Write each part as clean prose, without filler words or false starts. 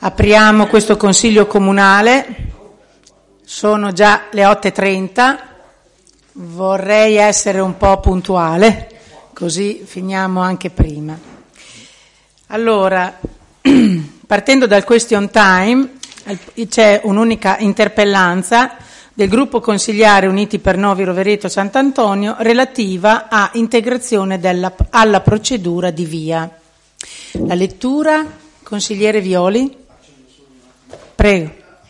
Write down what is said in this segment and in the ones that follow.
Apriamo questo Consiglio Comunale, sono già le 8:30, vorrei essere un po' puntuale, così finiamo anche prima. Allora, partendo dal question time, c'è un'unica interpellanza del gruppo consigliare Uniti per Novi Rovereto Sant'Antonio relativa a integrazione alla procedura di via. La lettura, consigliere Violi. Prego.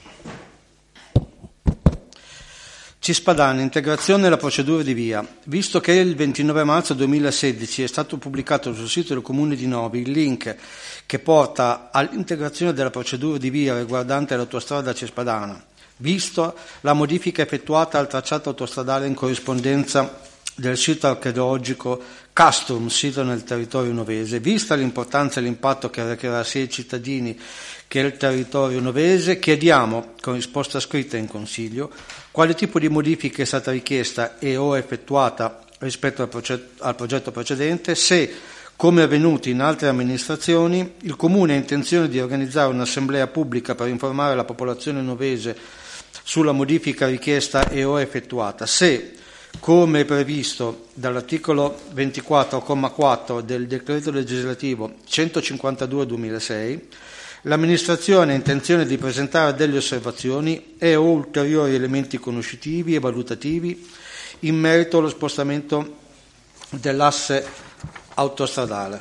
Cispadana, integrazione alla procedura di via. Visto che il 29 marzo 2016 è stato pubblicato sul sito del Comune di Novi il link che porta all'integrazione della procedura di via riguardante l'autostrada Cispadana, visto la modifica effettuata al tracciato autostradale in corrispondenza del sito archeologico Castrum, sito nel territorio novese, vista l'importanza e l'impatto che recherà sia ai cittadini che il territorio novese, chiediamo, con risposta scritta in Consiglio, quale tipo di modifica è stata richiesta e o effettuata rispetto al progetto precedente, se, come avvenuto in altre amministrazioni, il Comune ha intenzione di organizzare un'assemblea pubblica per informare la popolazione novese sulla modifica richiesta e o effettuata, se, come previsto dall'articolo 24,4 del decreto legislativo 152/2006, l'amministrazione ha intenzione di presentare delle osservazioni e o ulteriori elementi conoscitivi e valutativi in merito allo spostamento dell'asse autostradale.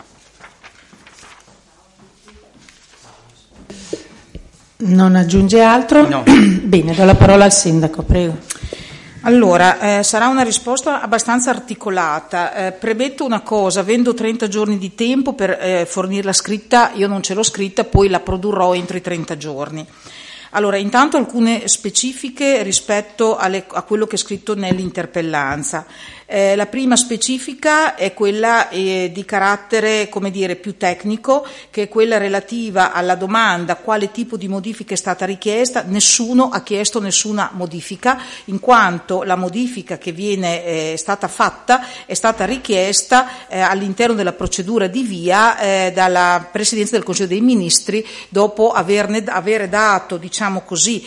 Non aggiunge altro? No. Bene, do la parola al sindaco, prego. Allora, sarà una risposta abbastanza articolata. Premetto una cosa, avendo 30 giorni di tempo per fornirla scritta, io non ce l'ho scritta, poi la produrrò entro i 30 giorni. Allora, intanto alcune specifiche rispetto a quello che è scritto nell'interpellanza. La prima specifica è quella di carattere, come dire, più tecnico, che è quella relativa alla domanda quale tipo di modifica è stata richiesta. Nessuno ha chiesto nessuna modifica, in quanto la modifica che è stata fatta è stata richiesta all'interno della procedura di via dalla Presidenza del Consiglio dei Ministri, dopo avere dato, diciamo così,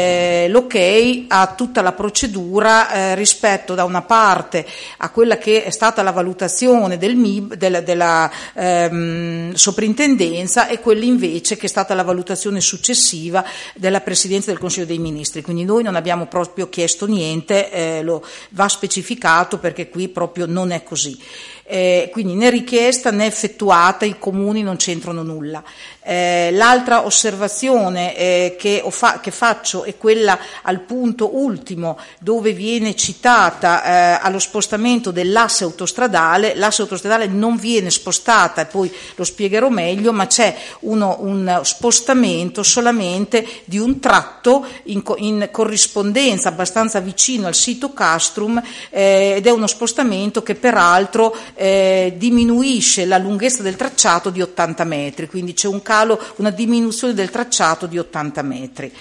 l'ok a tutta la procedura rispetto da una parte a quella che è stata la valutazione del MIB, della soprintendenza, e quella invece che è stata la valutazione successiva della Presidenza del Consiglio dei Ministri. Quindi noi non abbiamo proprio chiesto niente, lo va specificato perché qui proprio non è così. Quindi né richiesta né effettuata, i comuni non c'entrano nulla. L'altra osservazione che faccio è quella al punto ultimo, dove viene citata allo spostamento dell'asse autostradale. L'asse autostradale non viene spostata, e poi lo spiegherò meglio, ma c'è un spostamento solamente di un tratto in corrispondenza abbastanza vicino al sito Castrum, ed è uno spostamento che peraltro diminuisce la lunghezza del tracciato di 80 metri, quindi c'è una diminuzione del tracciato di 80 metri.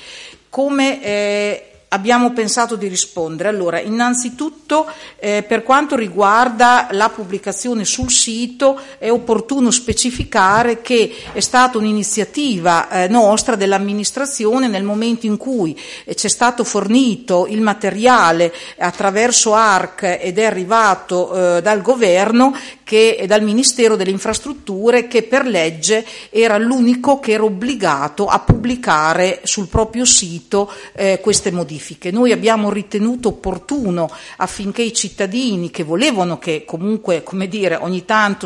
Come abbiamo pensato di rispondere? Allora, innanzitutto per quanto riguarda la pubblicazione sul sito è opportuno specificare che è stata un'iniziativa nostra dell'amministrazione nel momento in cui c'è stato fornito il materiale attraverso ARC ed è arrivato dal governo e dal Ministero delle Infrastrutture, che per legge era l'unico che era obbligato a pubblicare sul proprio sito queste modifiche. Noi abbiamo ritenuto opportuno, affinché i cittadini che volevano, che comunque, come dire, ogni tanto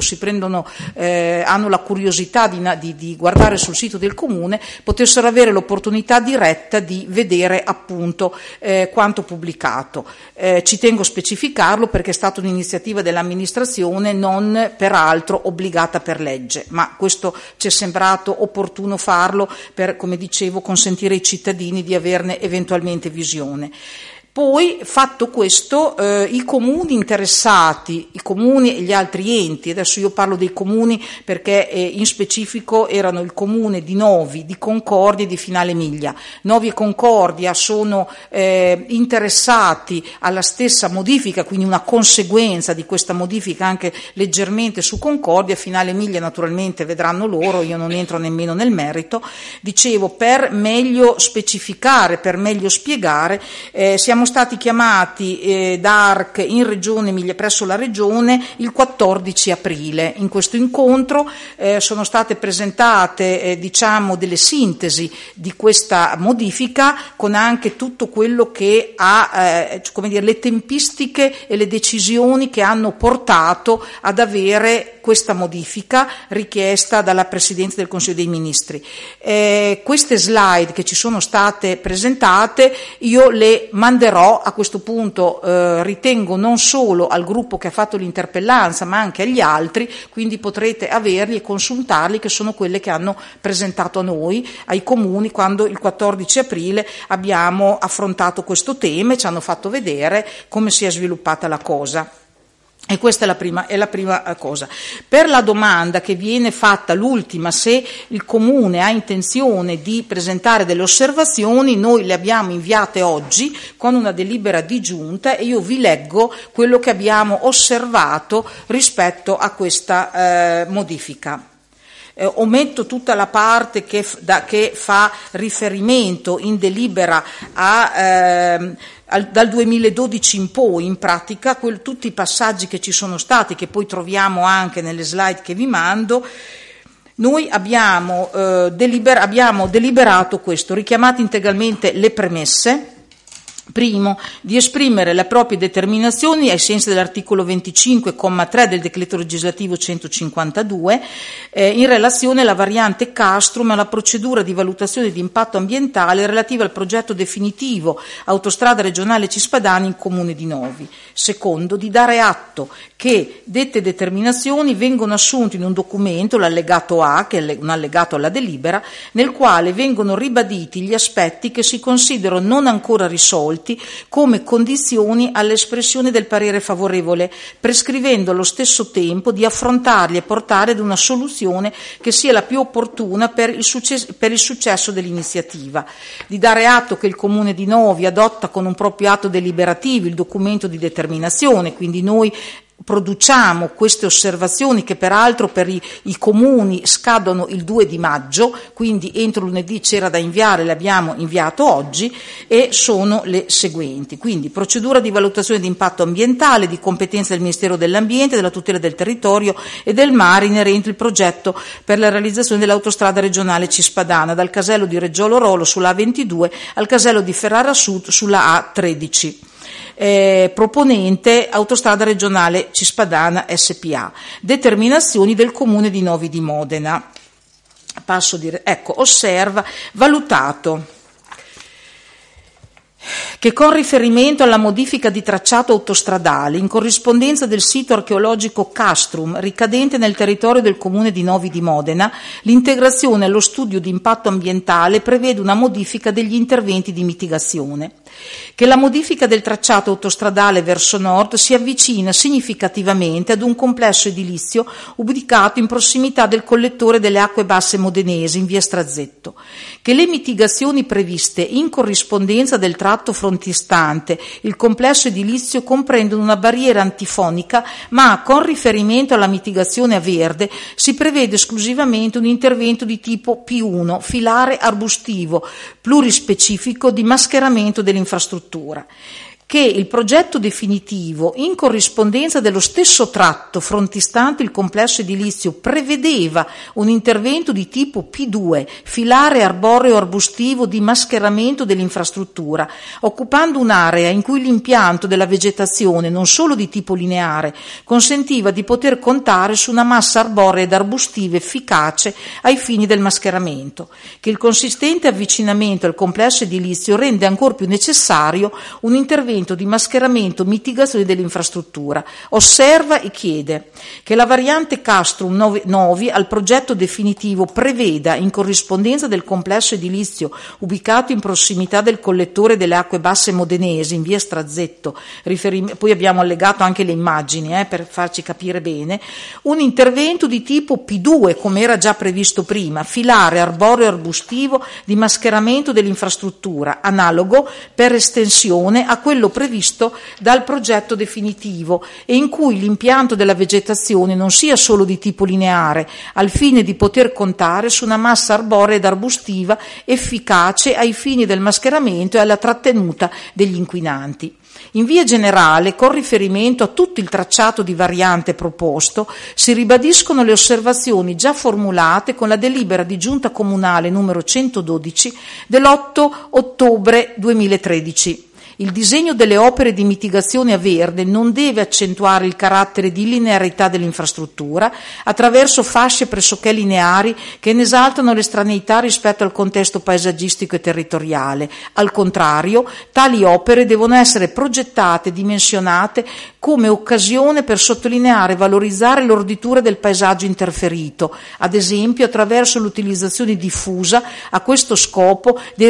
hanno la curiosità di guardare sul sito del Comune, potessero avere l'opportunità diretta di vedere appunto quanto pubblicato. Ci tengo a specificarlo perché è stata un'iniziativa dell'amministrazione, non peraltro obbligata per legge, ma questo ci è sembrato opportuno farlo per, come dicevo, consentire ai cittadini di averne eventualmente visione. Poi, fatto questo, i comuni interessati, i comuni e gli altri enti, adesso io parlo dei comuni perché in specifico erano il comune di Novi, di Concordia e di Finale Emilia. Novi e Concordia sono interessati alla stessa modifica, quindi una conseguenza di questa modifica anche leggermente su Concordia. Finale Emilia naturalmente vedranno loro, io non entro nemmeno nel merito. Dicevo, per meglio specificare, per meglio spiegare, siamo stati chiamati da ARC in Regione Emilia, presso la Regione, il 14 aprile. In questo incontro sono state presentate delle sintesi di questa modifica, con anche tutto quello che ha le tempistiche e le decisioni che hanno portato ad avere questa modifica richiesta dalla Presidenza del Consiglio dei Ministri. Queste slide che ci sono state presentate io le manderò a questo punto, ritengo, non solo al gruppo che ha fatto l'interpellanza ma anche agli altri, quindi potrete averli e consultarli, che sono quelle che hanno presentato a noi, ai comuni, quando il 14 aprile abbiamo affrontato questo tema e ci hanno fatto vedere come si è sviluppata la cosa. E questa è la prima cosa. Per la domanda che viene fatta, l'ultima, se il Comune ha intenzione di presentare delle osservazioni, noi le abbiamo inviate oggi con una delibera di giunta e io vi leggo quello che abbiamo osservato rispetto a questa modifica. Ometto tutta la parte che fa riferimento in delibera dal 2012 in poi, in pratica, tutti i passaggi che ci sono stati, che poi troviamo anche nelle slide che vi mando. Noi abbiamo deliberato questo, richiamate integralmente le premesse. Primo, di esprimere le proprie determinazioni ai sensi dell'articolo 25,3 del decreto legislativo 152 in relazione alla variante Castrum e alla procedura di valutazione di impatto ambientale relativa al progetto definitivo Autostrada Regionale Cispadana in Comune di Novi. Secondo, di dare atto che dette determinazioni vengono assunte in un documento, l'allegato A, che è un allegato alla delibera, nel quale vengono ribaditi gli aspetti che si considerano non ancora risolti come condizioni all'espressione del parere favorevole, prescrivendo allo stesso tempo di affrontarli e portare ad una soluzione che sia la più opportuna per il successo dell'iniziativa. Di dare atto che il Comune di Novi adotta con un proprio atto deliberativo il documento di determinazione, quindi noi produciamo queste osservazioni che peraltro per i comuni scadono il 2 di maggio, quindi entro lunedì c'era da inviare, le abbiamo inviato oggi, e sono le seguenti. Quindi procedura di valutazione di impatto ambientale di competenza del Ministero dell'Ambiente, della tutela del territorio e del mare inerente il progetto per la realizzazione dell'autostrada regionale Cispadana dal casello di Reggiolo Rolo sulla A22 al casello di Ferrara Sud sulla A13. Proponente Autostrada Regionale Cispadana SPA. Determinazioni del Comune di Novi di Modena. Osserva, valutato che con riferimento alla modifica di tracciato autostradale in corrispondenza del sito archeologico Castrum ricadente nel territorio del Comune di Novi di Modena, l'integrazione allo studio di impatto ambientale prevede una modifica degli interventi di mitigazione. Che la modifica del tracciato autostradale verso nord si avvicina significativamente ad un complesso edilizio ubicato in prossimità del collettore delle acque basse modenesi in via Strazzetto. Che le mitigazioni previste in corrispondenza del tratto frontistante il complesso edilizio comprendono una barriera antifonica, ma con riferimento alla mitigazione a verde si prevede esclusivamente un intervento di tipo P1, filare arbustivo, plurispecifico di mascheramento dell'infrastruttura. Che il progetto definitivo, in corrispondenza dello stesso tratto frontistante il complesso edilizio, prevedeva un intervento di tipo P2, filare arboreo arbustivo di mascheramento dell'infrastruttura, occupando un'area in cui l'impianto della vegetazione, non solo di tipo lineare, consentiva di poter contare su una massa arborea ed arbustiva efficace ai fini del mascheramento. Che il consistente avvicinamento al complesso edilizio rende ancor più necessario un intervento intervento di mascheramento, mitigazione dell'infrastruttura. Osserva e chiede che la variante Castrum Novi al progetto definitivo preveda, in corrispondenza del complesso edilizio ubicato in prossimità del collettore delle acque basse modenesi in via Strazzetto, poi abbiamo allegato anche le immagini per farci capire bene, un intervento di tipo P2 come era già previsto prima, filare arboreo arbustivo di mascheramento dell'infrastruttura, analogo per estensione a quello previsto dal progetto definitivo e in cui l'impianto della vegetazione non sia solo di tipo lineare, al fine di poter contare su una massa arborea ed arbustiva efficace ai fini del mascheramento e alla trattenuta degli inquinanti. In via generale, con riferimento a tutto il tracciato di variante proposto, si ribadiscono le osservazioni già formulate con la delibera di Giunta Comunale numero 112 dell'8 ottobre 2013. Il disegno delle opere di mitigazione a verde non deve accentuare il carattere di linearità dell'infrastruttura attraverso fasce pressoché lineari che ne esaltano l'estraneità rispetto al contesto paesaggistico e territoriale. Al contrario, tali opere devono essere progettate e dimensionate come occasione per sottolineare e valorizzare l'orditura del paesaggio interferito, ad esempio attraverso l'utilizzazione diffusa a questo scopo dei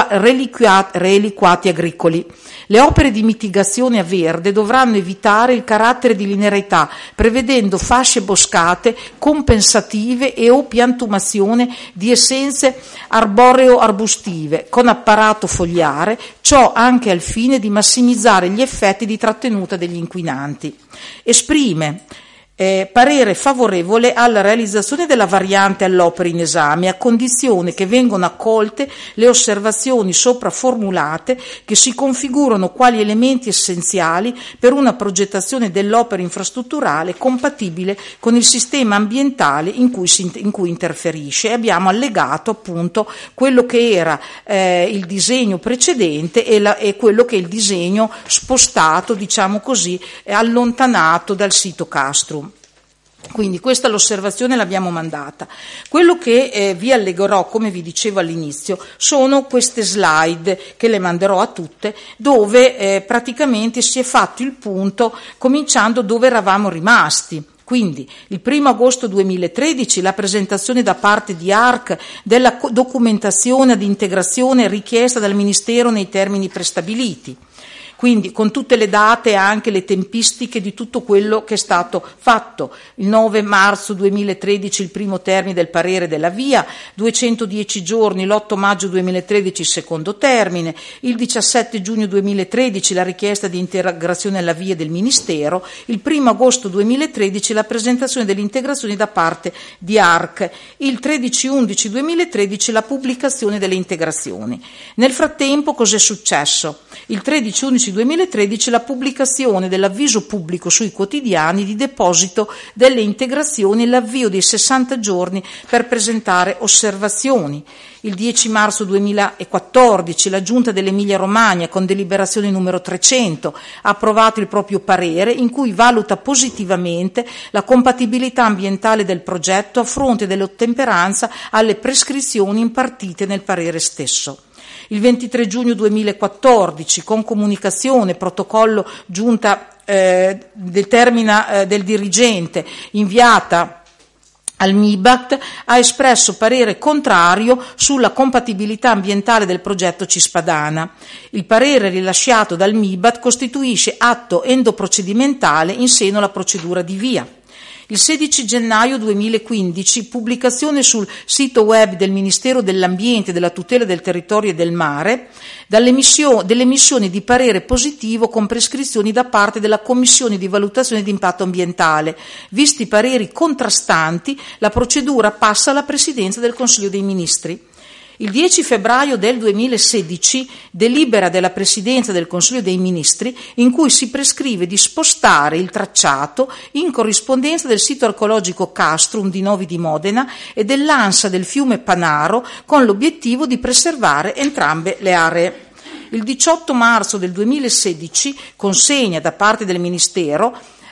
reliquati agricoli. Le opere di mitigazione a verde dovranno evitare il carattere di linearità, prevedendo fasce boscate compensative e o piantumazione di essenze arboreo-arbustive con apparato fogliare, ciò anche al fine di massimizzare gli effetti di trattenuta degli inquinanti. Esprime parere favorevole alla realizzazione della variante all'opera in esame, a condizione che vengano accolte le osservazioni sopra formulate che si configurano quali elementi essenziali per una progettazione dell'opera infrastrutturale compatibile con il sistema ambientale in cui interferisce. Abbiamo allegato appunto quello che era il disegno precedente e quello che è il disegno spostato, diciamo così, allontanato dal sito Castrum. Quindi questa l'osservazione l'abbiamo mandata. Quello che vi allegherò, come vi dicevo all'inizio, sono queste slide che le manderò a tutte, dove praticamente si è fatto il punto cominciando dove eravamo rimasti. Quindi il 1 agosto 2013 la presentazione da parte di ARC della documentazione ad integrazione richiesta dal Ministero nei termini prestabiliti. Quindi con tutte le date e anche le tempistiche di tutto quello che è stato fatto. Il 9 marzo 2013 il primo termine del parere della VIA, 210 giorni l'8 maggio 2013 il secondo termine, il 17 giugno 2013 la richiesta di integrazione alla VIA del Ministero, il 1 agosto 2013 la presentazione delle integrazioni da parte di ARC, il 13/11 2013 la pubblicazione delle integrazioni. Nel frattempo cos'è successo? Il 13/11 2013 la pubblicazione dell'avviso pubblico sui quotidiani di deposito delle integrazioni e l'avvio dei 60 giorni per presentare osservazioni. Il 10 marzo 2014 la Giunta dell'Emilia Romagna con deliberazione numero 300 ha approvato il proprio parere in cui valuta positivamente la compatibilità ambientale del progetto a fronte dell'ottemperanza alle prescrizioni impartite nel parere stesso. Il 23 giugno 2014, con comunicazione, protocollo giunta determina del dirigente inviata al MIBACT, ha espresso parere contrario sulla compatibilità ambientale del progetto Cispadana. Il parere rilasciato dal MIBACT costituisce atto endoprocedimentale in seno alla procedura di VIA. Il 16 gennaio 2015, pubblicazione sul sito web del Ministero dell'Ambiente e della Tutela del Territorio e del Mare, dell'emissione di parere positivo con prescrizioni da parte della Commissione di valutazione di impatto ambientale. Visti i pareri contrastanti, la procedura passa alla Presidenza del Consiglio dei Ministri. Il 10 febbraio del 2016 delibera della Presidenza del Consiglio dei Ministri in cui si prescrive di spostare il tracciato in corrispondenza del sito archeologico Castrum di Novi di Modena e dell'ansa del fiume Panaro con l'obiettivo di preservare entrambe le aree. Il 18 marzo del 2016 consegna da parte del Ministero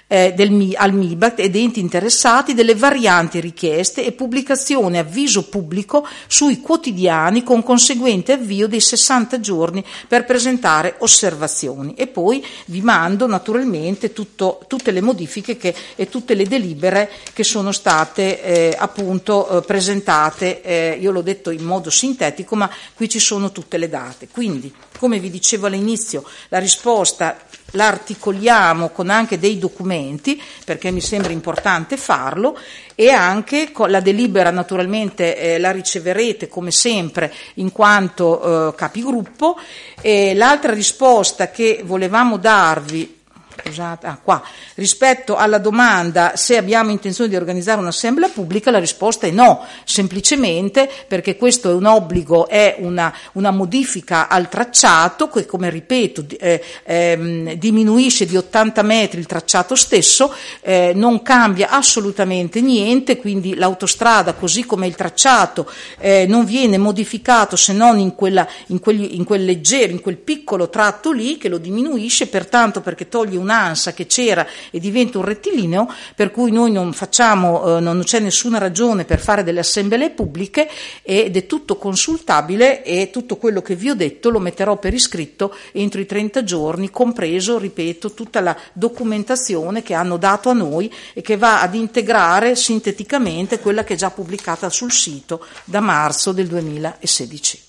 al MIBACT ed enti interessati delle varianti richieste e pubblicazione avviso pubblico sui quotidiani con conseguente avvio dei 60 giorni per presentare osservazioni. E poi vi mando naturalmente tutte le modifiche e tutte le delibere che sono state presentate. Io l'ho detto in modo sintetico, ma qui ci sono tutte le date. Quindi, come vi dicevo all'inizio, la risposta la articoliamo con anche dei documenti, perché mi sembra importante farlo, e anche con la delibera naturalmente la riceverete come sempre in quanto capigruppo. E l'altra risposta che volevamo darvi, rispetto alla domanda se abbiamo intenzione di organizzare un'assemblea pubblica, la risposta è no, semplicemente perché questo è un obbligo, è una modifica al tracciato che, come ripeto, diminuisce di 80 metri il tracciato stesso, non cambia assolutamente niente, quindi l'autostrada così come il tracciato non viene modificato se non in quel piccolo tratto lì che lo diminuisce, pertanto perché toglie un'ansa che c'era e diventa un rettilineo, per cui noi non c'è nessuna ragione per fare delle assemblee pubbliche ed è tutto consultabile, e tutto quello che vi ho detto lo metterò per iscritto entro i 30 giorni, compreso, ripeto, tutta la documentazione che hanno dato a noi e che va ad integrare sinteticamente quella che è già pubblicata sul sito da marzo del 2016.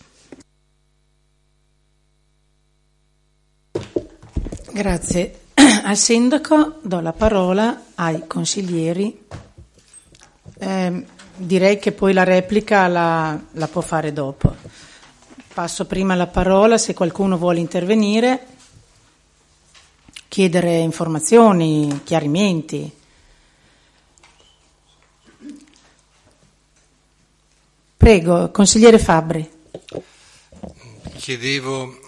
Grazie al Sindaco, do la parola ai consiglieri. Direi che poi la replica la può fare dopo. Passo prima la parola se qualcuno vuole intervenire, chiedere informazioni, chiarimenti. Prego, consigliere Fabbri. Chiedevo,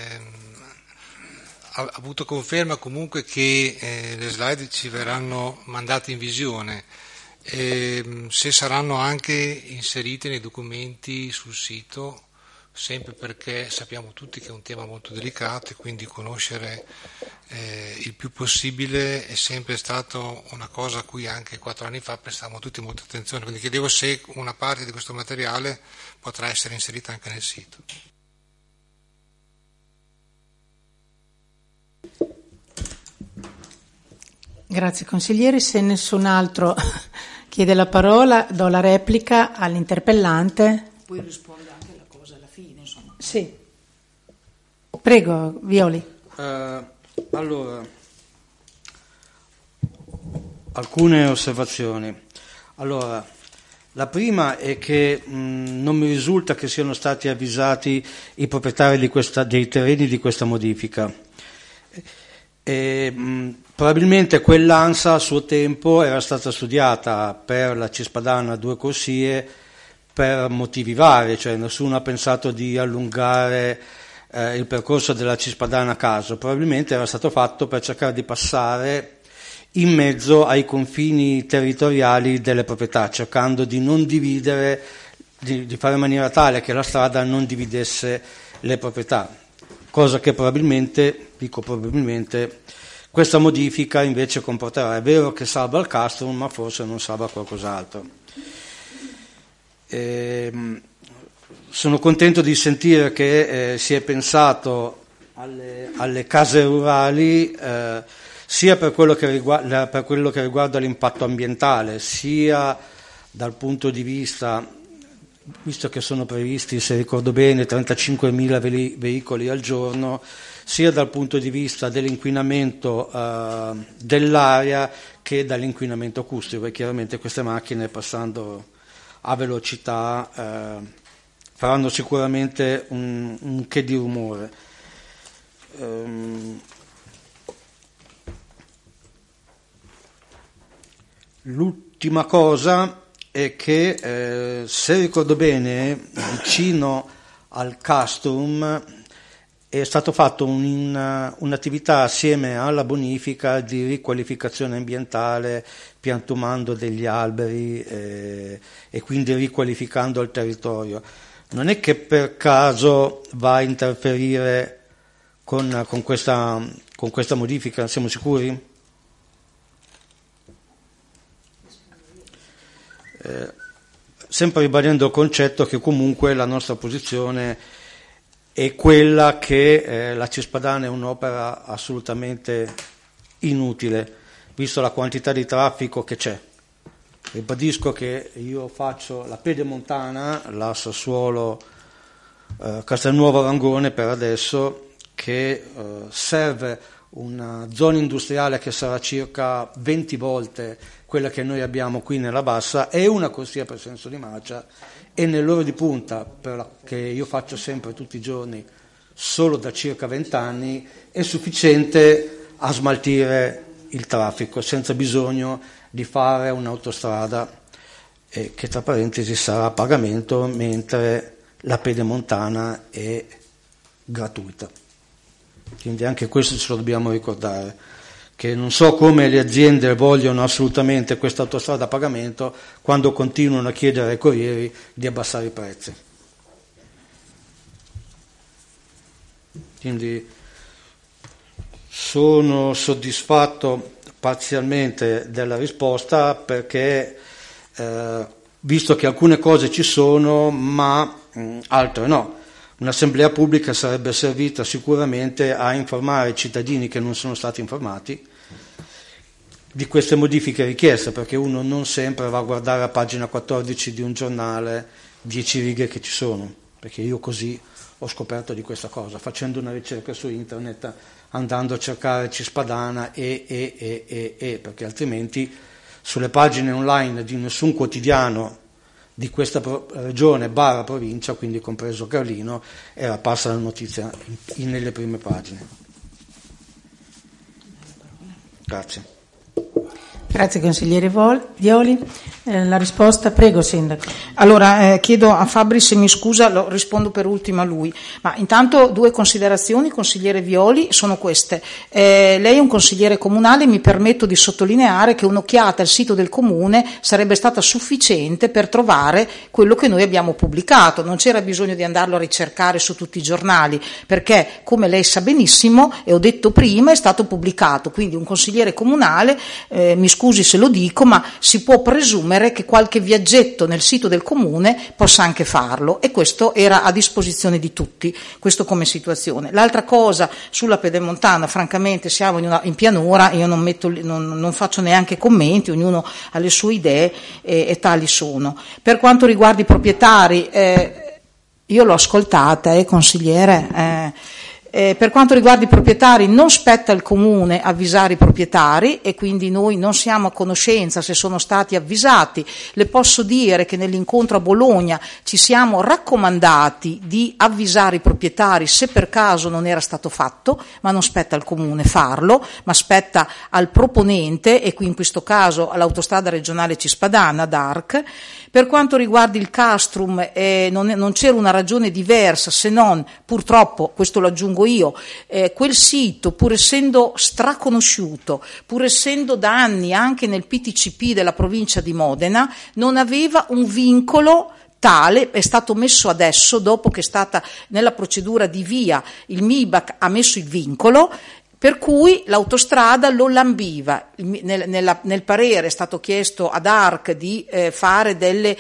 ha avuto conferma comunque che le slide ci verranno mandate in visione, se saranno anche inserite nei documenti sul sito, sempre perché sappiamo tutti che è un tema molto delicato e quindi conoscere il più possibile è sempre stato una cosa a cui anche 4 anni fa prestavamo tutti molta attenzione, quindi chiedevo se una parte di questo materiale potrà essere inserita anche nel sito. Grazie consiglieri, se nessun altro chiede la parola do la replica all'interpellante. Poi risponde anche la cosa alla fine, insomma. Sì. Prego, Violi. Allora, alcune osservazioni. Allora, la prima è che non mi risulta che siano stati avvisati i proprietari dei terreni di questa modifica. Probabilmente quell'ANSA a suo tempo era stata studiata per la Cispadana 2 corsie per motivi vari, cioè nessuno ha pensato di allungare il percorso della Cispadana a caso, probabilmente era stato fatto per cercare di passare in mezzo ai confini territoriali delle proprietà, cercando di non dividere, di fare in maniera tale che la strada non dividesse le proprietà, cosa che probabilmente, dico probabilmente, questa modifica invece comporterà. È vero che salva il castrum, ma forse non salva qualcos'altro. Sono contento di sentire che si è pensato alle case rurali sia per quello che riguarda l'impatto ambientale, sia dal punto di vista, visto che sono previsti, se ricordo bene, 35.000 veicoli al giorno, sia dal punto di vista dell'inquinamento dell'aria che dall'inquinamento acustico, e chiaramente queste macchine passando a velocità faranno sicuramente un che di rumore. L'ultima cosa è che, se ricordo bene, vicino al castrum è stato fatto un'attività assieme alla bonifica di riqualificazione ambientale, piantumando degli alberi e quindi riqualificando il territorio. Non è che per caso va a interferire con questa modifica, siamo sicuri? sempre ribadendo il concetto che comunque la nostra posizione è quella che la Cispadana è un'opera assolutamente inutile, visto la quantità di traffico che c'è. Ribadisco che io faccio la Pedemontana, la Sassuolo, Castelnuovo Rangone per adesso, che serve una zona industriale che sarà circa 20 volte quella che noi abbiamo qui nella Bassa, e una corsia per senso di marcia, e nell'ora di punta, che io faccio sempre tutti i giorni solo da circa 20 anni, è sufficiente a smaltire il traffico senza bisogno di fare un'autostrada che tra parentesi sarà a pagamento, mentre la Pedemontana è gratuita. Quindi anche questo ce lo dobbiamo ricordare, che non so come le aziende vogliono assolutamente questa autostrada a pagamento quando continuano a chiedere ai corrieri di abbassare i prezzi. Quindi sono soddisfatto parzialmente della risposta, perché visto che alcune cose ci sono ma altre no, un'assemblea pubblica sarebbe servita sicuramente a informare i cittadini che non sono stati informati di queste modifiche richieste, perché uno non sempre va a guardare a pagina 14 di un giornale 10 righe che ci sono, perché io così ho scoperto di questa cosa, facendo una ricerca su internet, andando a cercare Cispadana perché altrimenti sulle pagine online di nessun quotidiano di questa regione / provincia, quindi compreso Carlino, era apparsa la notizia nelle prime pagine. Grazie. Grazie consigliere Violi. La risposta, prego Sindaco. Allora chiedo a Fabri se mi scusa, lo rispondo per ultimo a lui, ma intanto 2 considerazioni, consigliere Violi, sono queste. Lei è un consigliere comunale, mi permetto di sottolineare che un'occhiata al sito del comune sarebbe stata sufficiente per trovare quello che noi abbiamo pubblicato, non c'era bisogno di andarlo a ricercare su tutti i giornali, perché come lei sa benissimo e ho detto prima è stato pubblicato, quindi un consigliere comunale, mi scusi se lo dico, ma si può presumere che qualche viaggetto nel sito del comune possa anche farlo, e questo era a disposizione di tutti, questo come situazione. L'altra cosa sulla Pedemontana, francamente siamo in pianura, io non faccio neanche commenti, ognuno ha le sue idee e tali sono. Per quanto riguarda i proprietari, io l'ho ascoltata, consigliere, per quanto riguarda i proprietari non spetta al comune avvisare i proprietari, e quindi noi non siamo a conoscenza se sono stati avvisati. Le posso dire che nell'incontro a Bologna ci siamo raccomandati di avvisare i proprietari se per caso non era stato fatto, ma non spetta al comune farlo, ma spetta al proponente, e qui in questo caso all'autostrada regionale Cispadana, DARC. Per quanto riguarda il Castrum, non c'era una ragione diversa se non, purtroppo, questo lo aggiungo io, quel sito, pur essendo straconosciuto, pur essendo da anni anche nel PTCP della provincia di Modena, non aveva un vincolo tale, è stato messo adesso, dopo che è stata nella procedura di VIA, il MIBAC ha messo il vincolo, per cui l'autostrada lo lambiva. Nel parere è stato chiesto ad ARC di fare delle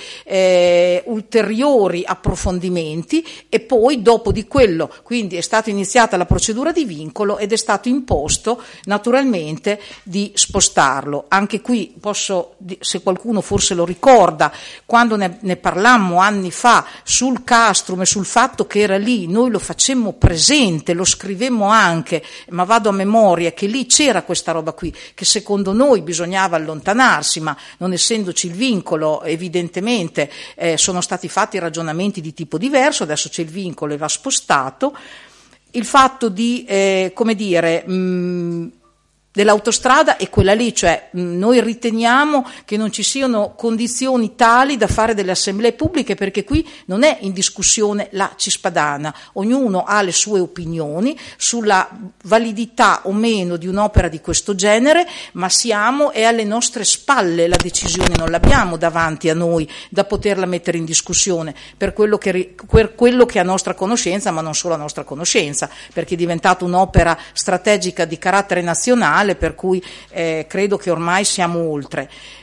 ulteriori approfondimenti, e poi dopo di quello quindi è stata iniziata la procedura di vincolo ed è stato imposto naturalmente di spostarlo. Anche qui posso, se qualcuno forse lo ricorda, quando ne parlammo anni fa sul Castrum e sul fatto che era lì, noi lo facemmo presente, lo scrivemmo anche, ma vado a memoria che lì c'era questa roba qui, che secondo noi bisognava allontanarsi, ma non essendoci il vincolo evidentemente sono stati fatti ragionamenti di tipo diverso, adesso c'è il vincolo e va spostato. Il fatto di, dell'autostrada è quella lì, cioè noi riteniamo che non ci siano condizioni tali da fare delle assemblee pubbliche, perché qui non è in discussione la Cispadana, ognuno ha le sue opinioni sulla validità o meno di un'opera di questo genere, ma è alle nostre spalle la decisione, non l'abbiamo davanti a noi da poterla mettere in discussione per quello che è a nostra conoscenza, ma non solo a nostra conoscenza, perché è diventata un'opera strategica di carattere nazionale, per cui credo che ormai siamo oltre.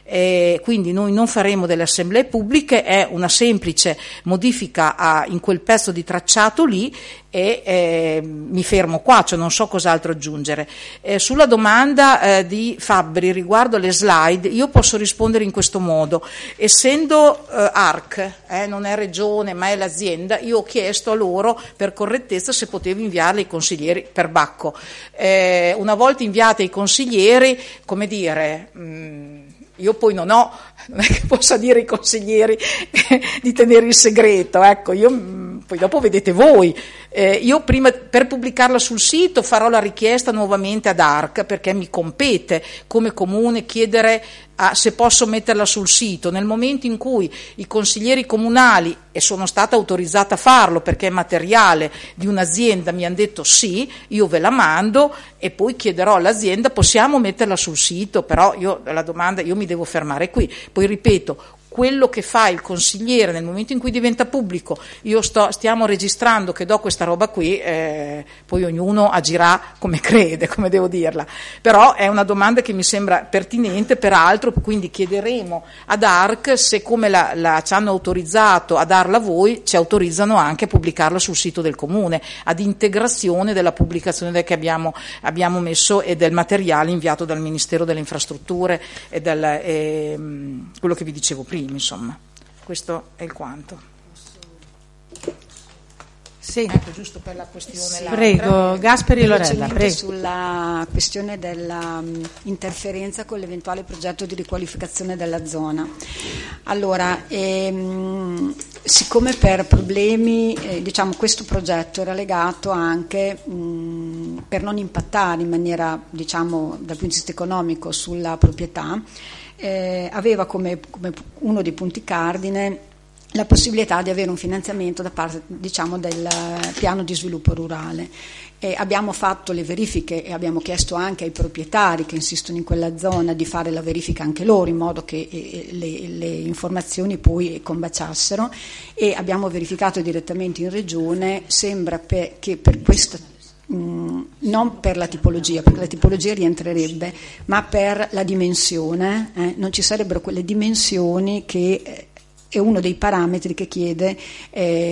quindi noi non faremo delle assemblee pubbliche, è una semplice modifica in quel pezzo di tracciato lì e mi fermo qua, cioè non so cos'altro aggiungere. Sulla domanda di Fabbri riguardo le slide, io posso rispondere in questo modo: essendo ARC, non è regione ma è l'azienda, io ho chiesto a loro per correttezza se potevo inviarle ai consiglieri per Bacco. Una volta inviate ai consiglieri, come dire, io poi non è che possa dire ai consiglieri di tenere il segreto, ecco, poi dopo vedete voi. Io prima, per pubblicarla sul sito, farò la richiesta nuovamente ad ARC, perché mi compete come comune chiedere se posso metterla sul sito. Nel momento in cui i consiglieri comunali, e sono stata autorizzata a farlo perché è materiale di un'azienda, mi hanno detto sì, io ve la mando e poi chiederò all'azienda, possiamo metterla sul sito, però la domanda io mi devo fermare qui. Poi ripeto, quello che fa il consigliere nel momento in cui diventa pubblico, stiamo registrando che do questa roba qui, poi ognuno agirà come crede, come devo dirla, però è una domanda che mi sembra pertinente, peraltro, quindi chiederemo ad ARC se, come ci hanno autorizzato a darla a voi, ci autorizzano anche a pubblicarla sul sito del comune, ad integrazione della pubblicazione che abbiamo messo e del materiale inviato dal Ministero delle Infrastrutture e quello che vi dicevo prima. Insomma, questo è il quanto. Sì. Ecco, giusto per la questione. Sì, prego, Gasperi Lorella. Prego. Sulla questione dell'interferenza con l'eventuale progetto di riqualificazione della zona. Allora, siccome per problemi, questo progetto era legato anche per non impattare in maniera, dal punto di vista economico sulla proprietà, aveva come uno dei punti cardine la possibilità di avere un finanziamento da parte del piano di sviluppo rurale. Abbiamo fatto le verifiche e abbiamo chiesto anche ai proprietari che insistono in quella zona di fare la verifica anche loro, in modo che le informazioni poi combaciassero, e abbiamo verificato direttamente in regione. Sembra che per questa non per la tipologia, perché la tipologia rientrerebbe, ma per la dimensione, non ci sarebbero quelle dimensioni che è uno dei parametri che chiede, che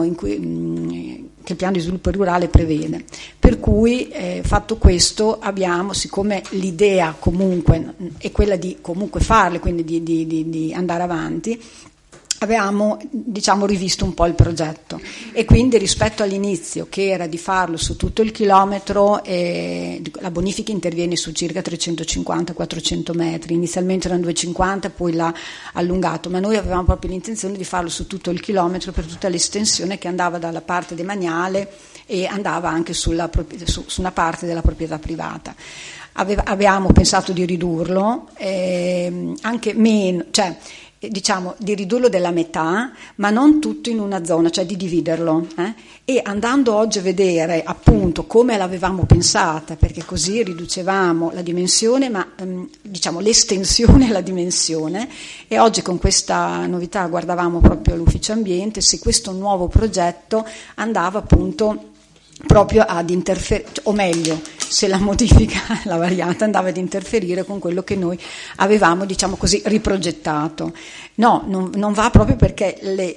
il piano di sviluppo rurale prevede. Per cui, fatto questo, siccome l'idea comunque è quella di comunque farle, quindi di andare avanti, avevamo rivisto un po' il progetto, e quindi rispetto all'inizio, che era di farlo su tutto il chilometro, la bonifica interviene su circa 350-400 metri, inizialmente erano 250, poi l'ha allungato, ma noi avevamo proprio l'intenzione di farlo su tutto il chilometro, per tutta l'estensione che andava dalla parte demaniale e andava anche su una parte della proprietà privata. Abbiamo pensato di ridurlo, anche meno, di ridurlo della metà, ma non tutto in una zona, cioè di dividerlo, e andando oggi a vedere appunto come l'avevamo pensata, perché così riducevamo la dimensione, ma l'estensione e la dimensione, e oggi con questa novità guardavamo proprio all'ufficio ambiente se questo nuovo progetto andava appunto proprio ad interferire, o meglio, se la modifica, la variante, andava ad interferire con quello che noi avevamo, riprogettato. No, non va, proprio perché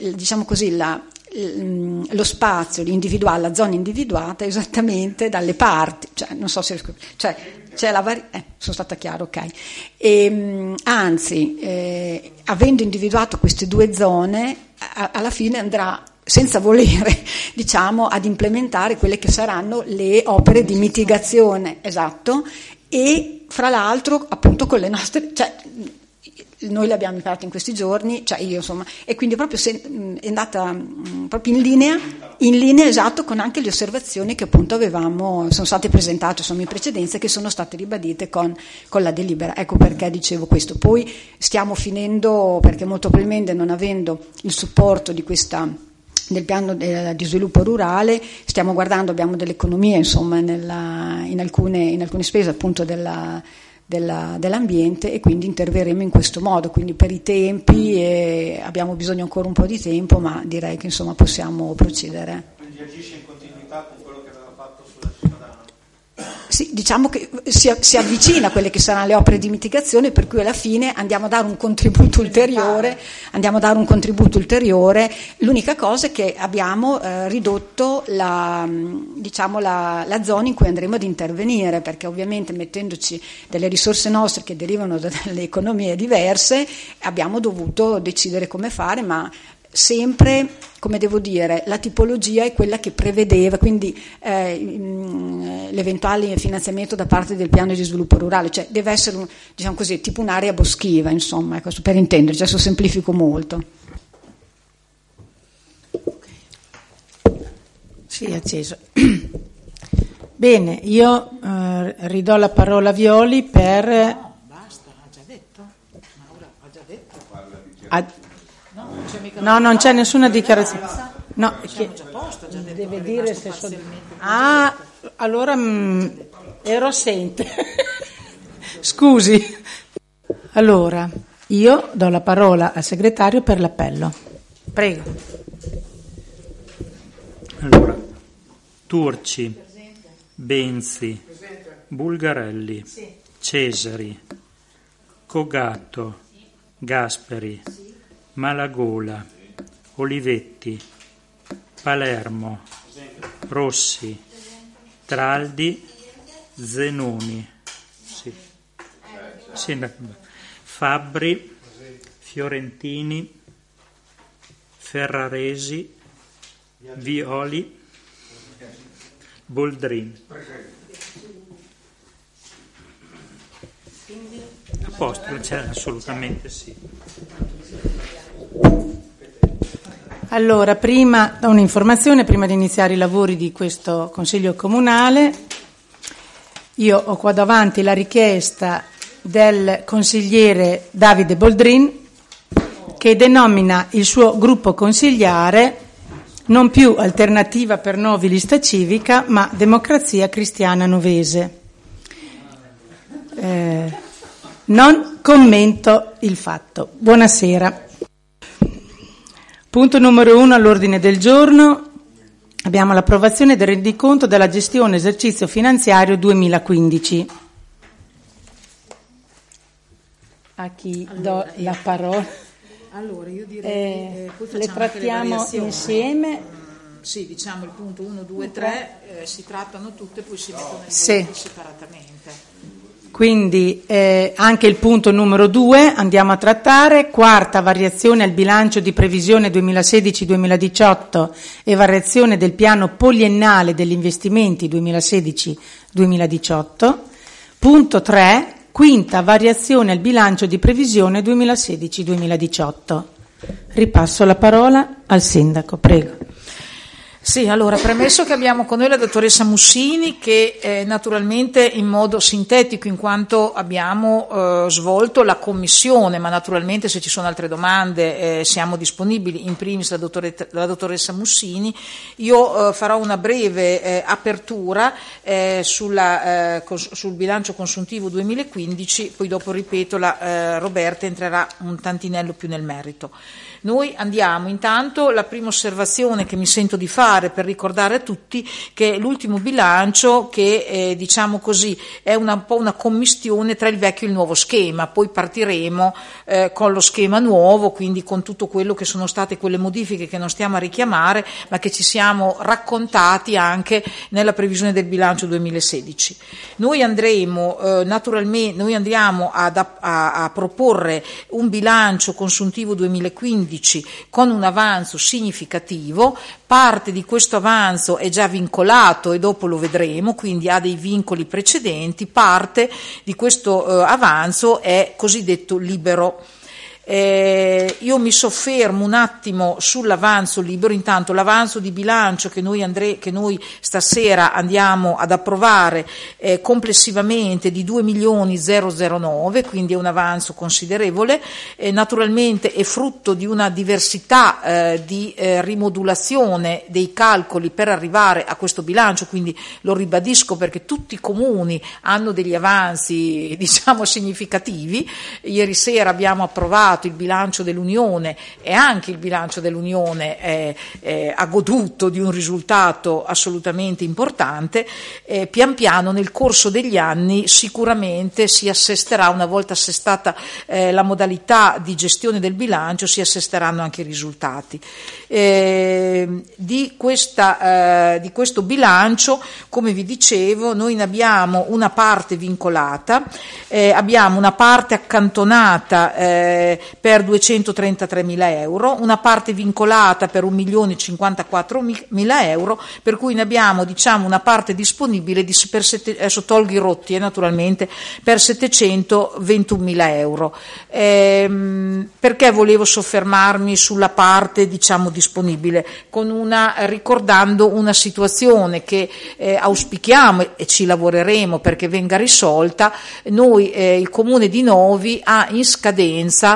lo spazio individuale, la zona individuata esattamente dalle parti, non so se c'è la sono stata chiara, ok. Anzi, avendo individuato queste due zone, alla fine andrà, senza volere, ad implementare quelle che saranno le opere di mitigazione, esatto, e fra l'altro appunto con le nostre, noi le abbiamo imparate in questi giorni, io insomma, e quindi proprio è andata proprio in linea, esatto, con anche le osservazioni che appunto sono state presentate in precedenza, che sono state ribadite con la delibera. Ecco perché dicevo questo. Poi stiamo finendo, perché molto probabilmente, non avendo il supporto del piano di sviluppo rurale, stiamo guardando, abbiamo delle economie insomma in alcune spese appunto dell'ambiente, e quindi interverremo in questo modo. Quindi per i tempi abbiamo bisogno ancora un po' di tempo, ma direi che insomma possiamo procedere. Quindi agisce in continuità con quello che aveva fatto sulla Cispadana? sì, diciamo che si avvicina a quelle che saranno le opere di mitigazione, per cui alla fine andiamo a dare un contributo ulteriore. L'unica cosa è che abbiamo ridotto la zona in cui andremo ad intervenire, perché ovviamente mettendoci delle risorse nostre che derivano da delle economie diverse abbiamo dovuto decidere come fare, ma sempre, come devo dire, la tipologia è quella che prevedeva, quindi l'eventuale finanziamento da parte del piano di sviluppo rurale, cioè deve essere diciamo così, tipo un'area boschiva, insomma, ecco, per intenderci, adesso semplifico molto. Sì, acceso. Bene, io ridò la parola a Violi per... No, basta, ha già detto. Maura ha già detto. No, non c'è nessuna dichiarazione. No, già posto, già detto, deve dire se allora ero assente. Scusi. Allora, io do la parola al segretario per l'appello. Prego. Allora, Turci, Benzi, Bulgarelli, Cesari, Cogatto, Gasperi, Malagola, Olivetti, Palermo, Rossi, Traldi, Zenoni, Fabbri, Fiorentini, Ferraresi, Violi, Boldrin. A posto, c'è assolutamente sì. Allora, prima da un'informazione, prima di iniziare i lavori di questo Consiglio Comunale, io ho qua davanti la richiesta del consigliere Davide Boldrin, che denomina il suo gruppo consigliare non più Alternativa per Novi Lista Civica, ma Democrazia Cristiana Novese. Non commento il fatto. Buonasera. Punto numero 1 all'ordine del giorno. Abbiamo l'approvazione del rendiconto della gestione esercizio finanziario 2015. A chi do la parola? Allora, io direi le trattiamo insieme. Sì, diciamo il punto 1, 2, 3 si trattano tutte, poi si mettono in voto separatamente. Quindi anche il punto numero 2 andiamo a trattare, quarta variazione al bilancio di previsione 2016-2018 e variazione del piano poliennale degli investimenti 2016-2018. Punto 3, quinta variazione al bilancio di previsione 2016-2018. Ripasso la parola al sindaco, prego. Sì, allora, premesso che abbiamo con noi la dottoressa Mussini, che naturalmente in modo sintetico, in quanto abbiamo svolto la commissione, ma naturalmente se ci sono altre domande siamo disponibili, in primis la dottoressa Mussini, io farò una breve apertura sul bilancio consuntivo 2015, poi dopo, ripeto, Roberta entrerà un tantinello più nel merito. Noi andiamo, intanto, la prima osservazione che mi sento di fare per ricordare a tutti che l'ultimo bilancio che diciamo così è un po' una commistione tra il vecchio e il nuovo schema, poi partiremo con lo schema nuovo, quindi con tutto quello che sono state quelle modifiche che non stiamo a richiamare ma che ci siamo raccontati anche nella previsione del bilancio 2016. Noi andiamo a proporre un bilancio consuntivo 2015 con un avanzo significativo. Parte di questo avanzo è già vincolato e dopo lo vedremo, quindi ha dei vincoli precedenti, parte di questo avanzo è cosiddetto libero. Io mi soffermo un attimo sull'avanzo libero. Intanto l'avanzo di bilancio che noi stasera andiamo ad approvare complessivamente di 2.009, quindi è un avanzo considerevole, naturalmente è frutto di una diversità di rimodulazione dei calcoli per arrivare a questo bilancio, quindi lo ribadisco perché tutti i comuni hanno degli avanzi diciamo significativi. Ieri sera abbiamo approvato passato il bilancio dell'Unione e anche il bilancio dell'Unione ha goduto di un risultato assolutamente importante, pian piano nel corso degli anni sicuramente si assesterà, una volta assestata la modalità di gestione del bilancio, si assesteranno anche i risultati. Di questo bilancio, come vi dicevo, noi ne abbiamo una parte vincolata, abbiamo una parte accantonata per 233.000 euro, una parte vincolata per 1.054.000 euro, per cui ne abbiamo una parte disponibile adesso tolgo i rotti naturalmente, per 721.000 euro. Perché volevo soffermarmi sulla parte disponibile, ricordando una situazione che auspichiamo e ci lavoreremo perché venga risolta. Noi, il Comune di Novi ha in scadenza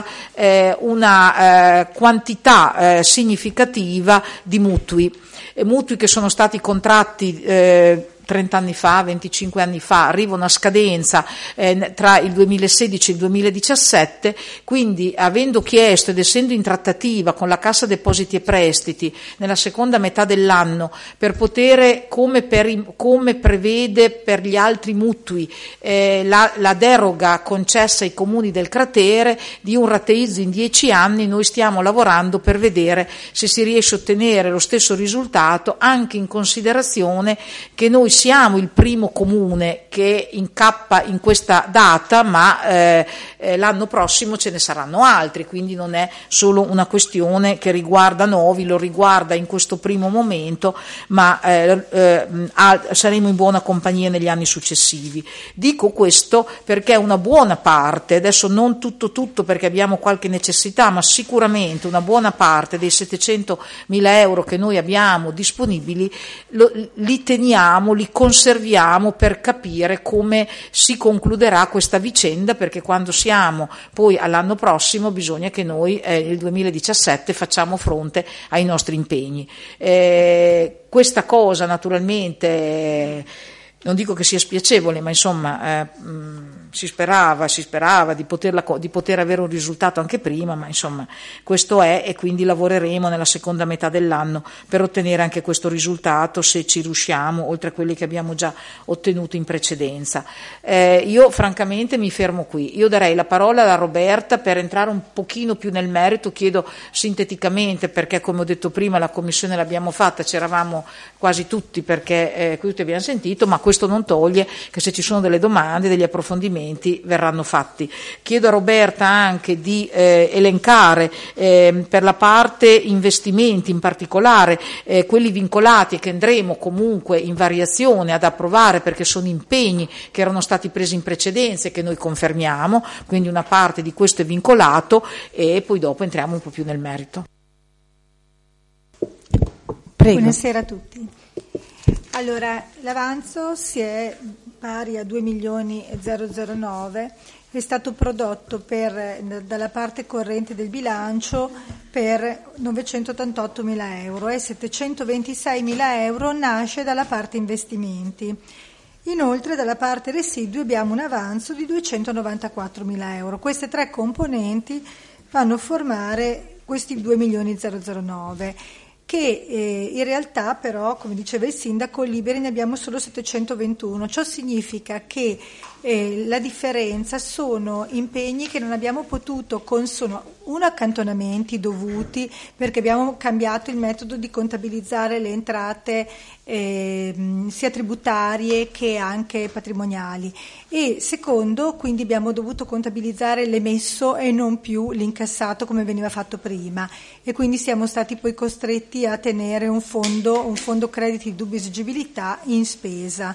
una quantità significativa di mutui che sono stati contratti 30 anni fa, 25 anni fa, arrivano a scadenza tra il 2016 e il 2017, quindi avendo chiesto ed essendo in trattativa con la Cassa Depositi e Prestiti nella seconda metà dell'anno per potere, come prevede per gli altri mutui, la deroga concessa ai comuni del cratere di un rateizzo in 10 anni, noi stiamo lavorando per vedere se si riesce a ottenere lo stesso risultato, anche in considerazione che noi siamo il primo comune che incappa in questa data, ma l'anno prossimo ce ne saranno altri, quindi non è solo una questione che riguarda Novi, lo riguarda in questo primo momento, ma saremo in buona compagnia negli anni successivi. Dico questo perché una buona parte, adesso non tutto perché abbiamo qualche necessità, ma sicuramente una buona parte dei 700.000 euro che noi abbiamo disponibili li teniamo, li conserviamo per capire come si concluderà questa vicenda, perché quando siamo poi all'anno prossimo bisogna che noi nel 2017 facciamo fronte ai nostri impegni. Questa cosa naturalmente non dico che sia spiacevole, ma insomma si sperava di poter avere un risultato anche prima, ma insomma questo è, e quindi lavoreremo nella seconda metà dell'anno per ottenere anche questo risultato, se ci riusciamo, oltre a quelli che abbiamo già ottenuto in precedenza. Io francamente mi fermo qui, io darei la parola a Roberta per entrare un pochino più nel merito, chiedo sinteticamente perché, come ho detto prima, la commissione l'abbiamo fatta, c'eravamo quasi tutti perché tutti abbiamo sentito, ma questo non toglie che se ci sono delle domande, degli approfondimenti verranno fatti. Chiedo a Roberta anche di elencare per la parte investimenti, in particolare quelli vincolati che andremo comunque in variazione ad approvare perché sono impegni che erano stati presi in precedenza e che noi confermiamo, quindi una parte di questo è vincolato, e poi dopo entriamo un po' più nel merito. Prego. Buonasera a tutti. Allora, l'avanzo si è pari a 2.009.009, è stato prodotto dalla parte corrente del bilancio per 988.000 euro e 726.000 euro nasce dalla parte investimenti. Inoltre dalla parte residui abbiamo un avanzo di 294.000 euro. Queste tre componenti fanno formare questi 2.009.009. che in realtà però, come diceva il sindaco, liberi ne abbiamo solo 721. Ciò significa che la differenza sono impegni che non abbiamo potuto, sono accantonamenti dovuti perché abbiamo cambiato il metodo di contabilizzare le entrate sia tributarie che anche patrimoniali, e secondo, quindi abbiamo dovuto contabilizzare l'emesso e non più l'incassato come veniva fatto prima, e quindi siamo stati poi costretti a tenere un fondo crediti di dubbia esigibilità in spesa.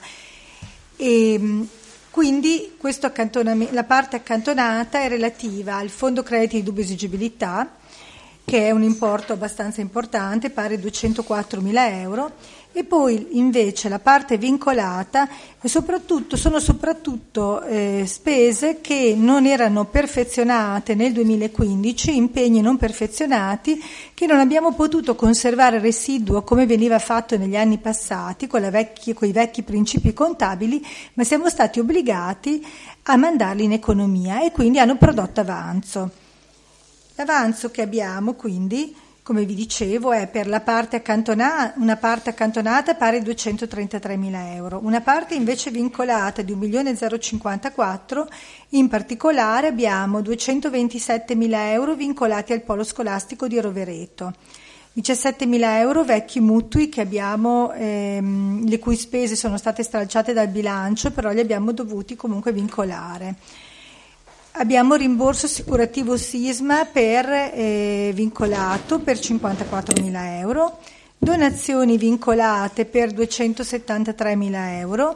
Quindi la parte accantonata è relativa al fondo crediti di dubbia esigibilità, che è un importo abbastanza importante, pari a 204.000 euro, e poi invece la parte vincolata sono soprattutto spese che non erano perfezionate nel 2015, impegni non perfezionati che non abbiamo potuto conservare residuo come veniva fatto negli anni passati con i vecchi principi contabili, ma siamo stati obbligati a mandarli in economia e quindi hanno prodotto avanzo. L'avanzo che abbiamo quindi, come vi dicevo, è per la parte una parte accantonata pari a 233.000 euro, una parte invece vincolata di 1.054.000, in particolare abbiamo 227.000 euro vincolati al polo scolastico di Rovereto, 17.000 euro vecchi mutui che abbiamo, le cui spese sono state stralciate dal bilancio, però li abbiamo dovuti comunque vincolare. Abbiamo rimborso assicurativo sisma vincolato per 54.000 euro, donazioni vincolate per 273.000 euro,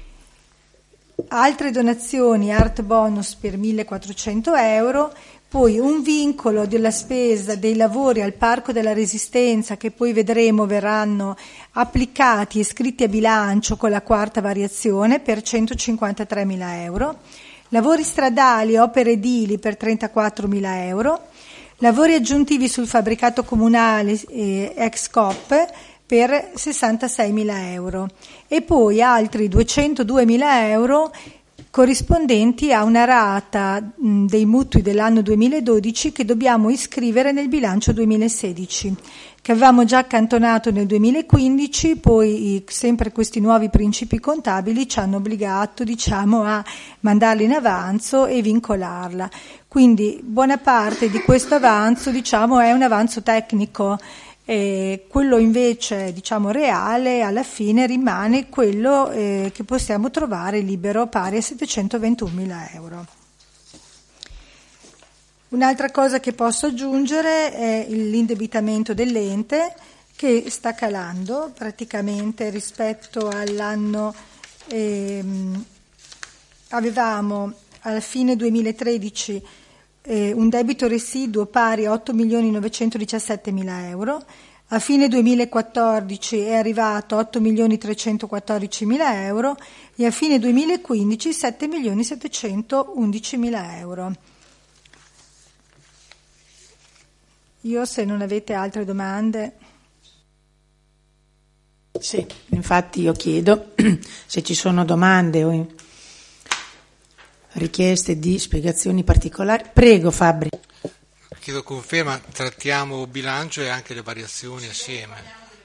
altre donazioni art bonus per 1.400 euro, poi un vincolo della spesa dei lavori al Parco della Resistenza che poi vedremo verranno applicati e iscritti a bilancio con la quarta variazione per 153.000 euro, lavori stradali e opere edili per 34.000 euro, lavori aggiuntivi sul fabbricato comunale ex COP per 66.000 euro e poi altri 202.000 euro corrispondenti a una rata dei mutui dell'anno 2012 che dobbiamo iscrivere nel bilancio 2016, che avevamo già accantonato nel 2015, poi sempre questi nuovi principi contabili ci hanno obbligato, a mandarli in avanzo e vincolarla. Quindi buona parte di questo avanzo, è un avanzo tecnico. E quello invece reale alla fine rimane quello che possiamo trovare libero pari a 721.000 euro. Un'altra cosa che posso aggiungere è l'indebitamento dell'ente che sta calando praticamente rispetto all'anno. Avevamo alla fine 2013 un debito residuo pari a 8.917.000 euro, a fine 2014 è arrivato a 8.314.000 euro e a fine 2015 7.711.000 euro. Se non avete altre domande. Sì, infatti io chiedo se ci sono domande o richieste di spiegazioni particolari. Prego Fabri. Chiedo conferma, trattiamo bilancio e anche le variazioni assieme.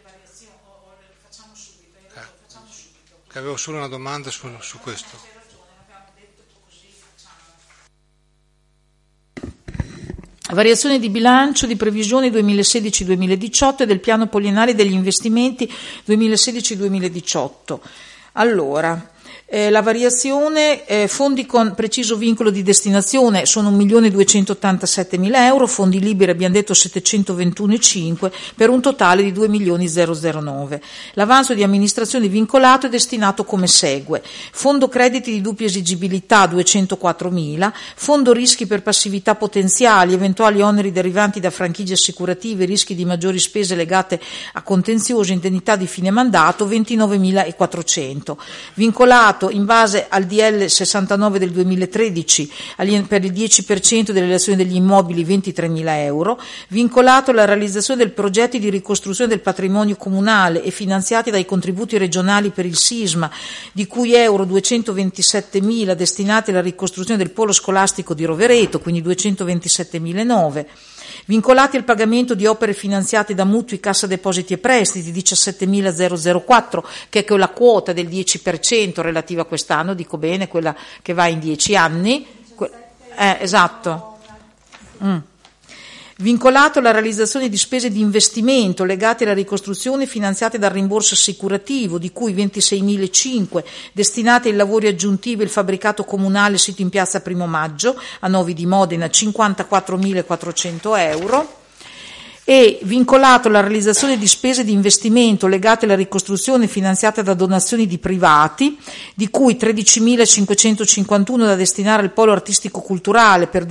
Avevo solo una domanda su questo. Variazione di bilancio di previsioni 2016-2018 e del piano poliennale degli investimenti 2016-2018. Allora, la variazione, fondi con preciso vincolo di destinazione sono 1.287.000 euro, fondi liberi abbiamo detto 721,5 per un totale di 2.009. L'avanzo di amministrazione vincolato è destinato come segue: fondo crediti di dubbia esigibilità 204.000, fondo rischi per passività potenziali, eventuali oneri derivanti da franchigie assicurative, rischi di maggiori spese legate a contenziosi, indennità di fine mandato 29.400, vincolato in base al DL 69 del 2013 per il 10% delle relazioni degli immobili 23.000 euro, vincolato alla realizzazione del progetti di ricostruzione del patrimonio comunale e finanziati dai contributi regionali per il sisma, di cui euro 227.000 destinati alla ricostruzione del polo scolastico di Rovereto, quindi 227.009, vincolati al pagamento di opere finanziate da mutui, cassa depositi e prestiti 17.004, che è quella quota del 10% relativa a quest'anno, dico bene, quella che va in 10 anni. Esatto. Vincolato alla realizzazione di spese di investimento legate alla ricostruzione finanziate dal rimborso assicurativo, di cui 26.005 destinati ai lavori aggiuntivi il fabbricato comunale sito in piazza Primo Maggio a Novi di Modena 54.400 euro, e vincolato alla realizzazione di spese di investimento legate alla ricostruzione finanziata da donazioni di privati, di cui 13.551 da destinare al polo artistico-culturale per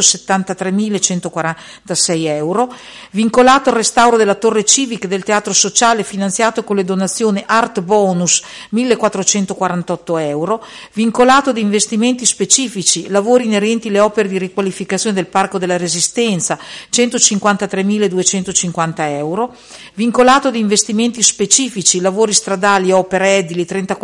273.146 euro, vincolato al restauro della torre civica del teatro sociale finanziato con le donazioni Art Bonus 1.448 euro, vincolato ad investimenti specifici, lavori inerenti alle opere di riqualificazione del Parco della Resistenza 153.200 €1.750, vincolato di investimenti specifici, lavori stradali e opere edili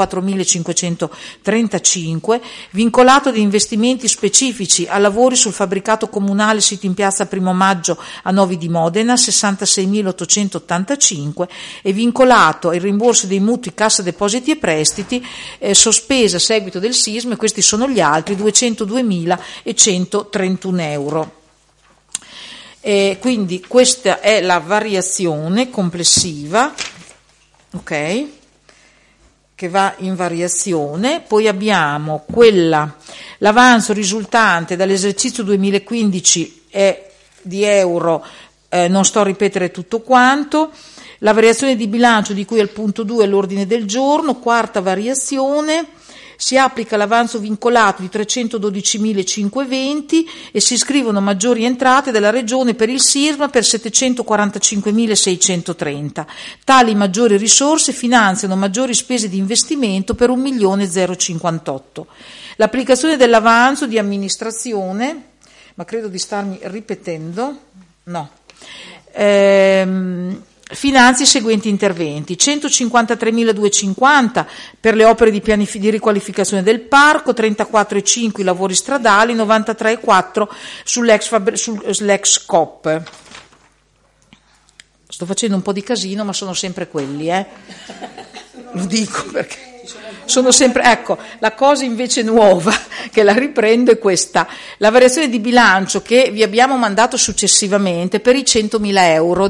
€34.535, vincolato di investimenti specifici a lavori sul fabbricato comunale sito in piazza Primo Maggio a Novi di Modena €66.885 e vincolato il rimborso dei mutui Cassa Depositi e Prestiti sospesa a seguito del sisma, e questi sono gli altri, €202.131. Quindi questa è la variazione complessiva, ok, che va in variazione. Poi abbiamo l'avanzo risultante dall'esercizio 2015 è di euro, non sto a ripetere tutto quanto. La variazione di bilancio di cui al punto 2 all'ordine del giorno, quarta variazione, si applica l'avanzo vincolato di 312.520 e si iscrivono maggiori entrate della Regione per il sisma per 745.630. Tali maggiori risorse finanziano maggiori spese di investimento per 1.058. L'applicazione dell'avanzo di amministrazione, ma credo di starmi ripetendo, no. Finanzi i seguenti interventi: 153.250 per le opere di riqualificazione del parco, 34,5 i lavori stradali, 93,4 sull'ex COP. Sto facendo un po' di casino, ma sono sempre quelli, lo dico perché sono sempre, ecco, la cosa invece nuova che la riprendo è questa: la variazione di bilancio che vi abbiamo mandato successivamente per i €100.000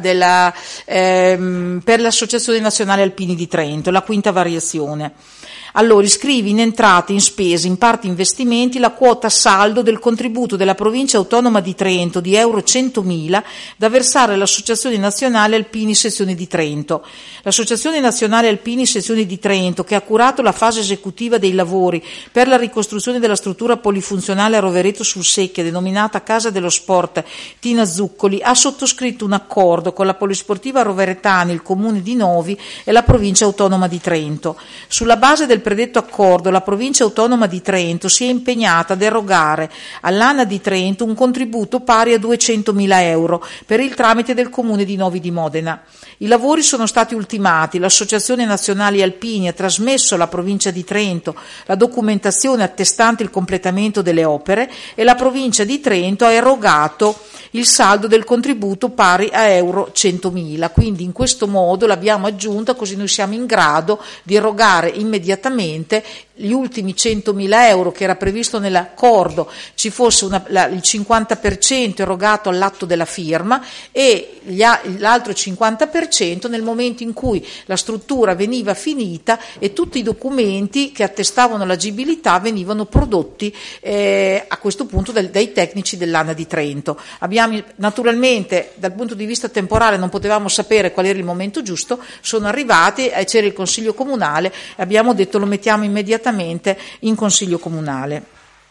per l'Associazione Nazionale Alpini di Trento, la quinta variazione. Allora, iscrivi in entrate, in spese, in parte investimenti, la quota saldo del contributo della Provincia Autonoma di Trento di €100.000 da versare all'Associazione Nazionale Alpini Sezione di Trento. L'Associazione Nazionale Alpini Sezione di Trento, che ha curato la fase esecutiva dei lavori per la ricostruzione della struttura polifunzionale a Rovereto sul Secchia, denominata Casa dello Sport Tina Zuccoli, ha sottoscritto un accordo con la Polisportiva Roveretani, il Comune di Novi e la Provincia Autonoma di Trento. Sulla base del predetto accordo, la Provincia Autonoma di Trento si è impegnata ad erogare all'ANA di Trento un contributo pari a €200.000 per il tramite del Comune di Novi di Modena. I lavori sono stati ultimati, l'Associazione Nazionale Alpini ha trasmesso alla Provincia di Trento la documentazione attestante il completamento delle opere e la Provincia di Trento ha erogato il saldo del contributo pari a €100.000. Quindi in questo modo l'abbiamo aggiunta, così noi siamo in grado di erogare immediatamente gli ultimi €100.000 che era previsto nell'accordo, ci fosse il 50% erogato all'atto della firma e l'altro 50% nel momento in cui la struttura veniva finita e tutti i documenti che attestavano l'agibilità venivano prodotti a questo punto dai tecnici dell'ANA di Trento. Naturalmente dal punto di vista temporale non potevamo sapere qual era il momento giusto, sono arrivati, c'era il Consiglio Comunale e abbiamo detto lo mettiamo immediatamente in Consiglio Comunale.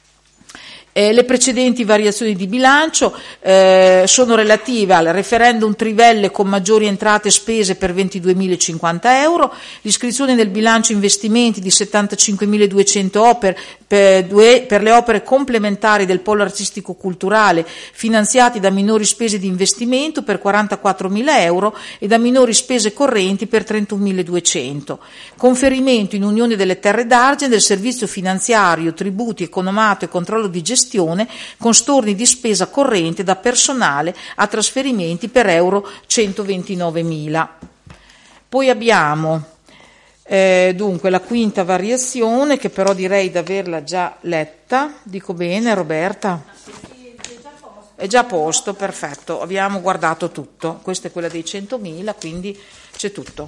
Le precedenti variazioni di bilancio sono relative al referendum Trivelle con maggiori entrate e spese per €22.050, l'iscrizione nel bilancio investimenti di €75.200 per le opere complementari del polo artistico culturale finanziati da minori spese di investimento per €44.000 e da minori spese correnti per €31.200. Conferimento in Unione delle Terre d'Argine del servizio finanziario, tributi, economato e controllo di gestione con storni di spesa corrente da personale a trasferimenti per €129.000. Poi abbiamo dunque la quinta variazione, che però direi di averla già letta. Dico bene, Roberta? È già a posto, perfetto, abbiamo guardato tutto. Questa è quella dei 100.000, quindi c'è tutto.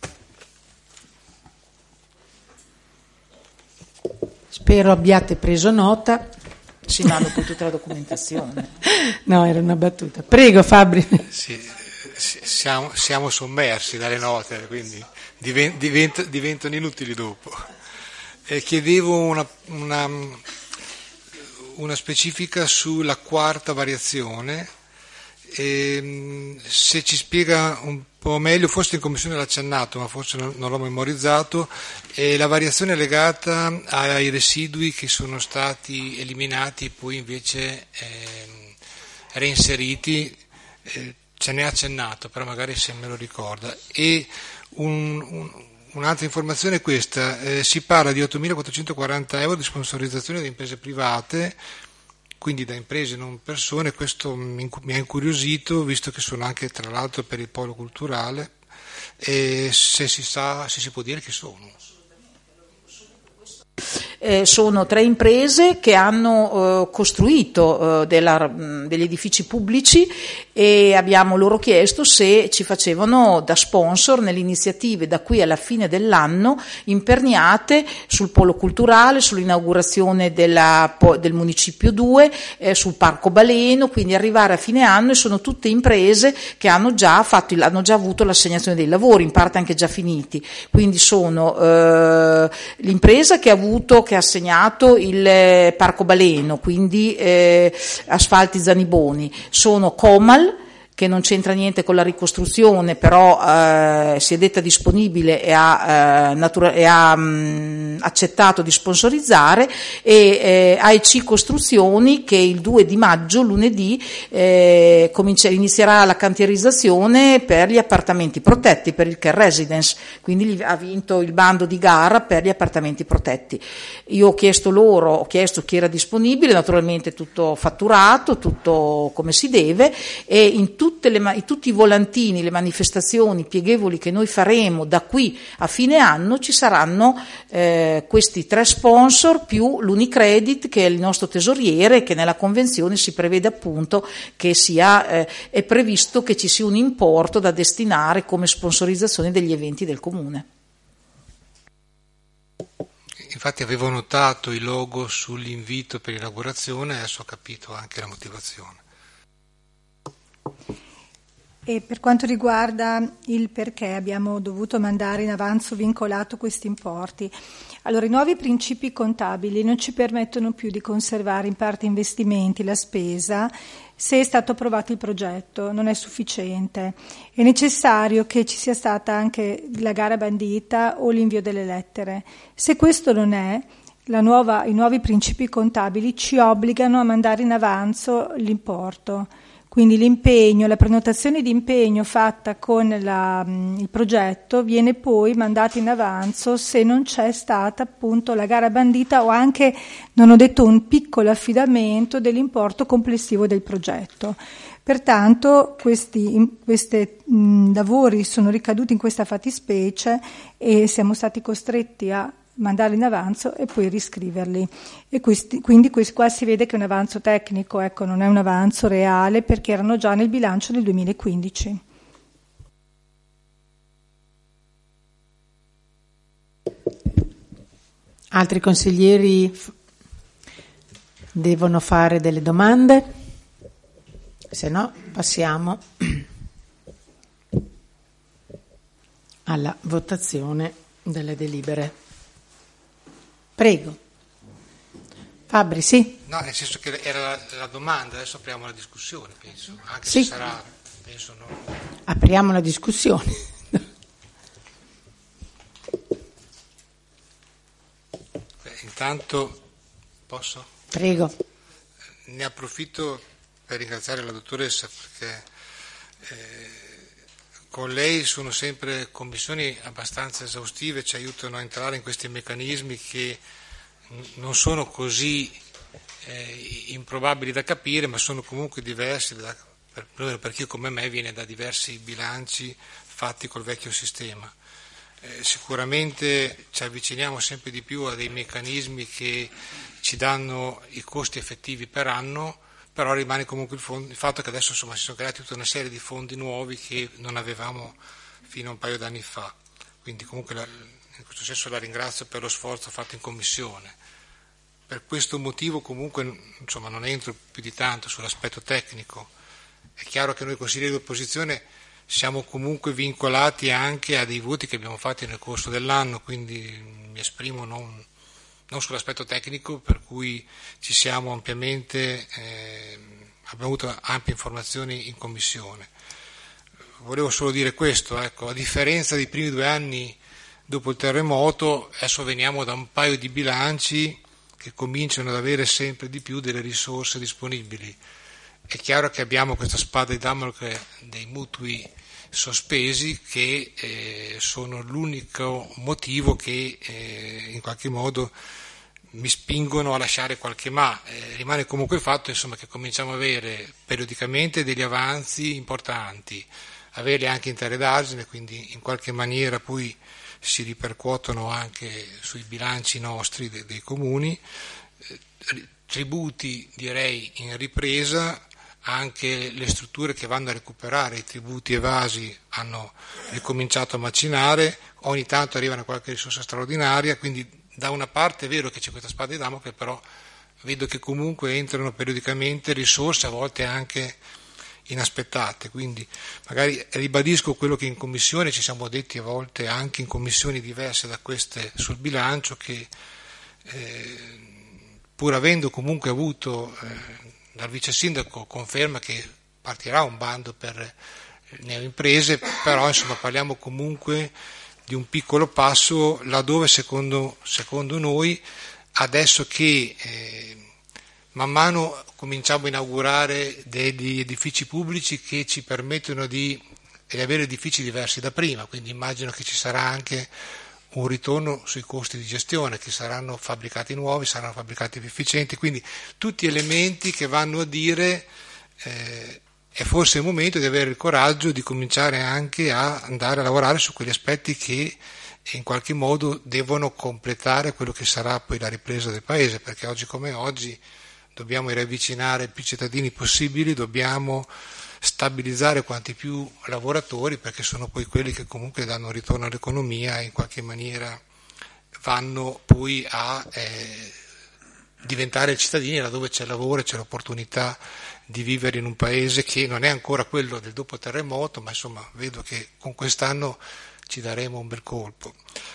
Spero abbiate preso nota. Sì, ma hanno poi tutta la documentazione. No, era una battuta. Prego, Fabri. Sì, siamo sommersi dalle note, quindi diventano inutili dopo. Chiedevo una specifica sulla quarta variazione, se ci spiega un po' meglio, forse in commissione l'ha accennato, ma forse non l'ho memorizzato, la variazione legata ai residui che sono stati eliminati e poi invece reinseriti, ce n'è accennato, però magari se me lo ricorda. E un'altra informazione è questa, si parla di 8.440 euro di sponsorizzazione da imprese private, quindi da imprese non persone. Questo mi ha incuriosito, visto che sono anche tra l'altro per il polo culturale, e se si può dire chi sono. Sono 3 imprese che hanno costruito degli edifici pubblici, e abbiamo loro chiesto se ci facevano da sponsor nelle iniziative da qui alla fine dell'anno imperniate sul polo culturale, sull'inaugurazione del Municipio 2, sul Parco Baleno, quindi arrivare a fine anno, e sono tutte imprese che hanno già avuto l'assegnazione dei lavori, in parte anche già finiti, quindi sono l'impresa che ha assegnato il Parco Baleno, quindi Asfalti Zaniboni, sono Comal, che non c'entra niente con la ricostruzione, però si è detta disponibile e ha accettato di sponsorizzare, e AEC Costruzioni, che il 2 di maggio, lunedì, inizierà la cantierizzazione per gli appartamenti protetti, per il care residence, quindi ha vinto il bando di gara per gli appartamenti protetti. Io ho chiesto chi era disponibile, naturalmente tutto fatturato, tutto come si deve, e in tutti i volantini, le manifestazioni pieghevoli che noi faremo da qui a fine anno ci saranno questi 3 sponsor più l'Unicredit, che è il nostro tesoriere, che nella convenzione si prevede appunto che è previsto che ci sia un importo da destinare come sponsorizzazione degli eventi del comune. Infatti avevo notato il logo sull'invito per l'inaugurazione, adesso ho capito anche la motivazione. E per quanto riguarda il perché abbiamo dovuto mandare in avanzo vincolato questi importi, allora i nuovi principi contabili non ci permettono più di conservare in parte investimenti la spesa se è stato approvato il progetto, non è sufficiente. È necessario che ci sia stata anche la gara bandita o l'invio delle lettere. Se questo non è, i nuovi principi contabili ci obbligano a mandare in avanzo l'importo. Quindi l'impegno, la prenotazione di impegno fatta con il progetto viene poi mandata in avanzo se non c'è stata appunto la gara bandita o anche, non ho detto, un piccolo affidamento dell'importo complessivo del progetto. Pertanto questi lavori sono ricaduti in questa fattispecie e siamo stati costretti a mandarli in avanzo e poi riscriverli, e quindi qua si vede che è un avanzo tecnico, ecco, non è un avanzo reale, perché erano già nel bilancio del 2015. Altri consiglieri devono fare delle domande? Se no passiamo alla votazione delle delibere. Prego. Fabri, sì? No, nel senso che era la domanda, adesso apriamo la discussione, penso, anche sì. Se sarà, penso no. Apriamo la discussione. Intanto, posso? Prego. Ne approfitto per ringraziare la dottoressa, perché con lei sono sempre commissioni abbastanza esaustive, ci aiutano a entrare in questi meccanismi che non sono così improbabili da capire, ma sono comunque diversi, per chi come me viene da diversi bilanci fatti col vecchio sistema. Sicuramente ci avviciniamo sempre di più a dei meccanismi che ci danno i costi effettivi per anno, però rimane comunque il fatto che adesso insomma si sono creati tutta una serie di fondi nuovi che non avevamo fino a un paio d'anni fa, quindi comunque in questo senso la ringrazio per lo sforzo fatto in commissione. Per questo motivo comunque insomma non entro più di tanto sull'aspetto tecnico. È chiaro che noi consiglieri d'opposizione siamo comunque vincolati anche a dei voti che abbiamo fatti nel corso dell'anno, quindi mi esprimo non sull'aspetto tecnico, per cui ci siamo ampiamente, abbiamo avuto ampie informazioni in commissione. Volevo solo dire questo, ecco, a differenza dei primi 2 anni dopo il terremoto, adesso veniamo da un paio di bilanci che cominciano ad avere sempre di più delle risorse disponibili. è chiaro che abbiamo questa spada di Damocle dei mutui sospesi che sono l'unico motivo che in qualche modo mi spingono a lasciare qualche ma. Rimane comunque il fatto, insomma, che cominciamo ad avere periodicamente degli avanzi importanti, averli anche in terredaggine, quindi in qualche maniera poi si ripercuotono anche sui bilanci nostri dei comuni, tributi direi in ripresa, anche le strutture che vanno a recuperare i tributi evasi hanno ricominciato a macinare, ogni tanto arrivano qualche risorsa straordinaria, quindi da una parte è vero che c'è questa spada di Damocle, però vedo che comunque entrano periodicamente risorse, a volte anche inaspettate, quindi magari ribadisco quello che in commissione ci siamo detti a volte anche in commissioni diverse da queste sul bilancio, che pur avendo comunque avuto dal vice sindaco conferma che partirà un bando per neoimprese, però insomma parliamo comunque di un piccolo passo laddove secondo noi adesso che man mano cominciamo a inaugurare degli edifici pubblici che ci permettono di avere edifici diversi da prima, quindi immagino che ci sarà anche un ritorno sui costi di gestione, che saranno fabbricati nuovi, saranno fabbricati più efficienti, quindi tutti elementi che vanno a dire è forse il momento di avere il coraggio di cominciare anche a andare a lavorare su quegli aspetti che in qualche modo devono completare quello che sarà poi la ripresa del paese, perché oggi come oggi dobbiamo riavvicinare più cittadini possibili, dobbiamo stabilizzare quanti più lavoratori, perché sono poi quelli che comunque danno un ritorno all'economia e in qualche maniera vanno poi a diventare cittadini laddove c'è lavoro e c'è l'opportunità di vivere in un paese che non è ancora quello del dopo terremoto, ma insomma vedo che con quest'anno ci daremo un bel colpo.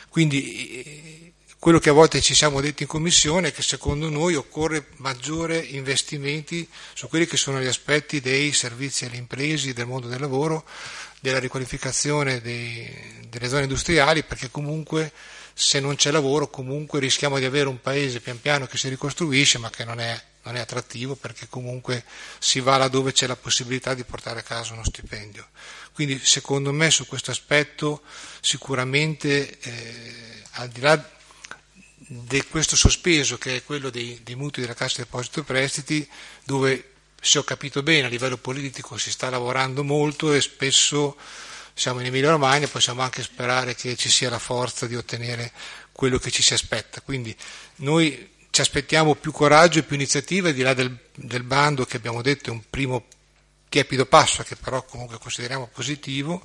Quindi quello che a volte ci siamo detti in commissione è che secondo noi occorre maggiore investimenti su quelli che sono gli aspetti dei servizi alle imprese, del mondo del lavoro, della riqualificazione delle zone industriali, perché comunque se non c'è lavoro comunque rischiamo di avere un paese pian piano che si ricostruisce ma che non è attrattivo, perché comunque si va laddove c'è la possibilità di portare a casa uno stipendio. Quindi secondo me su questo aspetto sicuramente al di là di questo sospeso che è quello dei mutui della Cassa Depositi e Prestiti, dove se ho capito bene a livello politico si sta lavorando molto e spesso siamo in Emilia Romagna, possiamo anche sperare che ci sia la forza di ottenere quello che ci si aspetta. Quindi noi ci aspettiamo più coraggio e più iniziative, al di là del bando che abbiamo detto è un primo tiepido passo che però comunque consideriamo positivo,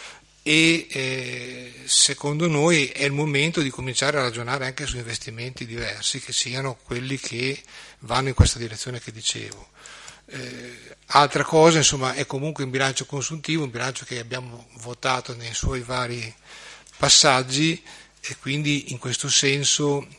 e secondo noi è il momento di cominciare a ragionare anche su investimenti diversi che siano quelli che vanno in questa direzione che dicevo. Altra cosa insomma è comunque un bilancio consuntivo, un bilancio che abbiamo votato nei suoi vari passaggi e quindi in questo senso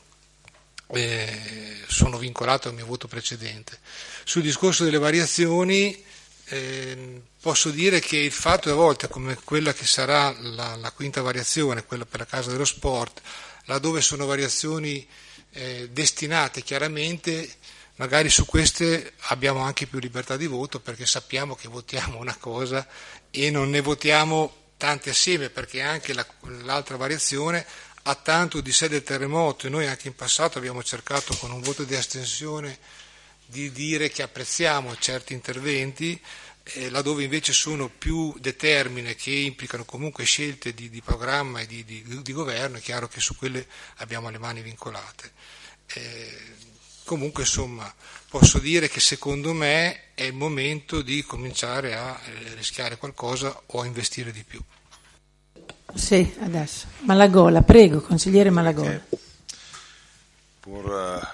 sono vincolato al mio voto precedente. Sul discorso delle variazioni posso dire che il fatto a volte come quella che sarà la quinta variazione, quella per la Casa dello Sport, laddove sono variazioni destinate chiaramente, magari su queste abbiamo anche più libertà di voto, perché sappiamo che votiamo una cosa e non ne votiamo tante assieme, perché anche l'altra variazione ha tanto di sé del terremoto e noi anche in passato abbiamo cercato con un voto di astensione di dire che apprezziamo certi interventi, laddove invece sono più determine che implicano comunque scelte di programma e di governo, è chiaro che su quelle abbiamo le mani vincolate. Comunque insomma posso dire che secondo me è il momento di cominciare a rischiare qualcosa o a investire di più. Sì, adesso. Malagola, prego, consigliere Malagola. Voglio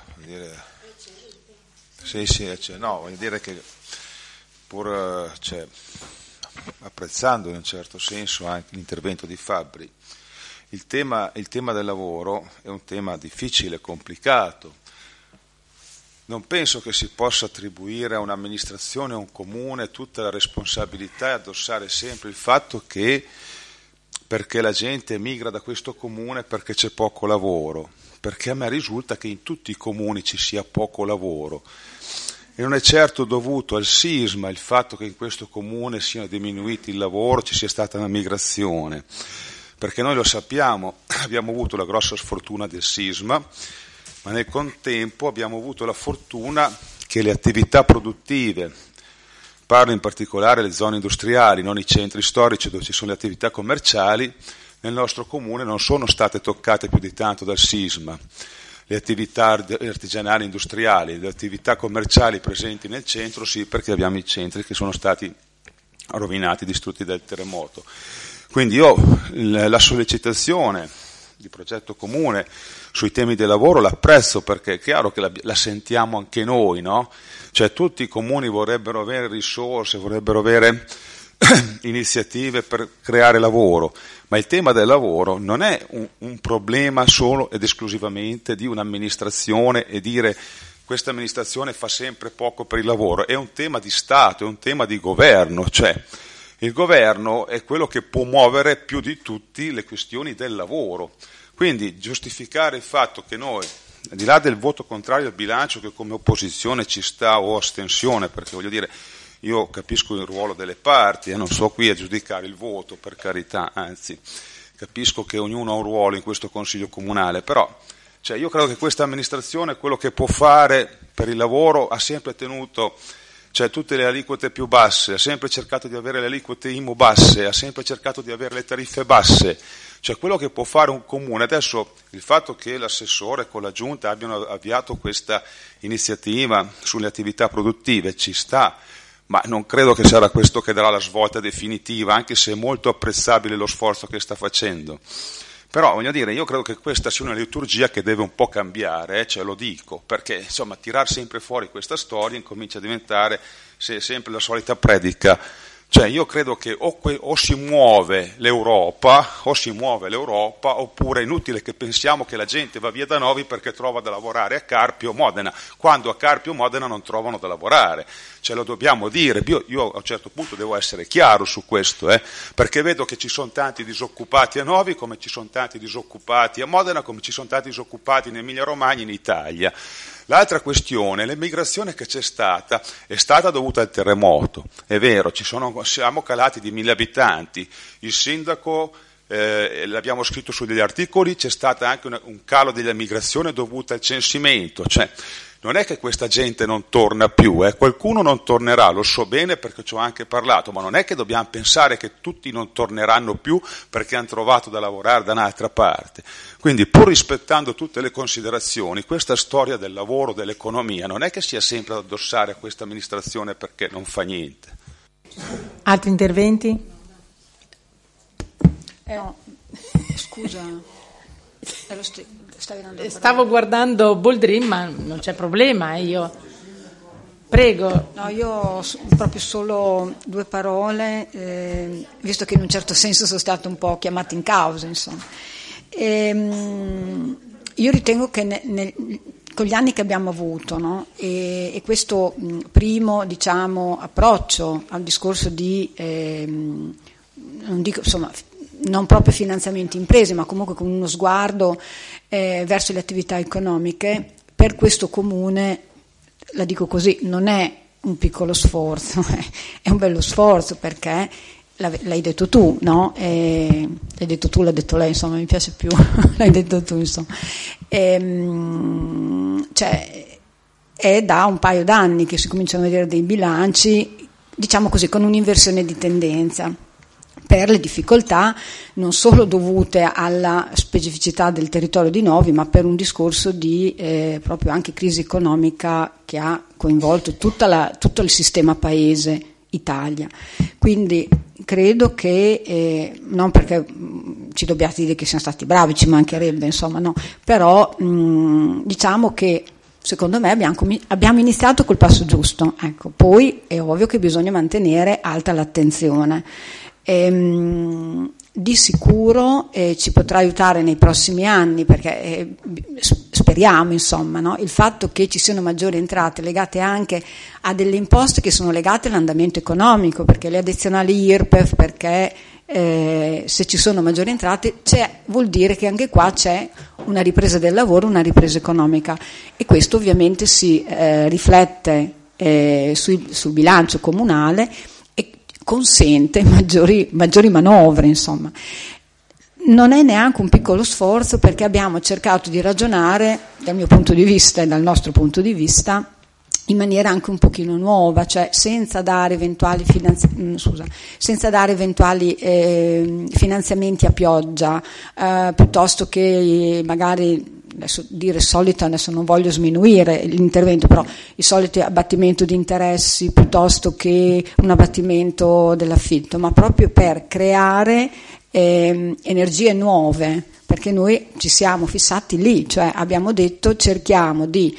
dire che pur apprezzando in un certo senso anche l'intervento di Fabbri, il tema del lavoro è un tema difficile, complicato. Non penso che si possa attribuire a un'amministrazione, a un comune, tutta la responsabilità e addossare sempre il fatto che perché la gente emigra da questo comune perché c'è poco lavoro, perché a me risulta che in tutti i comuni ci sia poco lavoro e non è certo dovuto al sisma il fatto che in questo comune siano diminuiti il lavoro, ci sia stata una migrazione, perché noi lo sappiamo, abbiamo avuto la grossa sfortuna del sisma, ma nel contempo abbiamo avuto la fortuna che le attività produttive, parlo in particolare delle zone industriali, non i centri storici dove ci sono le attività commerciali, nel nostro comune non sono state toccate più di tanto dal sisma. Le attività artigianali industriali, le attività commerciali presenti nel centro, sì, perché abbiamo i centri che sono stati rovinati, distrutti dal terremoto. Quindi io la sollecitazione di progetto comune sui temi del lavoro l'apprezzo, perché è chiaro che la sentiamo anche noi, no? Cioè tutti i comuni vorrebbero avere risorse, vorrebbero avere iniziative per creare lavoro, ma il tema del lavoro non è un problema solo ed esclusivamente di un'amministrazione e dire questa amministrazione fa sempre poco per il lavoro, è un tema di Stato, è un tema di governo, cioè il governo è quello che può muovere più di tutti le questioni del lavoro, quindi giustificare il fatto che noi, al di là del voto contrario al bilancio che come opposizione ci sta o astensione, perché voglio dire io capisco il ruolo delle parti e non sto qui a giudicare il voto, per carità, anzi capisco che ognuno ha un ruolo in questo Consiglio Comunale, però cioè, io credo che questa amministrazione quello che può fare per il lavoro ha sempre tenuto tutte le aliquote più basse, ha sempre cercato di avere le aliquote IMU basse, ha sempre cercato di avere le tariffe basse, cioè quello che può fare un comune. Adesso il fatto che l'assessore con la giunta abbiano avviato questa iniziativa sulle attività produttive ci sta, ma non credo che sarà questo che darà la svolta definitiva, anche se è molto apprezzabile lo sforzo che sta facendo. Però voglio dire, io credo che questa sia una liturgia che deve un po' cambiare, lo dico, perché insomma tirar sempre fuori questa storia incomincia a diventare sempre la solita predica. Cioè io credo che o si muove l'Europa, oppure è inutile che pensiamo che la gente va via da Novi perché trova da lavorare a Carpio o Modena, quando a Carpio o Modena non trovano da lavorare. Lo dobbiamo dire, io a un certo punto devo essere chiaro su questo, perché vedo che ci sono tanti disoccupati a Novi, come ci sono tanti disoccupati a Modena, come ci sono tanti disoccupati in Emilia Romagna, in Italia. L'altra questione, l'emigrazione che c'è stata è stata dovuta al terremoto, è vero, siamo calati di 1.000 abitanti, il sindaco, l'abbiamo scritto su degli articoli, c'è stato anche un calo dell'emigrazione dovuta al censimento, cioè non è che questa gente non torna più, qualcuno non tornerà, lo so bene perché ci ho anche parlato, ma non è che dobbiamo pensare che tutti non torneranno più perché hanno trovato da lavorare da un'altra parte. Quindi pur rispettando tutte le considerazioni, questa storia del lavoro, dell'economia, non è che sia sempre ad addossare a questa amministrazione perché non fa niente. Altri interventi? No, scusa, stavo guardando Boldrin, ma non c'è problema, io prego. No, io proprio solo 2 parole, visto che in un certo senso sono stata un po' chiamata in causa, insomma. Io ritengo che con gli anni che abbiamo avuto, no? e questo primo approccio al discorso di non dico insomma non proprio finanziamenti imprese, ma comunque con uno sguardo verso le attività economiche, per questo comune, la dico così, non è un piccolo sforzo, è un bello sforzo, perché l'hai detto tu, no? L'hai detto tu, l'ha detto lei, insomma, mi piace più, l'hai detto tu, insomma. È da un paio d'anni che si cominciano a vedere dei bilanci, diciamo così, con un'inversione di tendenza, per le difficoltà non solo dovute alla specificità del territorio di Novi, ma per un discorso di proprio anche crisi economica che ha coinvolto tutto il sistema paese Italia. Quindi credo che, non perché ci dobbiate dire che siamo stati bravi, ci mancherebbe, insomma, no, però diciamo che secondo me abbiamo iniziato col passo giusto, ecco. Poi è ovvio che bisogna mantenere alta l'attenzione. Di sicuro ci potrà aiutare nei prossimi anni, perché speriamo, insomma, no? Il fatto che ci siano maggiori entrate legate anche a delle imposte che sono legate all'andamento economico, perché le addizionali IRPEF, perché se ci sono maggiori entrate vuol dire che anche qua c'è una ripresa del lavoro, una ripresa economica, e questo ovviamente si riflette sul bilancio comunale e consente maggiori manovre, insomma. Non è neanche un piccolo sforzo, perché abbiamo cercato di ragionare, dal mio punto di vista e dal nostro punto di vista, in maniera anche un pochino nuova, cioè senza dare eventuali finanziamenti a pioggia, piuttosto che magari, adesso dire solito, adesso non voglio sminuire l'intervento, però il solito abbattimento di interessi piuttosto che un abbattimento dell'affitto, ma proprio per creare energie nuove, perché noi ci siamo fissati lì, cioè abbiamo detto cerchiamo di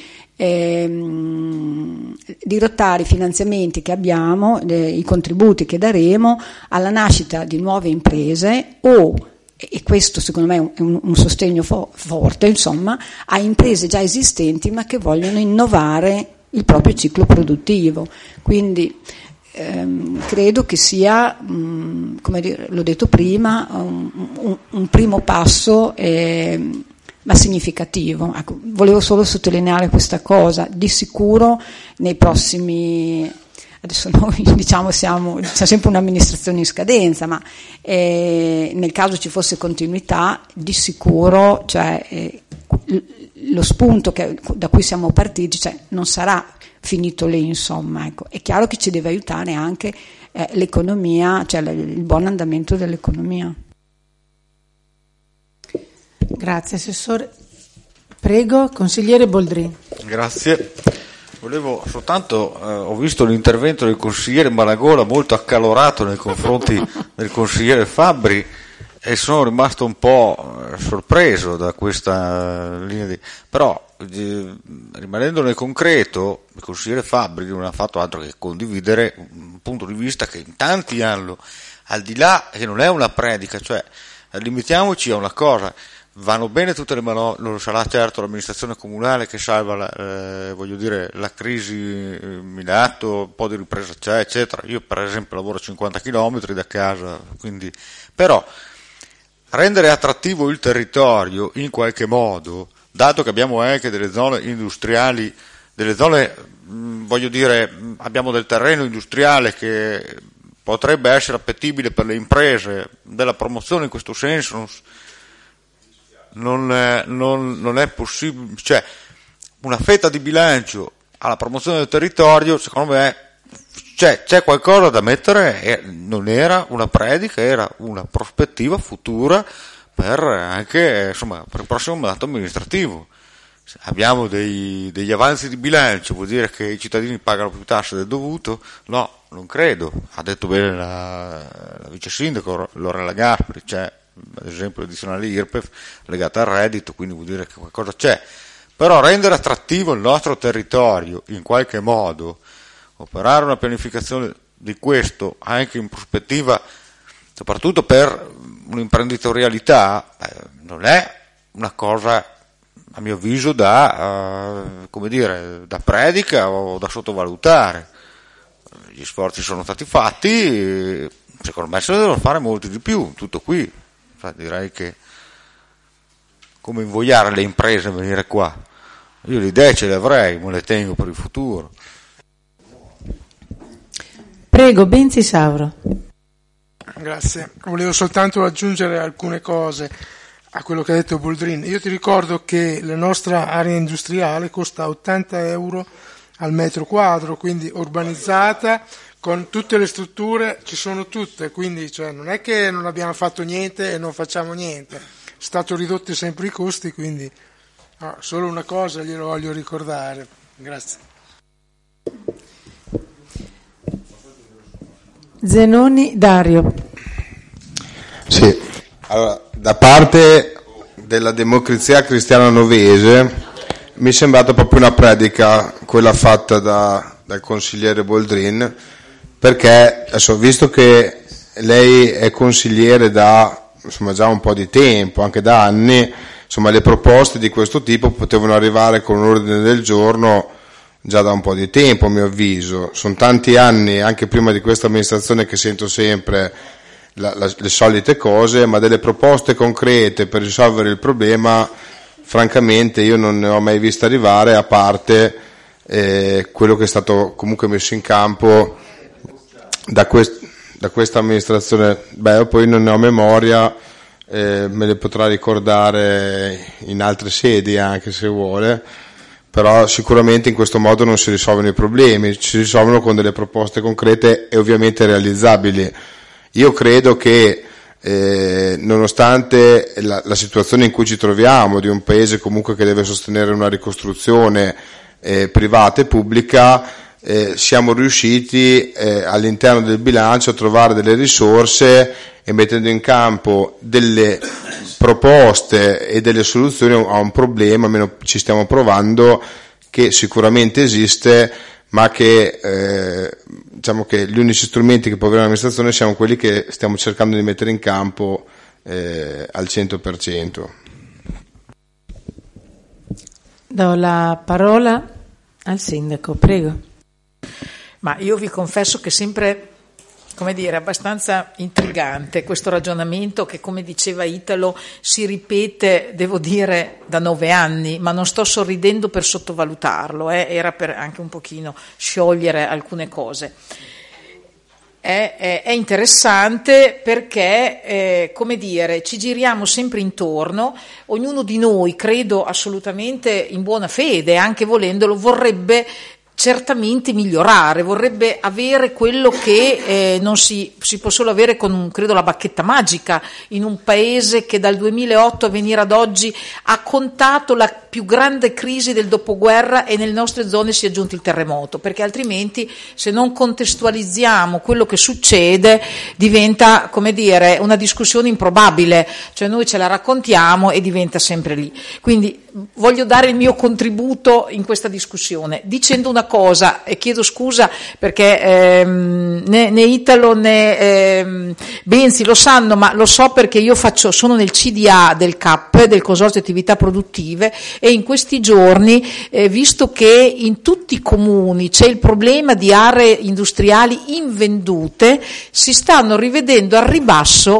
dirottare i finanziamenti che abbiamo, i contributi che daremo alla nascita di nuove imprese, e questo secondo me è un sostegno forte, insomma, a imprese già esistenti ma che vogliono innovare il proprio ciclo produttivo. Quindi credo che sia, come dire, l'ho detto prima, un primo passo ma significativo. Ecco, volevo solo sottolineare questa cosa. Di sicuro nei prossimi, adesso noi diciamo siamo sempre un'amministrazione in scadenza, ma nel caso ci fosse continuità, di sicuro, cioè, lo spunto da cui siamo partiti, cioè, non sarà finito lì, insomma, ecco. È chiaro che ci deve aiutare anche l'economia, cioè il buon andamento dell'economia. Grazie Assessore. Prego, consigliere Boldrin. Grazie. Volevo soltanto, ho visto l'intervento del consigliere Malagola molto accalorato nei confronti del consigliere Fabbri e sono rimasto un po' sorpreso da questa linea però rimanendo nel concreto, il consigliere Fabbri non ha fatto altro che condividere un punto di vista che in tanti hanno, al di là che non è una predica, cioè limitiamoci a una cosa. Vanno bene tutte le manovre, non sarà certo l'amministrazione comunale che salva la crisi in atto, un po' di ripresa c'è, eccetera. Io per esempio lavoro a 50 km da casa, quindi però rendere attrattivo il territorio in qualche modo, dato che abbiamo anche delle zone industriali, delle zone, abbiamo del terreno industriale che potrebbe essere appetibile per le imprese, della promozione in questo senso non è possibile, cioè una fetta di bilancio alla promozione del territorio, secondo me c'è qualcosa da mettere, non era una predica, era una prospettiva futura per anche, insomma, per il prossimo mandato amministrativo. Abbiamo degli avanzi di bilancio, vuol dire che i cittadini pagano più tasse del dovuto? No, non credo. Ha detto bene la vice sindaco Lorella Gasperi, c'è ad esempio l'addizionale IRPEF legata al reddito, quindi vuol dire che qualcosa c'è. Però rendere attrattivo il nostro territorio in qualche modo, operare una pianificazione di questo anche in prospettiva, soprattutto per un'imprenditorialità, non è una cosa, a mio avviso, da predica o da sottovalutare. Gli sforzi sono stati fatti, secondo me se ne devono fare molti di più, tutto qui. Direi che come invogliare le imprese a venire qua, io le idee ce le avrei, ma le tengo per il futuro. Prego, Benzi Sauro. Grazie, volevo soltanto aggiungere alcune cose a quello che ha detto Boldrin. Io ti ricordo che la nostra area industriale costa 80 euro al metro quadro, quindi urbanizzata, con tutte le strutture, ci sono tutte, quindi cioè, non è che non abbiamo fatto niente e non facciamo niente, sono stati ridotti sempre i costi, quindi solo una cosa glielo voglio ricordare. Grazie. Zenoni Dario. Sì, allora, da parte della Democrazia Cristiana Novese mi è sembrata proprio una predica quella fatta dal consigliere Boldrin, perché adesso, visto che lei è consigliere da già un po' di tempo, anche da anni, insomma le proposte di questo tipo potevano arrivare con un ordine del giorno già da un po' di tempo, a mio avviso. Sono tanti anni, anche prima di questa amministrazione, che sento sempre le solite cose, ma delle proposte concrete per risolvere il problema francamente io non ne ho mai viste arrivare, a parte quello che è stato comunque messo in campo da questa amministrazione. Io poi non ne ho memoria, me le potrà ricordare in altre sedi anche se vuole, però sicuramente in questo modo non si risolvono i problemi, si risolvono con delle proposte concrete e ovviamente realizzabili. Io credo che nonostante la situazione in cui ci troviamo, di un paese comunque che deve sostenere una ricostruzione privata e pubblica, siamo riusciti all'interno del bilancio a trovare delle risorse e mettendo in campo delle proposte e delle soluzioni a un problema, almeno ci stiamo provando, che sicuramente esiste, ma che diciamo che gli unici strumenti che può avere l'amministrazione siamo quelli che stiamo cercando di mettere in campo al 100%. Do la parola al sindaco, prego. Ma io vi confesso che sempre, come dire, abbastanza intrigante questo ragionamento che, come diceva Italo, si ripete, devo dire, da 9 anni, ma non sto sorridendo per sottovalutarlo, era per anche un pochino sciogliere alcune cose. È interessante perché, come dire, ci giriamo sempre intorno, ognuno di noi, credo assolutamente in buona fede, anche volendolo, vorrebbe certamente migliorare, vorrebbe avere quello che non si può solo avere con, credo, la bacchetta magica in un paese che dal 2008 a venire ad oggi ha contato la più grande crisi del dopoguerra e nelle nostre zone si è aggiunto il terremoto, perché altrimenti se non contestualizziamo quello che succede diventa, come dire, una discussione improbabile, cioè noi ce la raccontiamo e diventa sempre lì. Quindi voglio dare il mio contributo in questa discussione dicendo una cosa, e chiedo scusa perché né Italo né Benzi lo sanno, ma lo so perché io sono nel CDA del CAP, del Consorzio Attività Produttive, e in questi giorni, visto che in tutti i comuni c'è il problema di aree industriali invendute, si stanno rivedendo al ribasso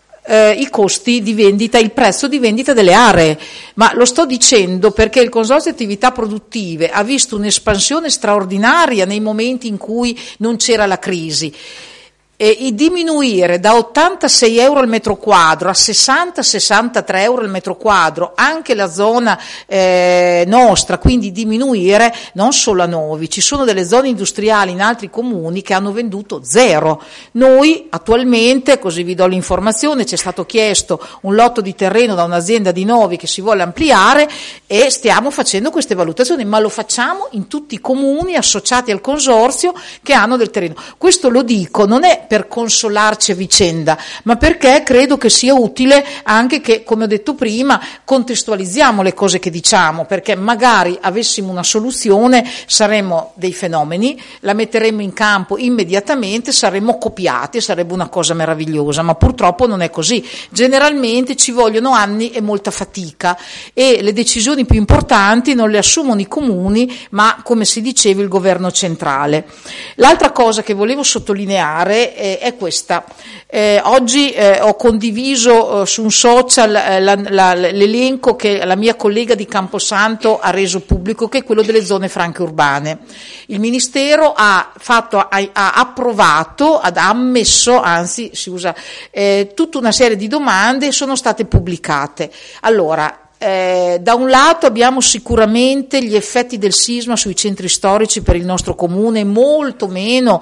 i costi di vendita, il prezzo di vendita delle aree, ma lo sto dicendo perché il Consorzio Attività Produttive ha visto un'espansione straordinaria nei momenti in cui non c'era la crisi. E diminuire da 86 euro al metro quadro a 60-63 euro al metro quadro anche la zona nostra, quindi diminuire non solo a Novi, ci sono delle zone industriali in altri comuni che hanno venduto 0. Noi attualmente, così vi do l'informazione, ci è stato chiesto un lotto di terreno da un'azienda di Novi che si vuole ampliare e stiamo facendo queste valutazioni, ma lo facciamo in tutti i comuni associati al consorzio che hanno del terreno. Questo lo dico, non è per consolarci a vicenda, ma perché credo che sia utile anche che, come ho detto prima, contestualizziamo le cose che diciamo, perché magari avessimo una soluzione, saremmo dei fenomeni, la metteremmo in campo immediatamente, saremmo copiati, sarebbe una cosa meravigliosa, ma purtroppo non è così. Generalmente ci vogliono anni e molta fatica e le decisioni più importanti non le assumono i comuni, ma, come si diceva, il governo centrale. L'altra cosa che volevo sottolineare è questa. Oggi ho condiviso su un social l'elenco che la mia collega di Camposanto ha reso pubblico, che è quello delle zone franche urbane. Il Ministero ha approvato, ha ammesso, anzi si usa tutta una serie di domande e sono state pubblicate. Allora, da un lato abbiamo sicuramente gli effetti del sisma sui centri storici per il nostro comune, molto meno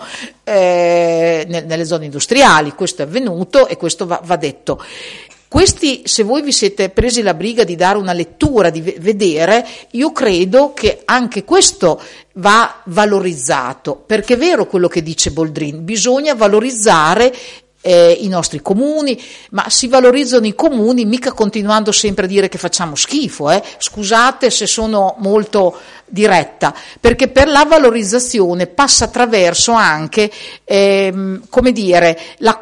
nelle zone industriali, questo è avvenuto e questo va detto. Questi, se voi vi siete presi la briga di dare una lettura, di vedere, io credo che anche questo va valorizzato, perché è vero quello che dice Boldrin, bisogna valorizzare i nostri comuni, ma si valorizzano i comuni mica continuando sempre a dire che facciamo schifo, scusate se sono molto diretta, perché per la valorizzazione passa attraverso anche come dire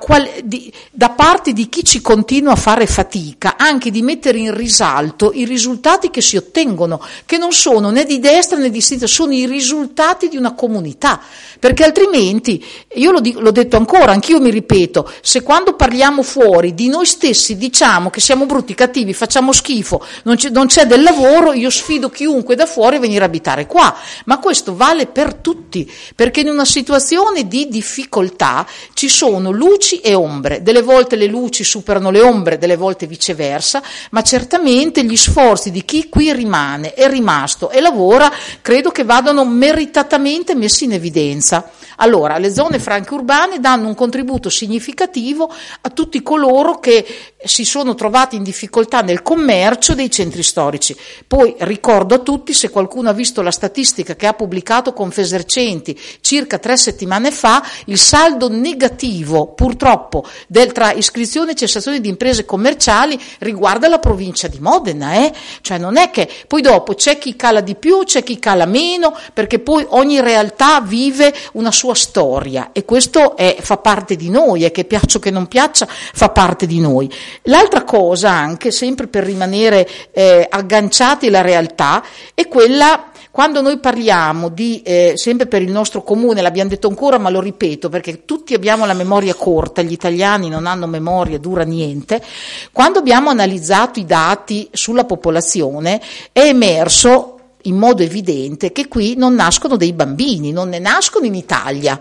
da parte di chi ci continua a fare fatica anche di mettere in risalto i risultati che si ottengono, che non sono né di destra né di sinistra, sono i risultati di una comunità, perché altrimenti, io l'ho detto ancora, anch'io mi ripeto, se quando parliamo fuori di noi stessi diciamo che siamo brutti, cattivi, facciamo schifo, non c'è del lavoro, io sfido chiunque da fuori a venire a abitare qua, ma questo vale per tutti, perché in una situazione di difficoltà ci sono luci e ombre, delle volte le luci superano le ombre, delle volte viceversa, ma certamente gli sforzi di chi qui rimane, è rimasto e lavora, credo che vadano meritatamente messi in evidenza. Allora, le zone franche urbane danno un contributo significativo a tutti coloro che si sono trovati in difficoltà nel commercio dei centri storici. Poi ricordo a tutti, se qualcuno ha visto la statistica che ha pubblicato Confesercenti circa 3 settimane fa, il saldo negativo purtroppo tra iscrizioni e cessazioni di imprese commerciali riguarda la provincia di Modena, cioè non è che poi dopo c'è chi cala di più, c'è chi cala meno, perché poi ogni realtà vive una sua storia e questo fa parte di noi, e che piaccia o che non piaccia fa parte di noi. L'altra cosa, anche sempre per rimanere agganciati alla realtà, è quella, quando noi parliamo di, sempre per il nostro comune, l'abbiamo detto ancora ma lo ripeto perché tutti abbiamo la memoria corta, gli italiani non hanno memoria, dura niente, quando abbiamo analizzato i dati sulla popolazione è emerso in modo evidente che qui non nascono dei bambini, non ne nascono in Italia,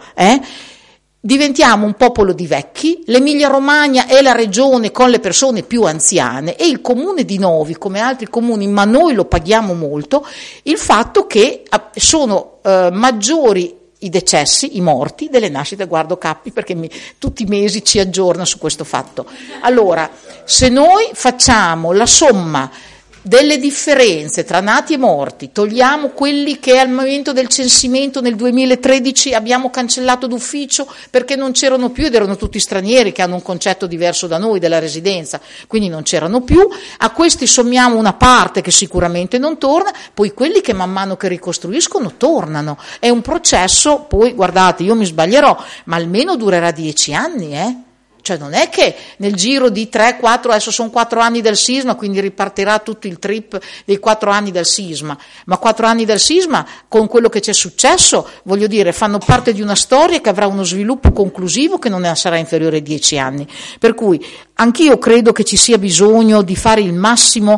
Diventiamo un popolo di vecchi, l'Emilia Romagna è la regione con le persone più anziane e il comune di Novi, come altri comuni, ma noi lo paghiamo molto, il fatto che sono maggiori i decessi, i morti, delle nascite, guardo Cappi perché tutti i mesi ci aggiorna su questo fatto. Allora, se noi facciamo la somma delle differenze tra nati e morti, togliamo quelli che al momento del censimento nel 2013 abbiamo cancellato d'ufficio perché non c'erano più ed erano tutti stranieri che hanno un concetto diverso da noi della residenza, quindi non c'erano più, a questi sommiamo una parte che sicuramente non torna, poi quelli che man mano che ricostruiscono tornano, è un processo, poi guardate, io mi sbaglierò, ma almeno durerà 10 anni, Cioè non è che nel giro di 3-4, adesso sono 4 anni del sisma, quindi ripartirà tutto il trip dei 4 anni del sisma, ma 4 anni del sisma con quello che c'è successo, voglio dire, fanno parte di una storia che avrà uno sviluppo conclusivo che non sarà inferiore ai 10 anni. Per cui anch'io credo che ci sia bisogno di fare il massimo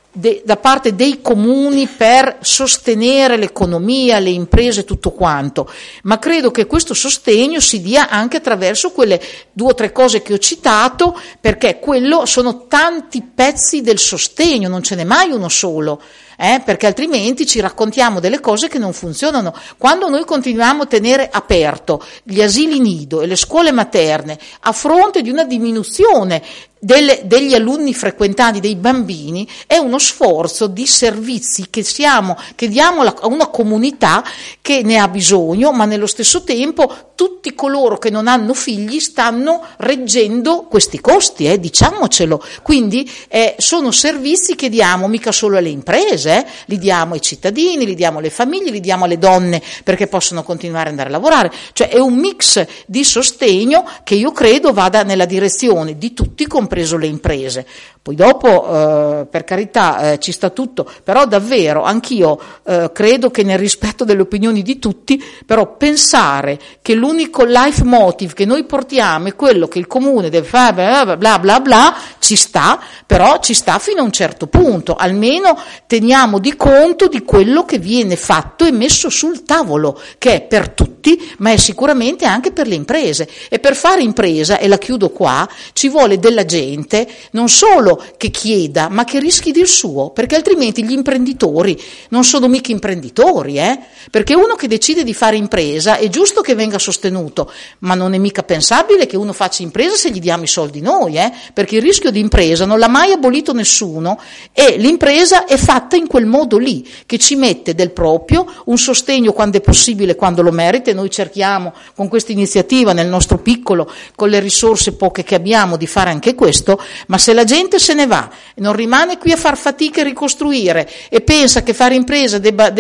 da parte dei comuni per sostenere l'economia, le imprese, tutto quanto, ma credo che questo sostegno si dia anche attraverso quelle 2 o 3 cose che ho citato, perché quello sono tanti pezzi del sostegno, non ce n'è mai uno solo. Perché altrimenti ci raccontiamo delle cose che non funzionano. Quando noi continuiamo a tenere aperto gli asili nido e le scuole materne a fronte di una diminuzione degli alunni frequentanti, dei bambini, è uno sforzo di servizi che diamo a una comunità che ne ha bisogno, ma nello stesso tempo tutti coloro che non hanno figli stanno reggendo questi costi, diciamocelo. Quindi sono servizi che diamo mica solo alle imprese, li diamo ai cittadini, li diamo alle famiglie, li diamo alle donne perché possono continuare ad andare a lavorare, cioè è un mix di sostegno che io credo vada nella direzione di tutti, compreso le imprese. Poi dopo, per carità, ci sta tutto, però davvero anch'io credo che nel rispetto delle opinioni di tutti, però pensare che l'unico life motive che noi portiamo è quello che il comune deve fare bla bla bla bla, ci sta, però ci sta fino a un certo punto, almeno teniamo di conto di quello che viene fatto e messo sul tavolo, che è per tutti, ma è sicuramente anche per le imprese. E per fare impresa, e la chiudo qua, ci vuole della gente, non solo che chieda, ma che rischi del suo, perché altrimenti gli imprenditori non sono mica imprenditori, perché uno che decide di fare impresa è giusto che venga sostenuto, ma non è mica pensabile che uno faccia impresa se gli diamo i soldi noi, perché il rischio di impresa non l'ha mai abolito nessuno e l'impresa è fatta in quel modo lì, che ci mette del proprio, un sostegno quando è possibile, quando lo merita, e noi cerchiamo con questa iniziativa nel nostro piccolo, con le risorse poche che abbiamo, di fare anche questo, ma se la gente se ne va, non rimane qui a far fatica a ricostruire e pensa che fare impresa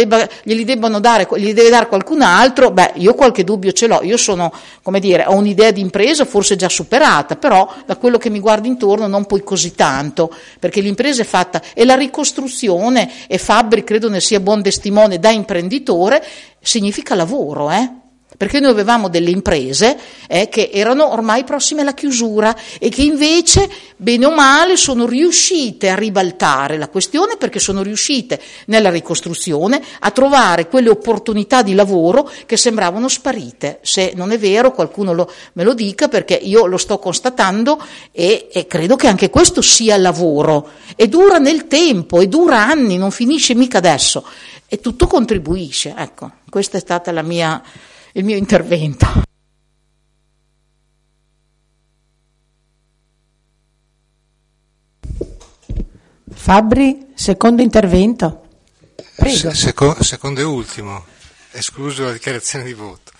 gli deve dare qualcun altro, io qualche dubbio ce l'ho, io sono, ho un'idea di impresa forse già superata, però da quello che mi guardo intorno non poi così tanto, perché l'impresa è fatta, e la ricostruzione, e Fabbri credo ne sia buon testimone da imprenditore, significa lavoro, perché noi avevamo delle imprese che erano ormai prossime alla chiusura e che invece, bene o male, sono riuscite a ribaltare la questione, perché sono riuscite nella ricostruzione a trovare quelle opportunità di lavoro che sembravano sparite. Se non è vero, qualcuno me lo dica, perché io lo sto constatando e credo che anche questo sia lavoro, e dura nel tempo, e dura anni, non finisce mica adesso, e tutto contribuisce. Ecco, questo è stato il mio intervento. Fabbri, secondo intervento. Prego. Secondo e ultimo, escluso la dichiarazione di voto.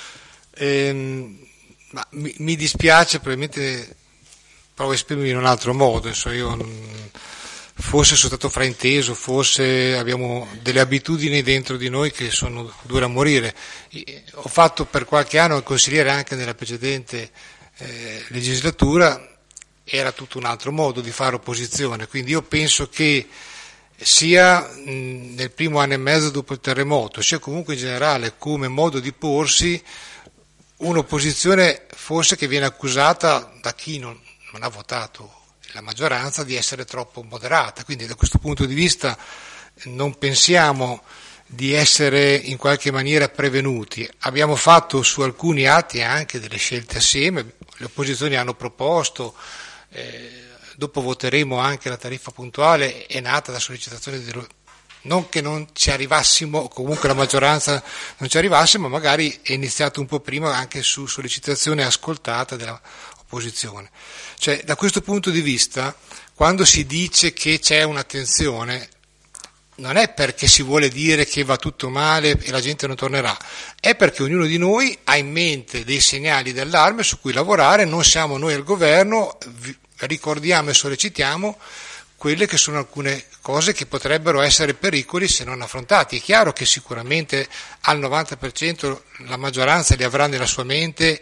Ma mi dispiace, probabilmente provo a esprimermi in un altro modo, forse sono stato frainteso, forse abbiamo delle abitudini dentro di noi che sono dure a morire. Ho fatto per qualche anno il consigliere anche nella precedente legislatura, era tutto un altro modo di fare opposizione, quindi io penso che sia nel primo anno e mezzo dopo il terremoto, sia comunque in generale come modo di porsi, un'opposizione forse che viene accusata da chi non ha votato la maggioranza di essere troppo moderata, quindi da questo punto di vista non pensiamo di essere in qualche maniera prevenuti. Abbiamo fatto su alcuni atti anche delle scelte assieme, le opposizioni hanno proposto, dopo voteremo anche la tariffa puntuale, è nata da sollecitazione non che non ci arrivassimo, comunque la maggioranza non ci arrivasse, ma magari è iniziato un po' prima anche su sollecitazione ascoltata dell'opposizione. Cioè, da questo punto di vista, quando si dice che c'è un'attenzione, non è perché si vuole dire che va tutto male e la gente non tornerà, è perché ognuno di noi ha in mente dei segnali d'allarme su cui lavorare, non siamo noi al governo, ricordiamo e sollecitiamo quelle che sono alcune cose che potrebbero essere pericoli se non affrontati. È chiaro che sicuramente al 90% la maggioranza li avrà nella sua mente,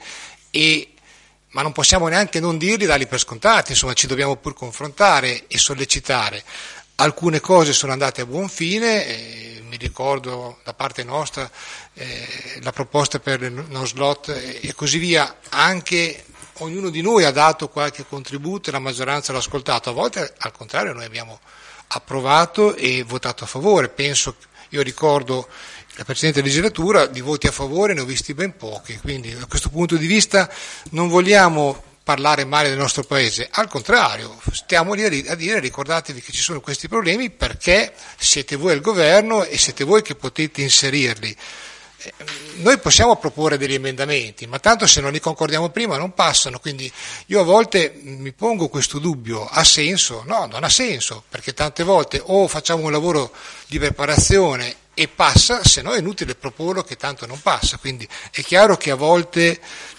ma non possiamo neanche non dirli, darli per scontati, insomma ci dobbiamo pur confrontare e sollecitare. Alcune cose sono andate a buon fine, mi ricordo da parte nostra la proposta per il no slot e così via, anche ognuno di noi ha dato qualche contributo e la maggioranza l'ha ascoltato, a volte al contrario noi abbiamo approvato e votato a favore, io ricordo la precedente legislatura di voti a favore ne ho visti ben pochi, quindi da questo punto di vista non vogliamo parlare male del nostro paese, al contrario, stiamo lì a dire ricordatevi che ci sono questi problemi perché siete voi al governo e siete voi che potete inserirli. Noi possiamo proporre degli emendamenti, ma tanto se non li concordiamo prima non passano, quindi io a volte mi pongo questo dubbio, ha senso? No, non ha senso, perché tante volte o facciamo un lavoro di preparazione e passa, se no è inutile proporlo che tanto non passa, quindi è chiaro che a volte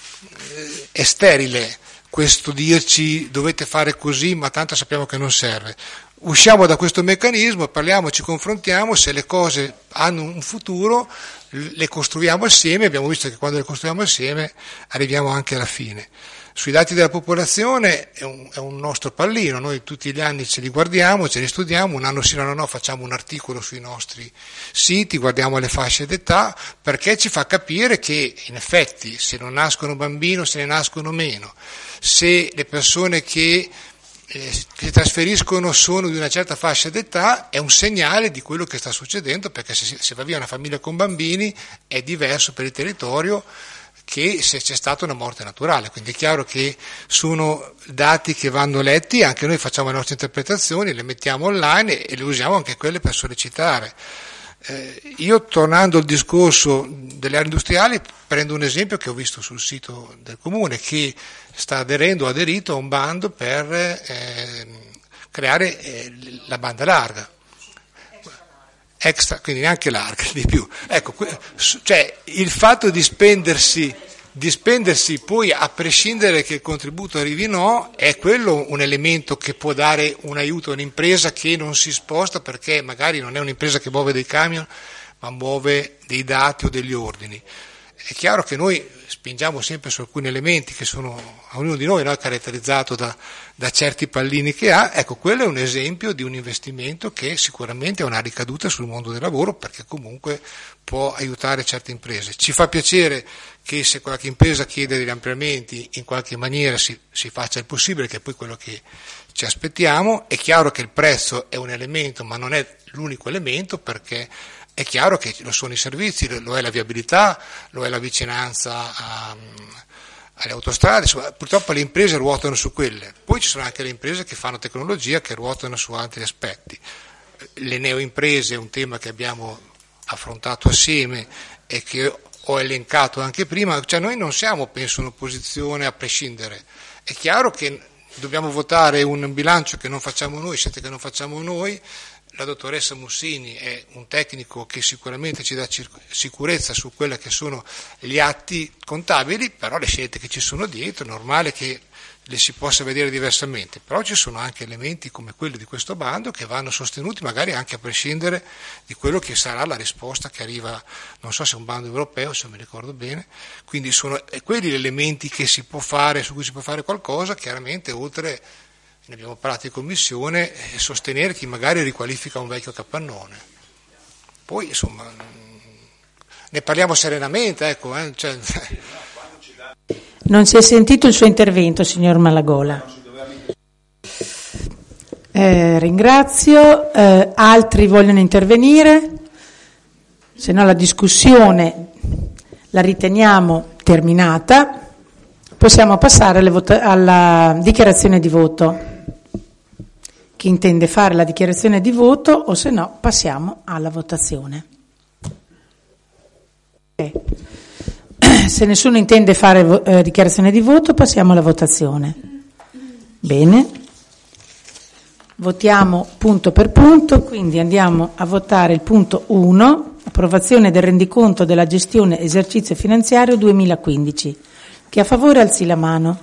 è sterile questo dirci dovete fare così, ma tanto sappiamo che non serve. Usciamo da questo meccanismo, parliamo, ci confrontiamo, se le cose hanno un futuro le costruiamo assieme, abbiamo visto che quando le costruiamo assieme arriviamo anche alla fine. Sui dati della popolazione è un nostro pallino, noi tutti gli anni ce li guardiamo, ce li studiamo, un anno sì, un anno no, facciamo un articolo sui nostri siti, guardiamo le fasce d'età, perché ci fa capire che in effetti se non nascono bambini se ne nascono meno, se le persone che si trasferiscono sono di una certa fascia d'età è un segnale di quello che sta succedendo, perché se va via una famiglia con bambini è diverso per il territorio che se c'è stata una morte naturale, quindi è chiaro che sono dati che vanno letti, anche noi facciamo le nostre interpretazioni, le mettiamo online e le usiamo anche quelle per sollecitare. Io tornando al discorso delle aree industriali prendo un esempio che ho visto sul sito del comune che sta aderito a un bando per creare la banda larga extra, quindi neanche larga di più, ecco, cioè il fatto di spendersi poi a prescindere che il contributo arrivi o no, è quello un elemento che può dare un aiuto a un'impresa che non si sposta perché magari non è un'impresa che muove dei camion ma muove dei dati o degli ordini. È chiaro che noi spingiamo sempre su alcuni elementi che sono a ognuno di noi, no, caratterizzato da certi pallini che ha. Ecco, quello è un esempio di un investimento che sicuramente ha una ricaduta sul mondo del lavoro, perché comunque può aiutare certe imprese. Ci fa piacere che se qualche impresa chiede degli ampliamenti in qualche maniera si faccia il possibile, che è poi quello che ci aspettiamo. È chiaro che il prezzo è un elemento, ma non è l'unico elemento, perché è chiaro che lo sono i servizi, lo è la viabilità, lo è la vicinanza alle autostrade, insomma, purtroppo le imprese ruotano su quelle. Poi ci sono anche le imprese che fanno tecnologia, che ruotano su altri aspetti. Le neoimprese è un tema che abbiamo affrontato assieme e che ho elencato anche prima, cioè noi non siamo, penso, un'opposizione a prescindere. È chiaro che dobbiamo votare un bilancio che non facciamo noi, scelte che non facciamo noi. La dottoressa Mussini è un tecnico che sicuramente ci dà sicurezza su quelli che sono gli atti contabili, però le scelte che ci sono dietro è normale che le si possa vedere diversamente, però ci sono anche elementi come quelli di questo bando che vanno sostenuti magari anche a prescindere di quello che sarà la risposta che arriva, non so se è un bando europeo, se non mi ricordo bene, quindi sono quelli gli elementi che si può fare, su cui si può fare qualcosa, chiaramente oltre, ne abbiamo parlato in commissione, sostenere chi magari riqualifica un vecchio capannone. Poi insomma ne parliamo serenamente, ecco. Cioè. Non si è sentito il suo intervento, signor Malagola. Ringrazio. Altri vogliono intervenire? Se no la discussione la riteniamo terminata. Possiamo passare alla dichiarazione di voto. Chi intende fare la dichiarazione di voto, o se no passiamo alla votazione. Se nessuno intende fare dichiarazione di voto, passiamo alla votazione. Bene. Votiamo punto per punto, quindi andiamo a votare il punto 1, approvazione del rendiconto della gestione esercizio finanziario 2015. Chi è a favore alzi la mano.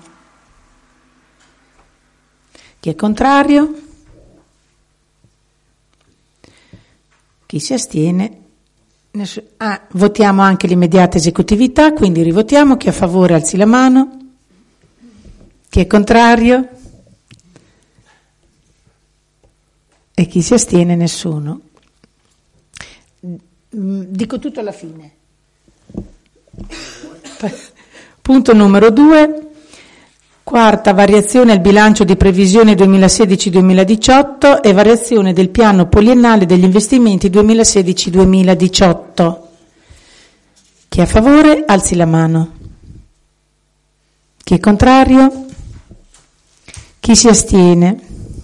Chi è contrario? Chi si astiene? Votiamo anche l'immediata esecutività, quindi rivotiamo. Chi è a favore alzi la mano. Chi è contrario? E chi si astiene? Nessuno. Dico tutto alla fine. Punto numero 2. Quarta, variazione al bilancio di previsione 2016-2018 e variazione del piano poliennale degli investimenti 2016-2018. Chi è a favore alzi la mano. Chi è contrario? Chi si astiene?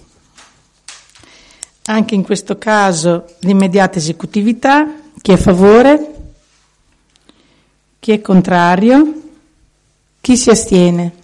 Anche in questo caso l'immediata esecutività. Chi è a favore? Chi è contrario? Chi si astiene?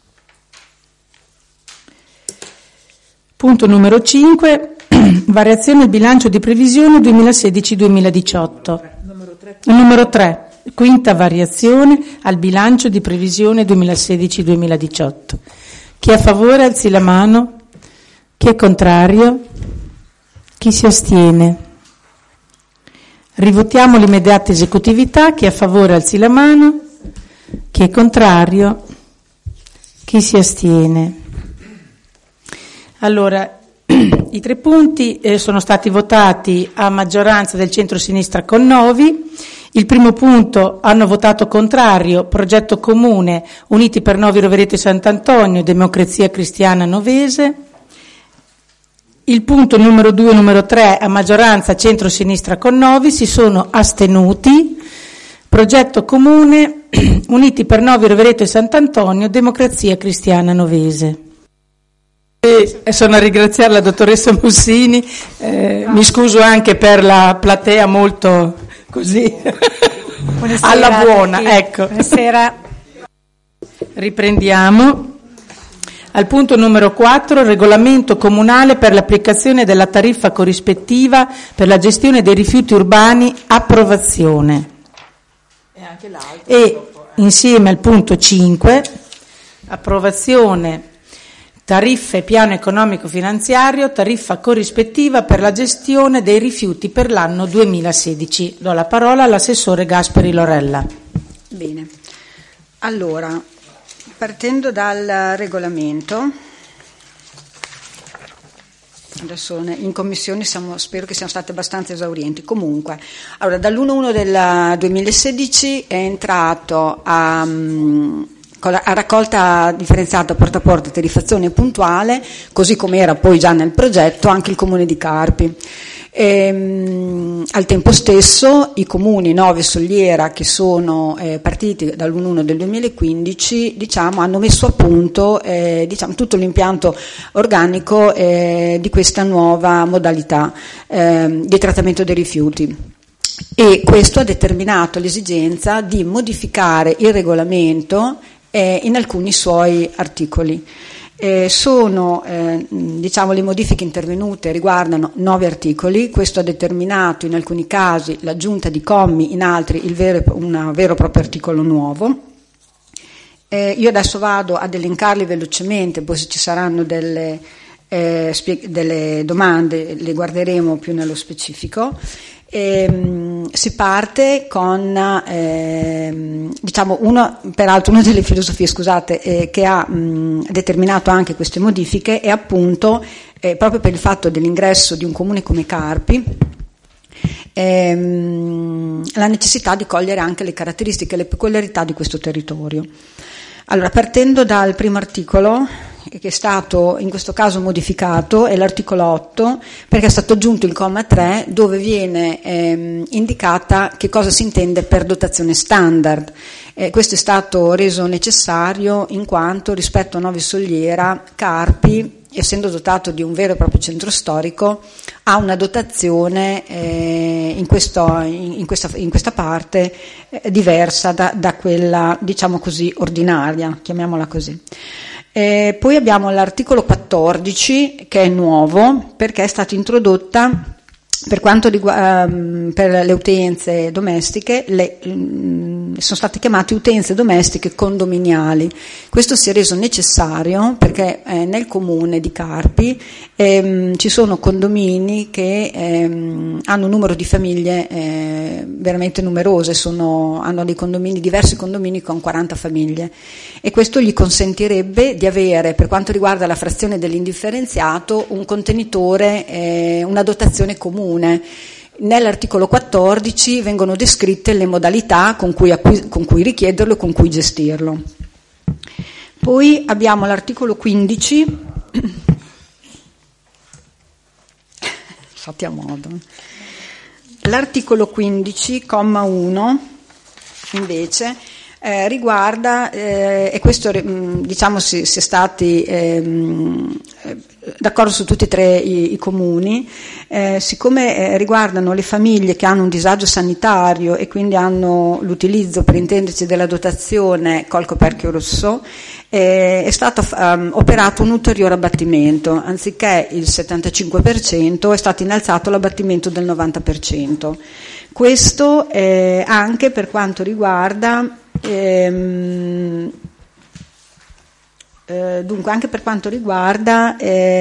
Punto numero 5, variazione del bilancio di previsione 2016-2018. Numero 3, quinta variazione al bilancio di previsione 2016-2018. Chi è a favore alzi la mano. Chi è contrario? Chi si astiene? Rivotiamo l'immediata esecutività. Chi è a favore alzi la mano. Chi è contrario? Chi si astiene? Allora, i 3 punti sono stati votati a maggioranza del centro-sinistra con Novi. Il primo punto hanno votato contrario, progetto comune, Uniti per Novi Rovereto e Sant'Antonio, Democrazia Cristiana Novese. Il punto numero 2 e numero 3 a maggioranza centro-sinistra con Novi si sono astenuti, progetto comune, Uniti per Novi Rovereto e Sant'Antonio, Democrazia Cristiana Novese. E sono a ringraziare la dottoressa Mussini, mi scuso anche per la platea molto così alla buona, ecco. Buonasera. Riprendiamo. Al punto numero 4, regolamento comunale per l'applicazione della tariffa corrispettiva per la gestione dei rifiuti urbani, approvazione. E insieme al punto 5, approvazione tariffe piano economico finanziario, tariffa corrispettiva per la gestione dei rifiuti per l'anno 2016. Do la parola all'assessore Gasperi Lorella. Bene, allora, partendo dal regolamento, adesso in commissione spero che siano state abbastanza esaurienti. Comunque, allora, dall'1/1 del 2016 è entrato a raccolta differenziata porta a porta, tariffazione puntuale, così come era poi già nel progetto anche il comune di Carpi. Al tempo stesso i comuni Nove e Soliera, che sono partiti dall'1/1 del 2015, hanno messo a punto tutto l'impianto organico di questa nuova modalità di trattamento dei rifiuti, e questo ha determinato l'esigenza di modificare il regolamento in alcuni suoi articoli. Le modifiche intervenute riguardano 9 articoli. Questo ha determinato in alcuni casi l'aggiunta di commi, in altri un vero e proprio articolo nuovo. Io adesso vado ad elencarli velocemente, poi se ci saranno delle domande le guarderemo più nello specifico. Si parte con peraltro una delle filosofie che ha determinato anche queste modifiche è appunto proprio per il fatto dell'ingresso di un comune come Carpi, la necessità di cogliere anche le caratteristiche e le peculiarità di questo territorio. Allora, partendo dal primo articolo, che è stato in questo caso modificato, è l'articolo 8, perché è stato aggiunto il comma 3, dove viene indicata che cosa si intende per dotazione standard. Questo è stato reso necessario in quanto rispetto a Nove Soliera, Carpi, essendo dotato di un vero e proprio centro storico, ha una dotazione in questa parte diversa da quella, diciamo così, ordinaria, chiamiamola così. Poi abbiamo l'articolo 14, che è nuovo perché è stata introdotta per quanto riguarda per le utenze domestiche, sono state chiamate utenze domestiche condominiali. Questo si è reso necessario perché nel comune di Carpi ci sono condomini che hanno un numero di famiglie veramente numerose, hanno dei condomini, diversi condomini con 40 famiglie, e questo gli consentirebbe di avere, per quanto riguarda la frazione dell'indifferenziato, un contenitore, una dotazione comune. Nell'articolo 14 vengono descritte le modalità con cui richiederlo e con cui gestirlo. Poi abbiamo l'articolo 15, fatti a modo. L'articolo 15, comma 1, invece, riguarda, e questo diciamo si è stati d'accordo su tutti e tre i comuni, siccome riguardano le famiglie che hanno un disagio sanitario e quindi hanno l'utilizzo, per intenderci, della dotazione col coperchio rosso, è stato operato un ulteriore abbattimento, anziché il 75% è stato innalzato l'abbattimento del 90%. Questo anche per quanto riguarda dunque anche per quanto riguarda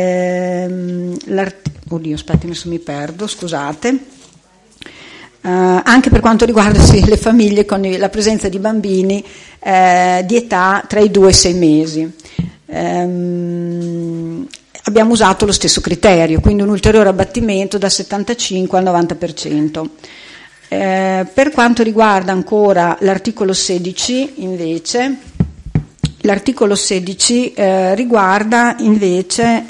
mi perdo, scusate. Anche per quanto riguarda le famiglie con la presenza di bambini di età tra i 2 e i 6 mesi. Abbiamo usato lo stesso criterio, quindi un ulteriore abbattimento dal 75 al 90%. Per quanto riguarda ancora l'articolo 16, invece, l'articolo 16 riguarda invece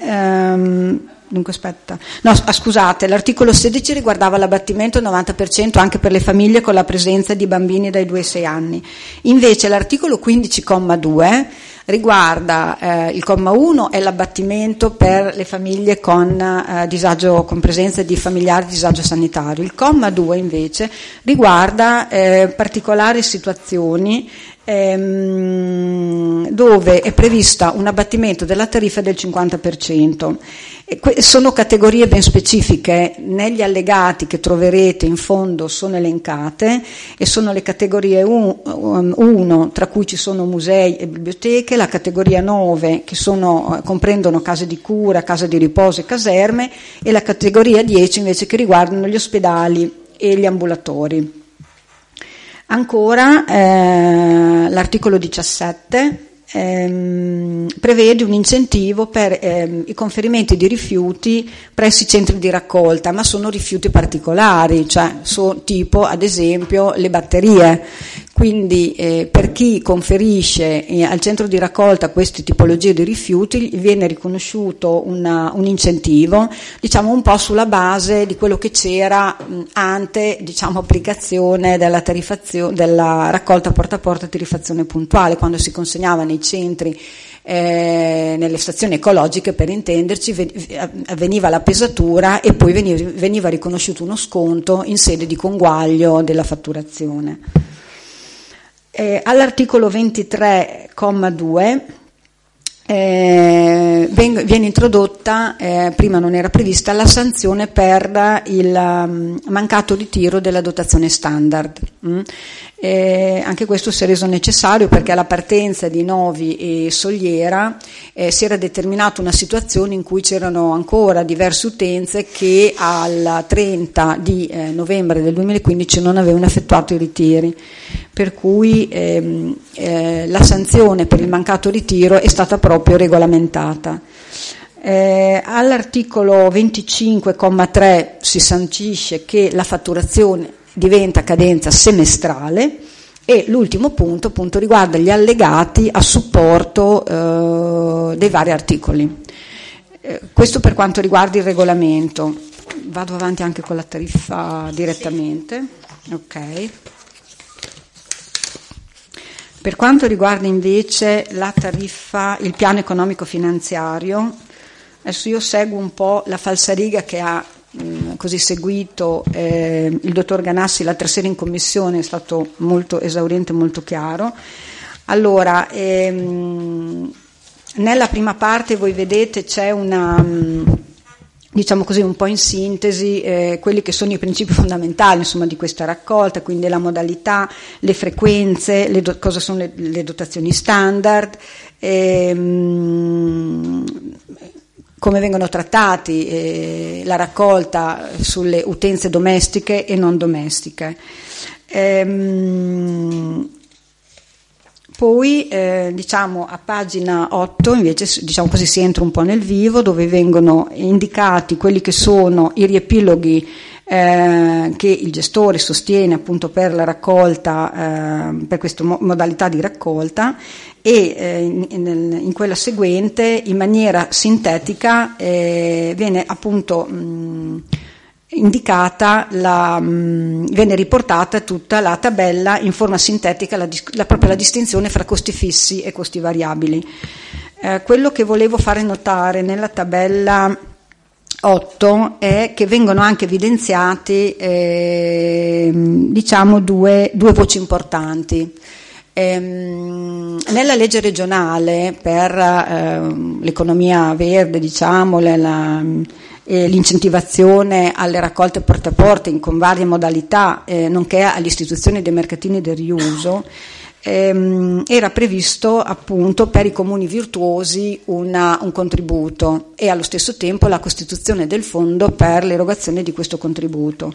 l'articolo 16 riguardava l'abbattimento del 90% anche per le famiglie con la presenza di bambini dai 2 ai 6 anni. Invece l'articolo 15,2 riguarda il comma 1 è l'abbattimento per le famiglie con disagio, con presenza di familiari di disagio sanitario. Il comma 2 invece riguarda particolari situazioni dove è prevista un abbattimento della tariffa del 50%. Sono categorie ben specifiche, negli allegati che troverete in fondo sono elencate, e sono le categorie 1, tra cui ci sono musei e biblioteche, la categoria 9 che comprendono case di cura, case di riposo e caserme, e la categoria 10 invece che riguardano gli ospedali e gli ambulatori. Ancora l'articolo 17 prevede un incentivo per i conferimenti di rifiuti presso i centri di raccolta, ma sono rifiuti particolari, cioè tipo ad esempio le batterie. Quindi per chi conferisce al centro di raccolta queste tipologie di rifiuti viene riconosciuto un incentivo, diciamo un po' sulla base di quello che c'era ante, diciamo, applicazione della raccolta porta a porta tariffazione puntuale, quando si consegnava nei centri, nelle stazioni ecologiche, per intenderci, avveniva la pesatura e poi veniva riconosciuto uno sconto in sede di conguaglio della fatturazione. All'articolo 23,2 viene introdotta, prima non era prevista, la sanzione per il mancato ritiro della dotazione standard. Anche questo si è reso necessario perché alla partenza di Novi e Soliera si era determinata una situazione in cui c'erano ancora diverse utenze che al 30 di novembre del 2015 non avevano effettuato i ritiri, per cui la sanzione per il mancato ritiro è stata proprio regolamentata. All'articolo 25,3 si sancisce che la fatturazione diventa a cadenza semestrale, e l'ultimo punto appunto riguarda gli allegati a supporto dei vari articoli. Questo per quanto riguarda il regolamento. Vado avanti anche con la tariffa direttamente. Ok. Per quanto riguarda invece la tariffa, il piano economico finanziario, adesso io seguo un po' la falsariga che ha così seguito il dottor Ganassi l'altra sera in commissione, è stato molto esauriente, molto chiaro. Allora, nella prima parte voi vedete c'è una, diciamo così, un po' in sintesi quelli che sono i principi fondamentali, insomma, di questa raccolta, quindi la modalità, le frequenze, cosa sono le dotazioni standard, come vengono trattati la raccolta sulle utenze domestiche e non domestiche. Poi diciamo a pagina 8 invece, diciamo così, si entra un po' nel vivo, dove vengono indicati quelli che sono i riepiloghi che il gestore sostiene appunto per la raccolta, per questa modalità di raccolta, e in quella seguente in maniera sintetica viene appunto indicata viene riportata tutta la tabella in forma sintetica, proprio la distinzione fra costi fissi e costi variabili. Quello che volevo fare notare nella tabella 8 è che vengono anche evidenziati diciamo due voci importanti. Nella legge regionale per l'economia verde, diciamo, l'incentivazione alle raccolte porta a porta con varie modalità, nonché all'istituzione dei mercatini del riuso, era previsto appunto per i comuni virtuosi un contributo e allo stesso tempo la costituzione del fondo per l'erogazione di questo contributo.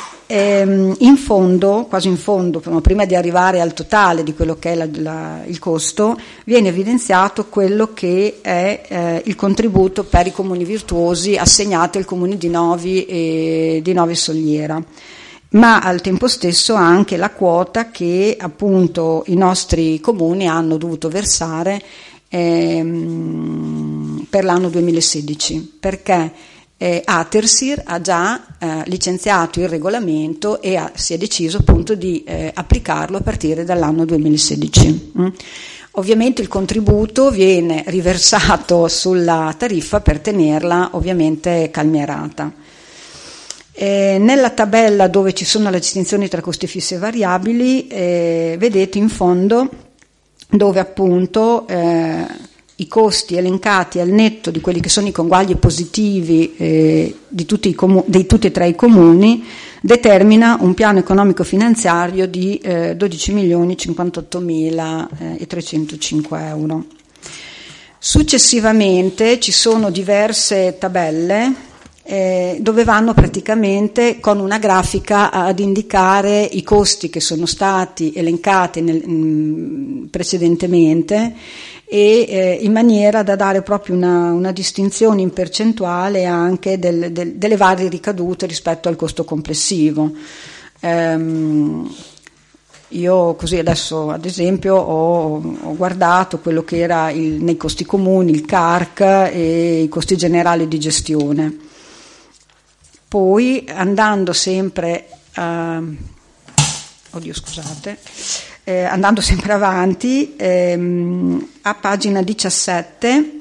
In fondo, quasi in fondo, prima di arrivare al totale di quello che è il costo, viene evidenziato quello che è il contributo per i comuni virtuosi assegnati al comune di Novi e Soliera, ma al tempo stesso anche la quota che appunto i nostri comuni hanno dovuto versare per l'anno 2016, perché Atersir ha già licenziato il regolamento e si è deciso appunto di applicarlo a partire dall'anno 2016. Ovviamente il contributo viene riversato sulla tariffa per tenerla ovviamente calmierata. Nella tabella dove ci sono le distinzioni tra costi fissi e variabili, vedete in fondo dove appunto i costi elencati al netto di quelli che sono i conguagli positivi di tutti e tre i comuni determina un piano economico finanziario di 12.058.305 euro. Successivamente ci sono diverse tabelle dove vanno praticamente con una grafica ad indicare i costi che sono stati elencati precedentemente, e in maniera da dare proprio una distinzione in percentuale anche delle varie ricadute rispetto al costo complessivo. Io così adesso ad esempio ho guardato quello che era nei costi comuni, il CARC e i costi generali di gestione. Poi andando sempre andando sempre avanti, a pagina 17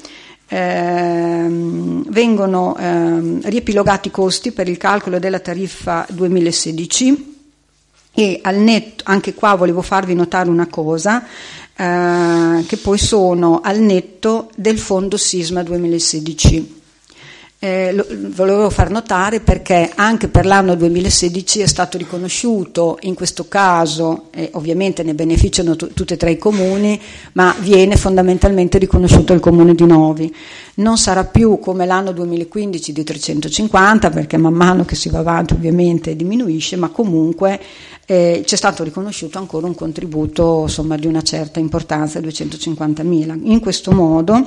vengono riepilogati i costi per il calcolo della tariffa 2016, e al netto, anche qua volevo farvi notare una cosa, che poi sono al netto del fondo sisma 2016. Volevo far notare perché anche per l'anno 2016 è stato riconosciuto in questo caso, ovviamente ne beneficiano tutti e tre i comuni, ma viene fondamentalmente riconosciuto il comune di Novi. Non sarà più come l'anno 2015 di 350, perché man mano che si va avanti ovviamente diminuisce, ma comunque c'è stato riconosciuto ancora un contributo, insomma, di una certa importanza, 250.000. In questo modo,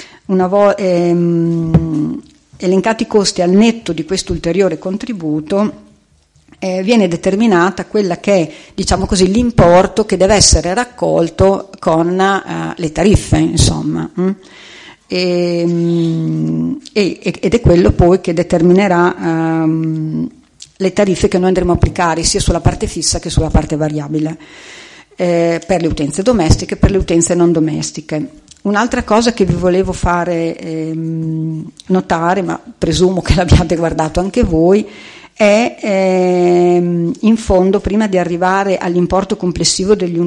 elencati i costi al netto di questo ulteriore contributo, viene determinata quella che è, diciamo così, l'importo che deve essere raccolto con le tariffe, insomma, ed è quello poi che determinerà le tariffe che noi andremo a applicare sia sulla parte fissa che sulla parte variabile, per le utenze domestiche e per le utenze non domestiche. Un'altra cosa che vi volevo fare notare, ma presumo che l'abbiate guardato anche voi, è in fondo, prima di arrivare all'importo complessivo degli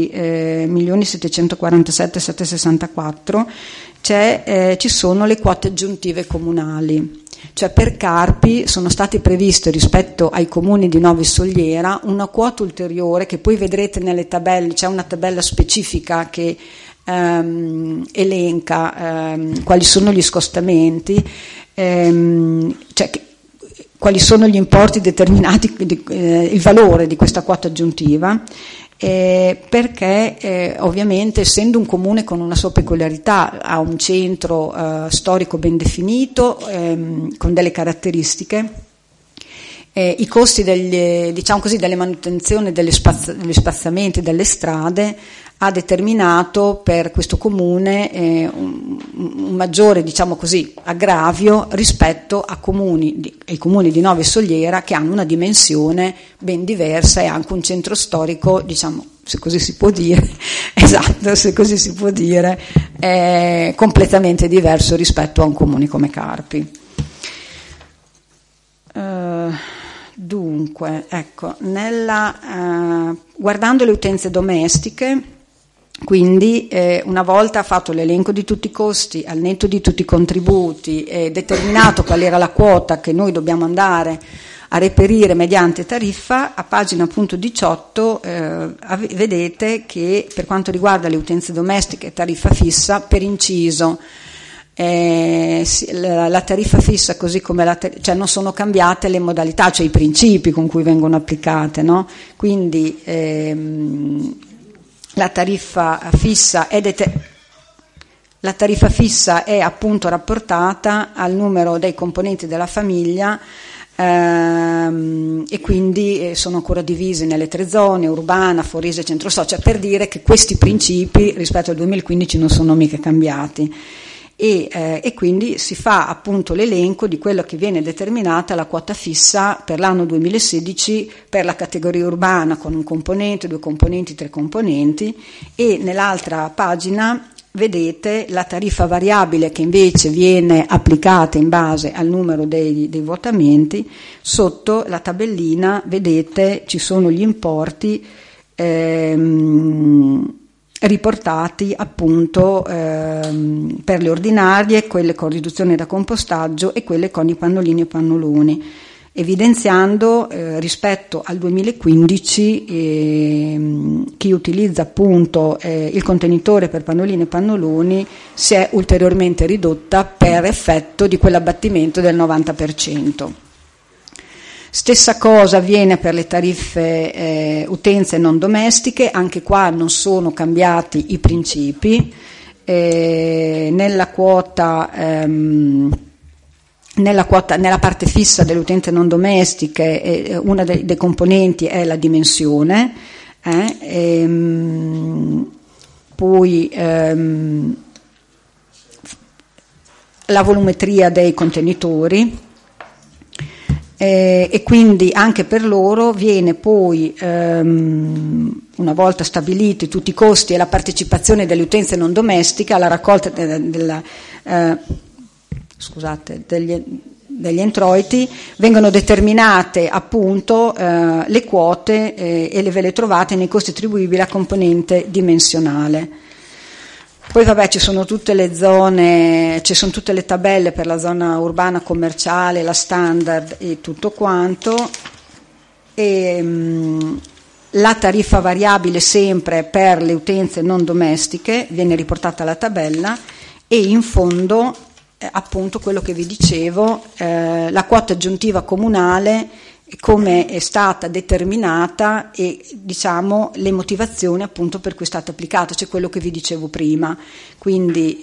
11.747.764, ci sono le quote aggiuntive comunali. Cioè per Carpi sono state previste rispetto ai comuni di Novi Soliera una quota ulteriore, che poi vedrete nelle tabelle, c'è una tabella specifica che elenca quali sono gli scostamenti, quali sono gli importi determinati, il valore di questa quota aggiuntiva, perché ovviamente, essendo un comune con una sua peculiarità, ha un centro storico ben definito, con delle caratteristiche, i costi delle manutenzioni degli spazzamenti delle strade ha determinato per questo comune un maggiore, diciamo così, aggravio rispetto ai comuni di Novi Soliera, che hanno una dimensione ben diversa e anche un centro storico, diciamo, se così si può dire, esatto, se così si può dire, completamente diverso rispetto a un comune come Carpi. Dunque, ecco, guardando le utenze domestiche, quindi una volta fatto l'elenco di tutti i costi al netto di tutti i contributi e determinato qual era la quota che noi dobbiamo andare a reperire mediante tariffa, a pagina appunto 18 vedete che per quanto riguarda le utenze domestiche tariffa fissa, per inciso la tariffa fissa, così come cioè non sono cambiate le modalità, cioè i principi con cui vengono applicate, no? Quindi la tariffa fissa è appunto rapportata al numero dei componenti della famiglia, e quindi sono ancora divisi nelle tre zone, urbana, forese, centro storico, cioè per dire che questi principi rispetto al 2015 non sono mica cambiati. E quindi si fa appunto l'elenco di quello che viene determinata la quota fissa per l'anno 2016 per la categoria urbana, con un componente, 2 componenti, 3 componenti, e nell'altra pagina vedete la tariffa variabile che invece viene applicata in base al numero dei votamenti. Sotto la tabellina vedete ci sono gli importi riportati appunto per le ordinarie, quelle con riduzione da compostaggio e quelle con i pannolini e pannoloni. evidenziando rispetto al 2015 chi utilizza appunto il contenitore per pannoline e pannoloni si è ulteriormente ridotta per effetto di quell'abbattimento del 90%. Stessa cosa avviene per le tariffe utenze non domestiche, anche qua non sono cambiati i principi. Nella parte fissa delle utenze non domestiche una dei componenti è la dimensione, poi la volumetria dei contenitori, e quindi anche per loro viene poi, una volta stabiliti tutti i costi e la partecipazione delle utenze non domestiche alla raccolta degli introiti, vengono determinate appunto le quote e le ve le trovate nei costi attribuibili a componente dimensionale. Poi vabbè, ci sono tutte le zone, ci sono tutte le tabelle per la zona urbana commerciale, la standard e tutto quanto, e la tariffa variabile sempre per le utenze non domestiche viene riportata alla tabella, e in fondo appunto quello che vi dicevo, la quota aggiuntiva comunale, come è stata determinata e diciamo le motivazioni appunto per cui è stata applicata, cioè quello che vi dicevo prima. Quindi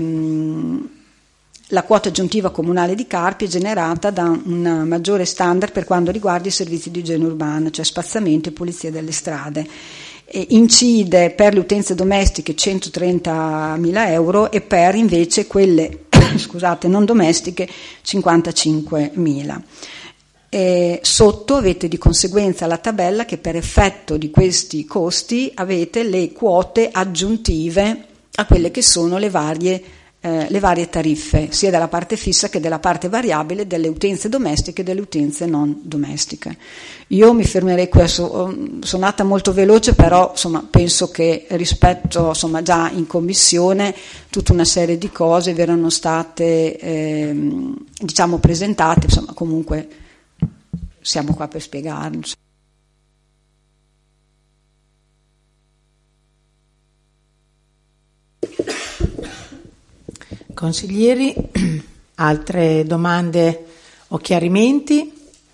la quota aggiuntiva comunale di Carpi è generata da un maggiore standard per quanto riguarda i servizi di igiene urbana, cioè spazzamento e pulizia delle strade. Incide per le utenze domestiche 130.000 euro e per invece quelle non domestiche 55.000. Sotto avete di conseguenza la tabella che per effetto di questi costi avete le quote aggiuntive a quelle che sono le varie tariffe, sia della parte fissa che della parte variabile delle utenze domestiche e delle utenze non domestiche. Io mi fermerei qui, sono andata molto veloce, però insomma, penso che rispetto già in commissione tutta una serie di cose vi erano state presentate, insomma comunque siamo qua per spiegarlo. Consiglieri, altre domande o chiarimenti?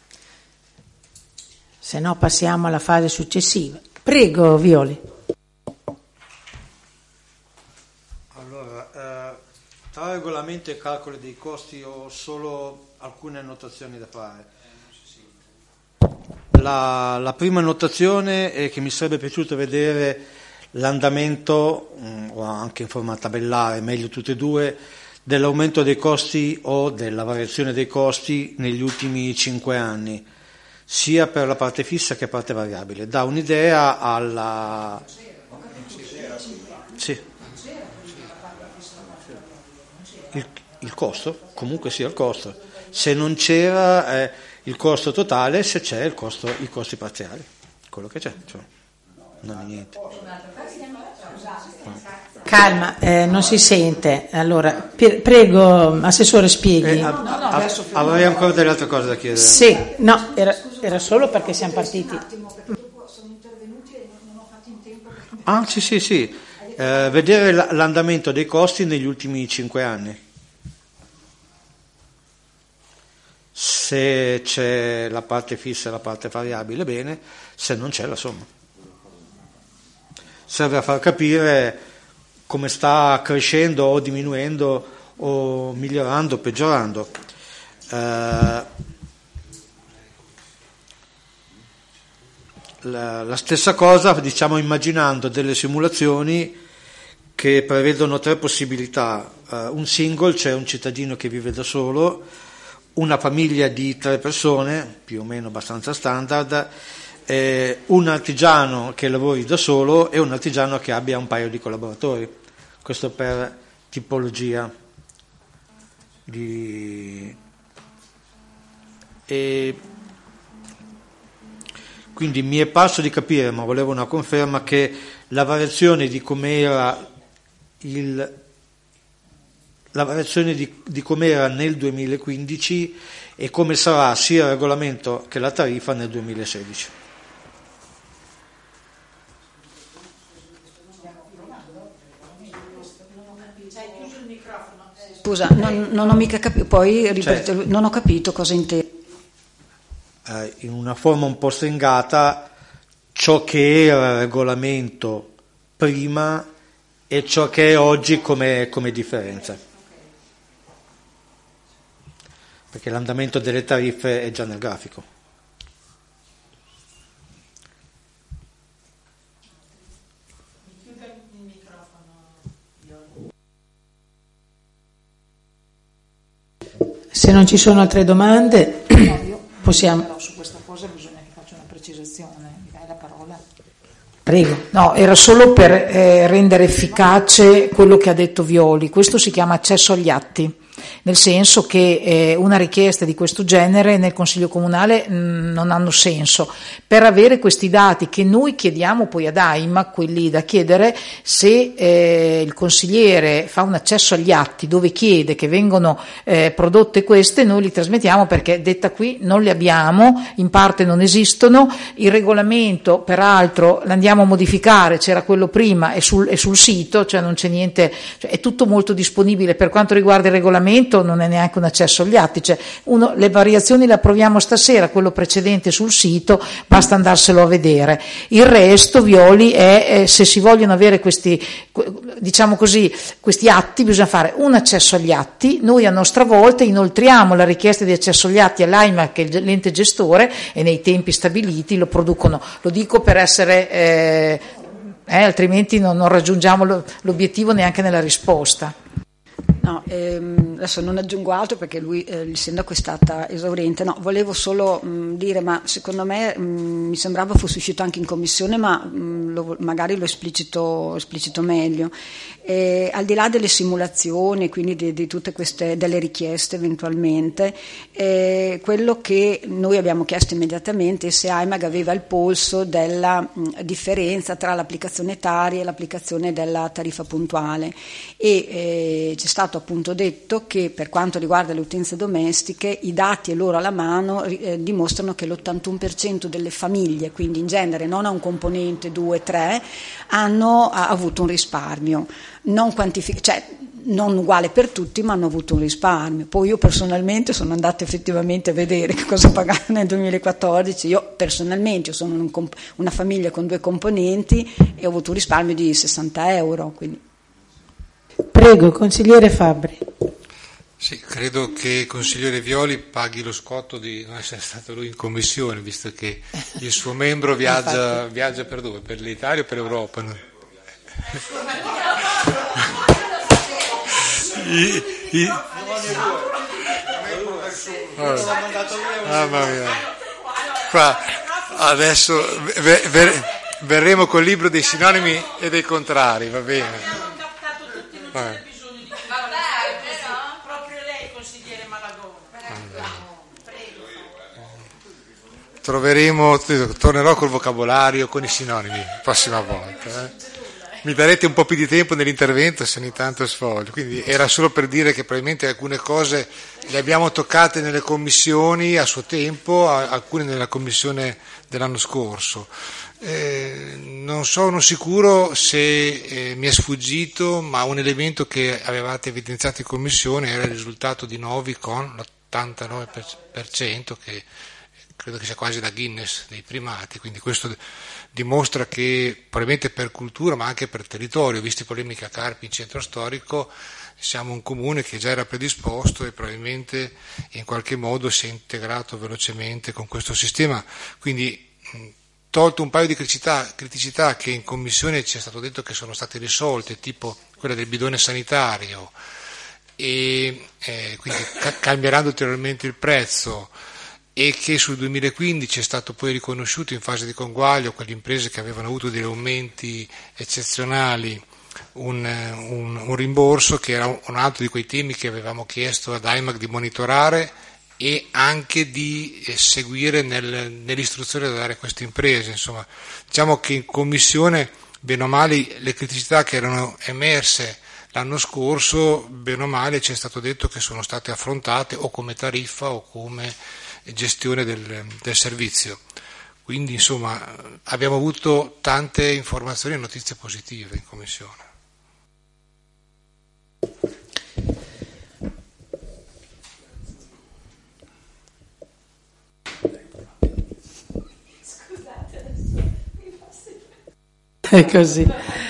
Se no passiamo alla fase successiva. Prego, Violi. Allora, tra regolamento e calcolo dei costi ho solo alcune annotazioni da fare. La prima annotazione è che mi sarebbe piaciuto vedere l'andamento, o anche in forma tabellare, meglio tutte e due, dell'aumento dei costi o della variazione dei costi negli ultimi 5 anni, sia per la parte fissa che parte variabile. Dà un'idea alla... Sì. Il costo? Comunque sia il costo. Se non c'era il costo totale, se c'è i costi parziali, quello che c'è, cioè, non è niente. Calma, non si sente. Allora, prego, Assessore, spieghi. Avrei ancora delle altre cose da chiedere. Sì, no, era solo perché siamo partiti. Ah, sì. Vedere l'andamento dei costi negli ultimi 5 anni. Se c'è la parte fissa e la parte variabile, bene, se non c'è la somma. Serve a far capire come sta crescendo o diminuendo o migliorando o peggiorando. La stessa cosa, diciamo, immaginando delle simulazioni che prevedono 3 possibilità. Un single, cioè un cittadino che vive da solo, una famiglia di 3 persone, più o meno abbastanza standard, un artigiano che lavori da solo e un artigiano che abbia un paio di collaboratori. Questo per tipologia e quindi mi è parso di capire, ma volevo una conferma, che la variazione di com'era la variazione di come era nel 2015 e come sarà sia il regolamento che la tariffa nel 2016. Scusa, non ho mica capito, poi ripeto, non ho capito cosa intende. In una forma un po' stringata, ciò che era il regolamento prima e ciò che è oggi come differenza. Perché l'andamento delle tariffe è già nel grafico. Se non ci sono altre domande, possiamo. Su questa cosa bisogna che faccia una precisazione. Mi dai la parola? Prego. No, era solo per rendere efficace quello che ha detto Violi. Questo si chiama accesso agli atti, nel senso che una richiesta di questo genere nel Consiglio Comunale non hanno senso. Per avere questi dati che noi chiediamo poi ad AIMA, quelli da chiedere, se il consigliere fa un accesso agli atti dove chiede che vengono prodotte queste, noi li trasmettiamo perché detta qui non li abbiamo, in parte non esistono, il regolamento peraltro l'andiamo a modificare, c'era quello prima e sul sito, cioè non c'è niente, cioè è tutto molto disponibile. Per quanto riguarda il regolamento non è neanche un accesso agli atti, cioè le variazioni le approviamo stasera, quello precedente sul sito basta andarselo a vedere. Il resto, Violi, è se si vogliono avere questi, diciamo così, questi atti, bisogna fare un accesso agli atti. Noi a nostra volta inoltriamo la richiesta di accesso agli atti all'AIMA, che è l'ente gestore, e nei tempi stabiliti lo producono. Lo dico per essere altrimenti non raggiungiamo l'obiettivo neanche nella risposta. No, adesso non aggiungo altro perché il sindaco è stata esauriente. No, volevo solo dire, ma secondo me mi sembrava fosse uscito anche in commissione, ma magari lo esplicito meglio. Al di là delle simulazioni, quindi di tutte queste delle richieste eventualmente, quello che noi abbiamo chiesto immediatamente è se AIMAG aveva il polso della differenza tra l'applicazione etaria e l'applicazione della tariffa puntuale, e c'è stato appunto detto che per quanto riguarda le utenze domestiche i dati e loro alla mano dimostrano che l'81% delle famiglie, quindi in genere non ha un componente 2, 3, hanno avuto un risparmio non uguale per tutti, ma hanno avuto un risparmio. Poi io personalmente sono andata effettivamente a vedere che cosa pagavo nel 2014. Io personalmente sono una famiglia con 2 componenti e ho avuto un risparmio di 60 euro. Quindi. Prego, consigliere Fabbri. Sì, credo che il consigliere Violi paghi lo scotto di non essere stato lui in commissione, visto che il suo membro viaggia per dove? Per l'Italia o per l'Europa? No? Mamma mia. Qua adesso verremo col libro dei sinonimi e dei contrari, va bene. Tornerò col vocabolario con i sinonimi la prossima volta. Mi darete un po' più di tempo nell'intervento se ogni tanto sfoglio. Quindi era solo per dire che probabilmente alcune cose le abbiamo toccate nelle commissioni a suo tempo, alcune nella commissione dell'anno scorso. Non sono sicuro se mi è sfuggito, ma un elemento che avevate evidenziato in commissione era il risultato di Novi con l'89%, che credo che sia quasi da Guinness dei primati, quindi questo dimostra che probabilmente per cultura ma anche per territorio, visti i problemi che a Carpi in centro storico, siamo un comune che già era predisposto e probabilmente in qualche modo si è integrato velocemente con questo sistema. Quindi tolto un paio di criticità che in commissione ci è stato detto che sono state risolte, tipo quella del bidone sanitario, e quindi cambieranno ulteriormente il prezzo, e che sul 2015 è stato poi riconosciuto in fase di conguaglio quelle imprese che avevano avuto degli aumenti eccezionali un rimborso, che era un altro di quei temi che avevamo chiesto ad AIMAG di monitorare e anche di seguire nell'istruzione da dare a queste imprese. Insomma, diciamo che in commissione, bene o male, le criticità che erano emerse L'anno scorso, bene o male, ci è stato detto che sono state affrontate o come tariffa o come gestione del servizio. Quindi, insomma, abbiamo avuto tante informazioni e notizie positive in Commissione. È così.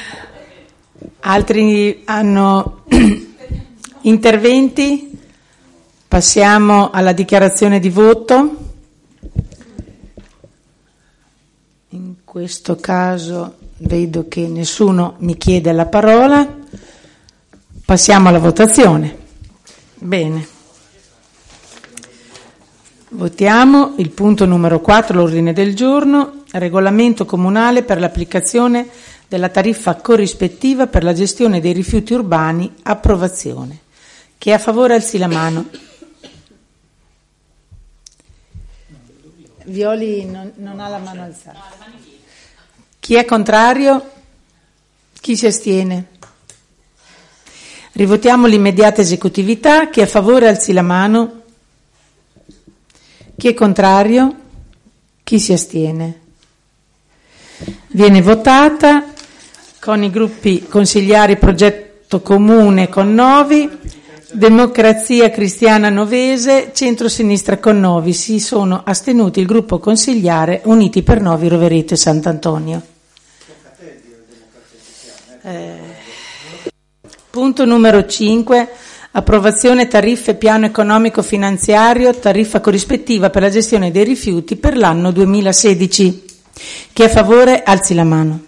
Altri hanno interventi? Passiamo alla dichiarazione di voto. In questo caso vedo che nessuno mi chiede la parola. Passiamo alla votazione. Bene. Votiamo il punto numero 4, l'ordine del giorno, regolamento comunale per l'applicazione della tariffa corrispettiva per la gestione dei rifiuti urbani, approvazione. Chi è a favore alzi la mano. Violi non ha la mano alzata. Chi è contrario? Chi si astiene? Rivotiamo l'immediata esecutività. Chi è a favore alzi la mano. Chi è contrario? Chi si astiene? Viene votata con i gruppi consigliari Progetto Comune con Novi, Democrazia Cristiana Novese, Centro-Sinistra con Novi. Si sono astenuti il gruppo consigliare Uniti per Novi, Rovereto e Sant'Antonio. Punto numero 5. Approvazione tariffe piano economico finanziario, tariffa corrispettiva per la gestione dei rifiuti per l'anno 2016. Chi è a favore alzi la mano.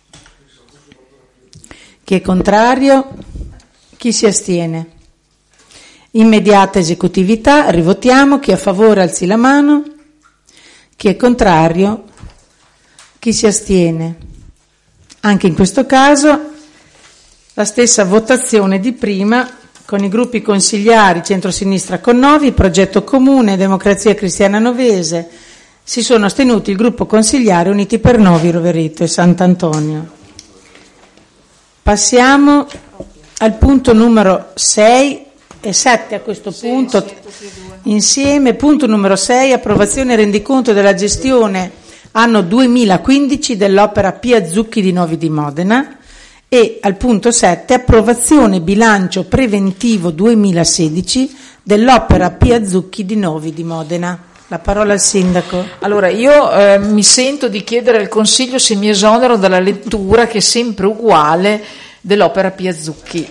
Chi è contrario? Chi si astiene? Immediata esecutività, rivotiamo. Chi è a favore alzi la mano. Chi è contrario? Chi si astiene? Anche in questo caso la stessa votazione di prima, con i gruppi consigliari Centro-Sinistra con Novi, Progetto Comune, Democrazia Cristiana Novese. Si sono astenuti il gruppo consigliare Uniti per Novi, Rovereto e Sant'Antonio. Passiamo al punto numero 6 e 7 a questo punto, insieme. Punto numero 6, approvazione rendiconto della gestione anno 2015 dell'opera Pia Zucchi di Novi di Modena. E al punto 7, approvazione bilancio preventivo 2016 dell'opera Pia Zucchi di Novi di Modena. La parola al sindaco. Allora, io mi sento di chiedere al Consiglio se mi esonero dalla lettura, che è sempre uguale, dell'opera Pia Zucchi.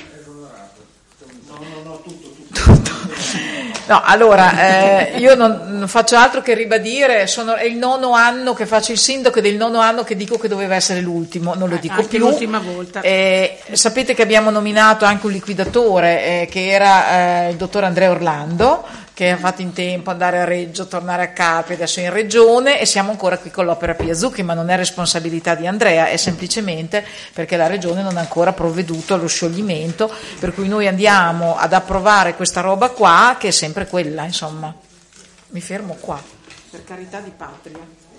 No, allora, io non faccio altro che ribadire, è il 9° anno che faccio il sindaco ed è il 9° anno che dico che doveva essere l'ultimo, non lo dico anche più. L'ultima volta. Sapete che abbiamo nominato anche un liquidatore, che era il dottor Andrea Orlando, che ha fatto in tempo andare a Reggio, tornare a Capri, adesso è in Regione, e siamo ancora qui con l'opera Pia Zucchi, ma non è responsabilità di Andrea, è semplicemente perché la Regione non ha ancora provveduto allo scioglimento, per cui noi andiamo ad approvare questa roba qua, che è sempre quella, insomma. Mi fermo qua, per carità di patria.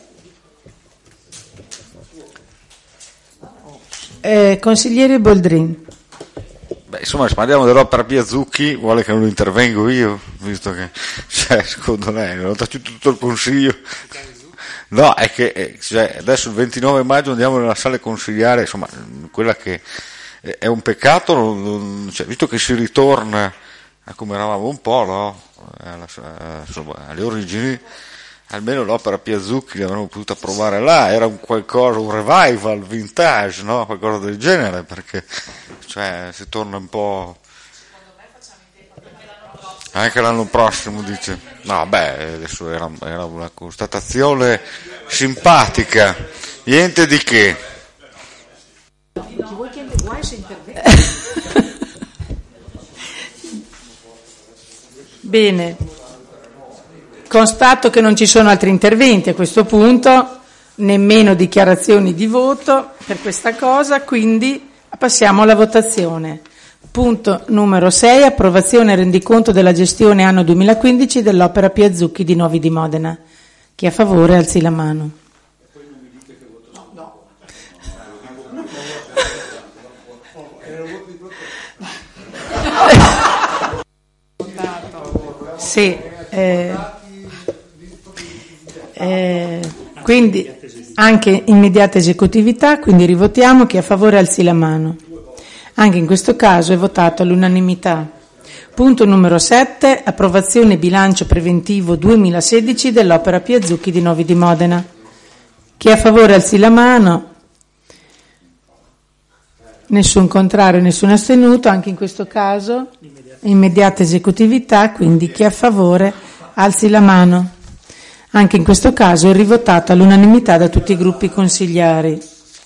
Consigliere Boldrin. Beh, insomma, se parliamo dell'opera Pia Zucchi, vuole che non intervengo io, visto che, secondo lei, non ho tutto il consiglio. No, è che adesso il 29 maggio andiamo nella sala consigliare, insomma, quella che è un peccato, visto che si ritorna a come eravamo un po', no? Alle origini, almeno l'opera Pia Zucchi l'avremmo potuta approvare là, era un revival vintage, no? Qualcosa del genere, perché si torna un po'. Anche l'anno prossimo, dice. No, adesso era una constatazione simpatica, niente di che. Bene, constato che non ci sono altri interventi a questo punto, nemmeno dichiarazioni di voto per questa cosa, quindi passiamo alla votazione. Punto numero 6, approvazione rendiconto della gestione anno 2015 dell'opera Pia Zucchi di Novi di Modena. Chi è a favore alzi la mano. Sì, quindi anche immediata esecutività, quindi rivotiamo. Chi è a favore alzi la mano. Anche in questo caso è votato all'unanimità. Punto numero 7, approvazione bilancio preventivo 2016 dell'Opera Piazzucchi di Novi di Modena. Chi è a favore alzi la mano. Nessun contrario, nessun astenuto. Anche in questo caso immediata esecutività, quindi chi è a favore alzi la mano. Anche in questo caso è rivotato all'unanimità da tutti i gruppi consigliari.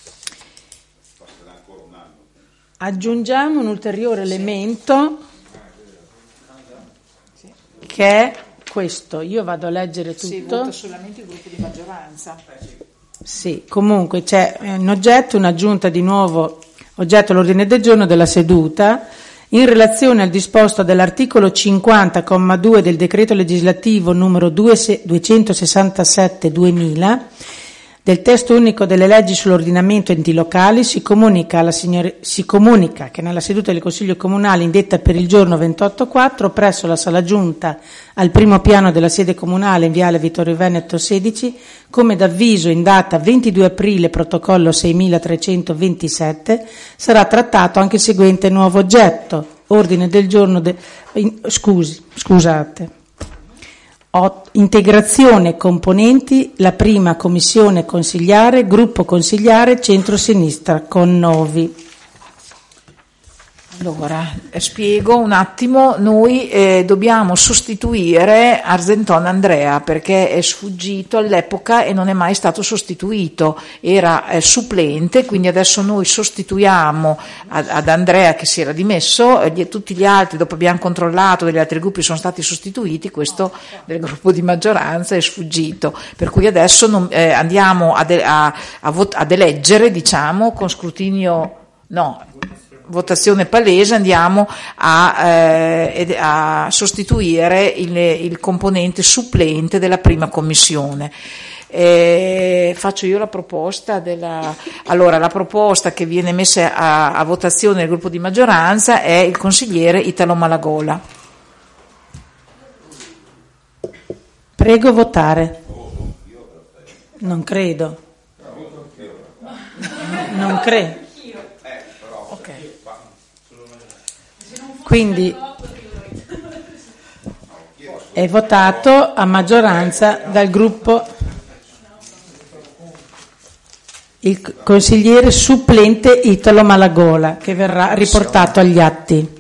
Aggiungiamo un ulteriore elemento che è questo. Io vado a leggere tutto. Sì, vota solamente il gruppo di maggioranza. Sì, comunque c'è in oggetto un'aggiunta di nuovo oggetto all'ordine del giorno della seduta in relazione al disposto dell'articolo 50,2 del decreto legislativo numero 267/2000 del testo unico delle leggi sull'ordinamento enti locali. Si comunica che nella seduta del Consiglio Comunale indetta per il giorno 28/4 presso la Sala Giunta al primo piano della sede comunale in Viale Vittorio Veneto 16, come d'avviso in data 22 aprile protocollo 6327, sarà trattato anche il seguente nuovo oggetto. Ordine del giorno integrazione componenti la prima commissione consigliare, gruppo consigliare centro-sinistra con Novi. Allora, spiego un attimo, noi dobbiamo sostituire Argenton Andrea perché è sfuggito all'epoca e non è mai stato sostituito, era supplente, quindi adesso noi sostituiamo ad Andrea che si era dimesso, tutti gli altri, dopo abbiamo controllato, degli altri gruppi sono stati sostituiti, questo del gruppo di maggioranza è sfuggito, per cui adesso andiamo ad eleggere, diciamo, con scrutinio, votazione palese, andiamo a sostituire il componente supplente della prima commissione. Faccio io la proposta allora la proposta che viene messa a votazione del gruppo di maggioranza è il consigliere Italo Malagola. Prego votare. Non credo. Non credo. Quindi è votato a maggioranza dal gruppo il consigliere supplente Italo Malagola, che verrà riportato agli atti.